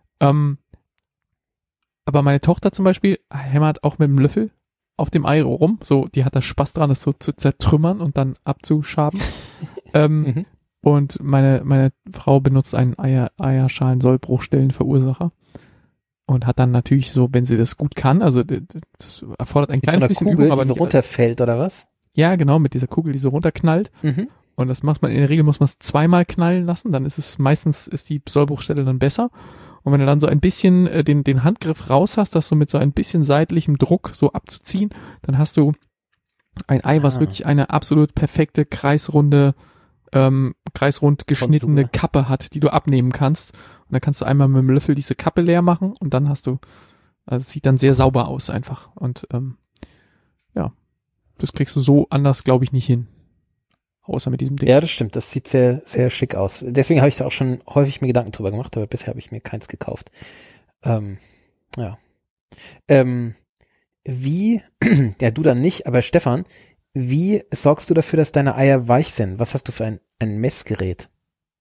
Aber meine Tochter zum Beispiel hämmert auch mit dem Löffel auf dem Ei rum. So, die hat da Spaß dran, das so zu zertrümmern und dann abzuschaben. Und meine Frau benutzt einen Eierschalen-Sollbruchstellen-Verursacher und hat dann natürlich so, wenn sie das gut kann, also das erfordert ein kleines bisschen Kugel, Übung, aber die so runterfällt oder was? Ja, genau, mit dieser Kugel, die so runterknallt. Und das macht man, in der Regel muss man es zweimal knallen lassen, dann meistens ist die Sollbruchstelle dann besser. Und wenn du dann so ein bisschen den Handgriff raus hast, das so mit so ein bisschen seitlichem Druck so abzuziehen, dann hast du ein Ei, was wirklich eine absolut perfekte kreisrund geschnittene Kappe hat, die du abnehmen kannst. Und dann kannst du einmal mit dem Löffel diese Kappe leer machen und dann es sieht dann sehr sauber aus einfach. Und das kriegst du so anders, glaube ich, nicht hin. Außer mit diesem Ding. Ja, das stimmt. Das sieht sehr, sehr schick aus. Deswegen habe ich da auch schon häufig mir Gedanken drüber gemacht, aber bisher habe ich mir keins gekauft. Wie, ja, du dann nicht, aber Stefan, wie sorgst du dafür, dass deine Eier weich sind? Was hast du für ein Messgerät?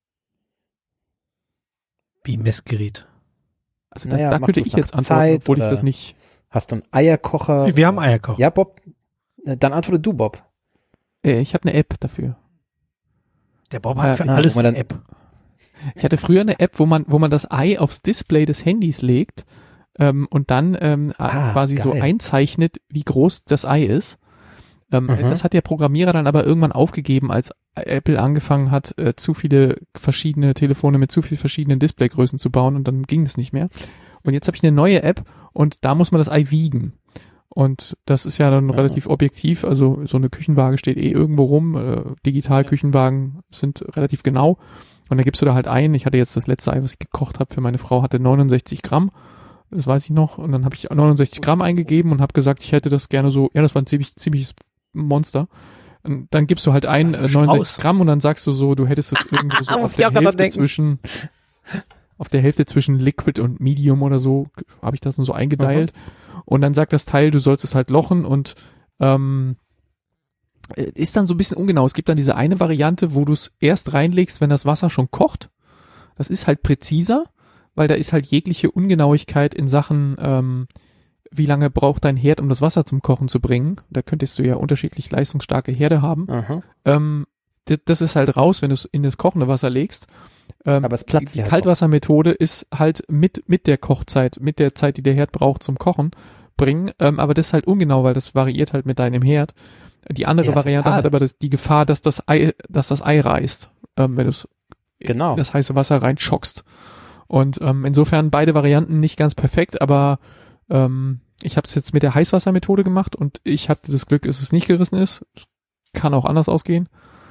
Wie Messgerät? Also da könnte ich jetzt antworten, obwohl ich das nicht... Hast du einen Eierkocher? Wir haben Eierkocher. Ja, Bob, dann antworte du, Bob. Ich habe eine App dafür. Der Bob hat für alles eine App. Ich hatte früher eine App, wo man das Ei aufs Display des Handys legt und dann quasi geil. so einzeichnet, wie groß das Ei ist. Das hat der Programmierer dann aber irgendwann aufgegeben, als Apple angefangen hat, zu viele verschiedene Telefone mit zu viel verschiedenen Displaygrößen zu bauen und dann ging es nicht mehr. Und jetzt habe ich eine neue App und da muss man das Ei wiegen. Und das ist ja dann relativ objektiv, also so eine Küchenwaage steht irgendwo rum, Digital-Küchenwagen sind relativ genau und dann gibst du da halt ein, ich hatte jetzt das letzte Ei, was ich gekocht habe für meine Frau, hatte 69 Gramm, das weiß ich noch, und dann habe ich 69 Gramm eingegeben und habe gesagt, ich hätte das gerne so, ja, das war ein ziemliches Monster. Und dann gibst du halt ein 69 Gramm und dann sagst du so, du hättest das irgendwo so auf der Hälfte zwischen Liquid und Medium oder so, habe ich das so eingedeilt. Und dann sagt das Teil, du sollst es halt lochen und ist dann so ein bisschen ungenau. Es gibt dann diese eine Variante, wo du es erst reinlegst, wenn das Wasser schon kocht. Das ist halt präziser, weil da ist halt jegliche Ungenauigkeit in Sachen, wie lange braucht dein Herd, um das Wasser zum Kochen zu bringen. Da könntest du ja unterschiedlich leistungsstarke Herde haben. Das ist halt raus, wenn du es in das kochende Wasser legst. Aber es platzt die Kaltwassermethode ist halt mit der Kochzeit, mit der Zeit, die der Herd braucht zum Kochen, bringen. Aber das ist halt ungenau, weil das variiert halt mit deinem Herd. Die andere Variante hat aber die Gefahr, dass das Ei reißt, wenn du es in das heiße Wasser reinschockst. Und insofern beide Varianten nicht ganz perfekt, aber ich habe es jetzt mit der Heißwassermethode gemacht und ich hatte das Glück, dass es nicht gerissen ist. Kann auch anders ausgehen.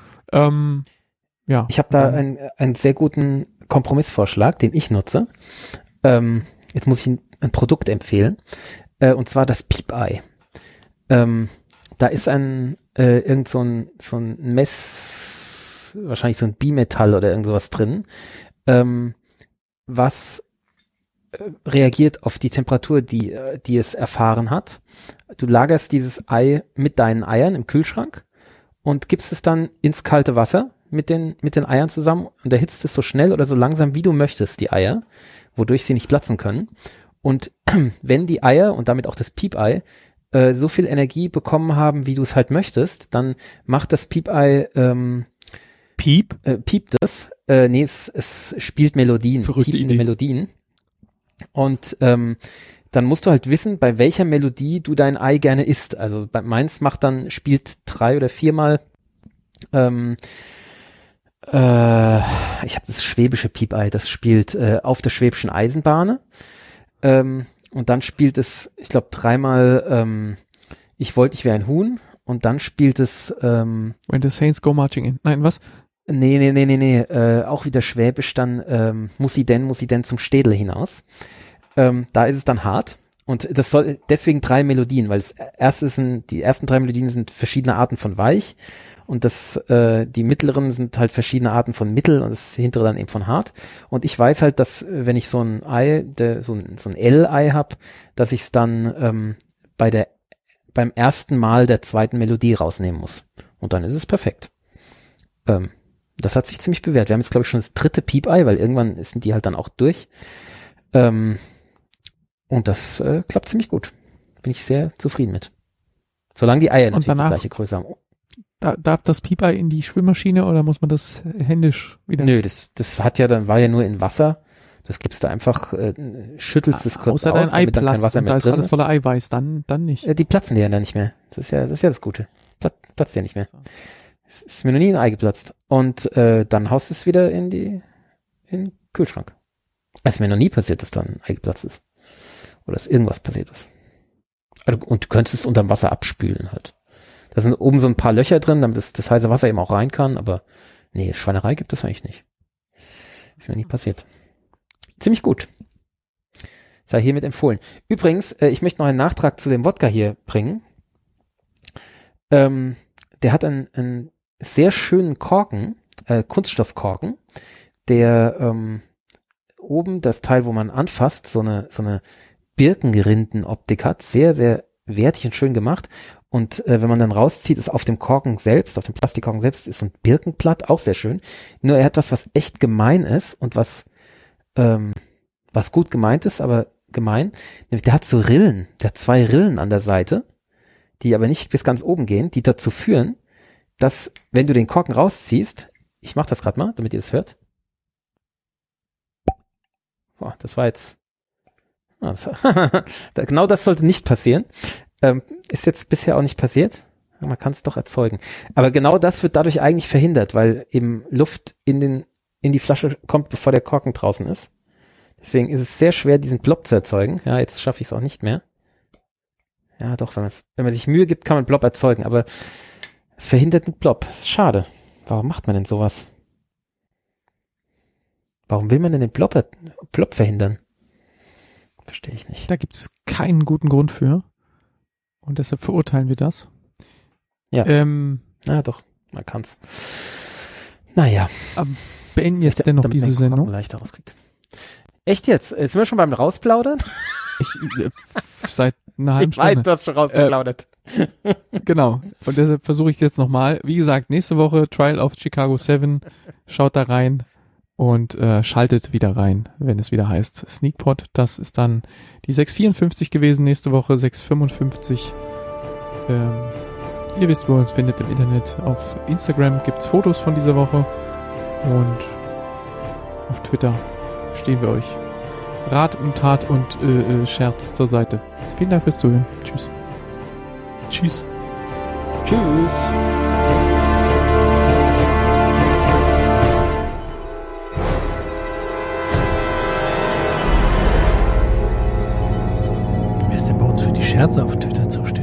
Ja. Ich habe da einen sehr guten Kompromissvorschlag, den ich nutze. Jetzt muss ich ein Produkt empfehlen, und zwar das Peep-Eye. Da ist irgend so ein Mess, wahrscheinlich so ein Bimetall oder irgend sowas drin, was reagiert auf die Temperatur, die es erfahren hat. Du lagerst dieses Ei mit deinen Eiern im Kühlschrank und gibst es dann ins kalte Wasser mit den Eiern zusammen und erhitzt es so schnell oder so langsam, wie du möchtest, die Eier, wodurch sie nicht platzen können. Und wenn die Eier und damit auch das Peep-Eye so viel Energie bekommen haben, wie du es halt möchtest, dann macht das Peep-Eye piept es. Nee, es spielt Melodien, piepende Melodien. Und dann musst du halt wissen, bei welcher Melodie du dein Ei gerne isst. Also bei meins spielt 3 oder 4 Mal ich habe das schwäbische Peep-Eye, das spielt auf der Schwäbischen Eisenbahn. Und dann spielt es, ich glaube, 3-mal Ich wollte, ich wäre ein Huhn. Und dann spielt es When the Saints go marching in. Nein, was? Nee. Auch wieder Schwäbisch dann muss sie denn zum Städel hinaus. Da ist es dann hart. Und das soll deswegen 3 Melodien, weil die ersten 3 Melodien sind verschiedene Arten von weich. Und die mittleren sind halt verschiedene Arten von mittel und das hintere dann eben von hart. Und ich weiß halt, dass wenn ich so ein Ei, so ein L-Ei habe, dass ich es dann beim ersten Mal der zweiten Melodie rausnehmen muss. Und dann ist es perfekt. Das hat sich ziemlich bewährt. Wir haben jetzt, glaube ich, schon das 3. Peep-Eye, weil irgendwann sind die halt dann auch durch. Und das klappt ziemlich gut. Bin ich sehr zufrieden mit. Solange die Eier natürlich die gleiche Größe haben. Darf das Peep-Eye in die Schwimmmaschine oder muss man das händisch wieder? Nö, das war ja nur in Wasser. Das gibst du einfach, schüttelst es kurz außer aus, dein Ei damit dann kein Wasser platzt mehr und da ist drin alles voller Eiweiß, dann nicht. Die platzen dir ja dann nicht mehr. Das ist ja das Gute. Platzt ja nicht mehr. Es ist mir noch nie ein Ei geplatzt. Und dann haust du es wieder in den Kühlschrank. Es ist mir noch nie passiert, dass da ein Ei geplatzt ist. Oder dass irgendwas passiert ist. Und du könntest es unterm Wasser abspülen halt. Da sind oben so ein paar Löcher drin, damit das heiße Wasser eben auch rein kann, aber nee, Schweinerei gibt es eigentlich nicht. Ist mir nie passiert. Ziemlich gut. Sei hiermit empfohlen. Übrigens, ich möchte noch einen Nachtrag zu dem Wodka hier bringen. Der hat einen sehr schönen Korken, Kunststoffkorken, der oben das Teil, wo man anfasst, so eine Birkenrindenoptik hat. Sehr, sehr wertig und schön gemacht. Und wenn man dann rauszieht, ist auf dem Korken selbst, auf dem Plastikkorken selbst, ist so ein Birkenblatt, auch sehr schön. Nur er hat was echt gemein ist und was gut gemeint ist, aber gemein. Nämlich der hat so Rillen, der hat 2 Rillen an der Seite, die aber nicht bis ganz oben gehen, die dazu führen, dass, wenn du den Korken rausziehst, ich mach das gerade mal, damit ihr das hört. Boah, das war jetzt genau das sollte nicht passieren. Ist jetzt bisher auch nicht passiert. Man kann es doch erzeugen. Aber genau das wird dadurch eigentlich verhindert, weil eben Luft in die Flasche kommt, bevor der Korken draußen ist. Deswegen ist es sehr schwer, diesen Blob zu erzeugen. Ja, jetzt schaffe ich es auch nicht mehr. Ja, doch, wenn man sich Mühe gibt, kann man Blob erzeugen, aber es verhindert den Blob. Das ist schade. Warum macht man denn sowas? Warum will man denn den Blob verhindern? Verstehe ich nicht. Da gibt es keinen guten Grund für. Und deshalb verurteilen wir das. Ja. Ja, doch, man kann's. Naja. Beenden jetzt dennoch diese Sendung. Leichter rauskriegt. Echt jetzt? Sind wir schon beim Rausplaudern? Seit einer halben Stunde. Ich weiß, du hast schon rausgeplaudert. Genau. Und deshalb versuche ich es jetzt nochmal. Wie gesagt, nächste Woche Trial of Chicago 7. Schaut da rein. Und schaltet wieder rein, wenn es wieder heißt Sneakpot. Das ist dann die 654 gewesen, nächste Woche 655. Ihr wisst, wo ihr uns findet im Internet. Auf Instagram gibt's Fotos von dieser Woche und auf Twitter stehen wir euch Rat und Tat und Scherz zur Seite. Vielen Dank fürs Zuhören. Tschüss. Tschüss. Tschüss. Scherze auf Twitter zustimmen.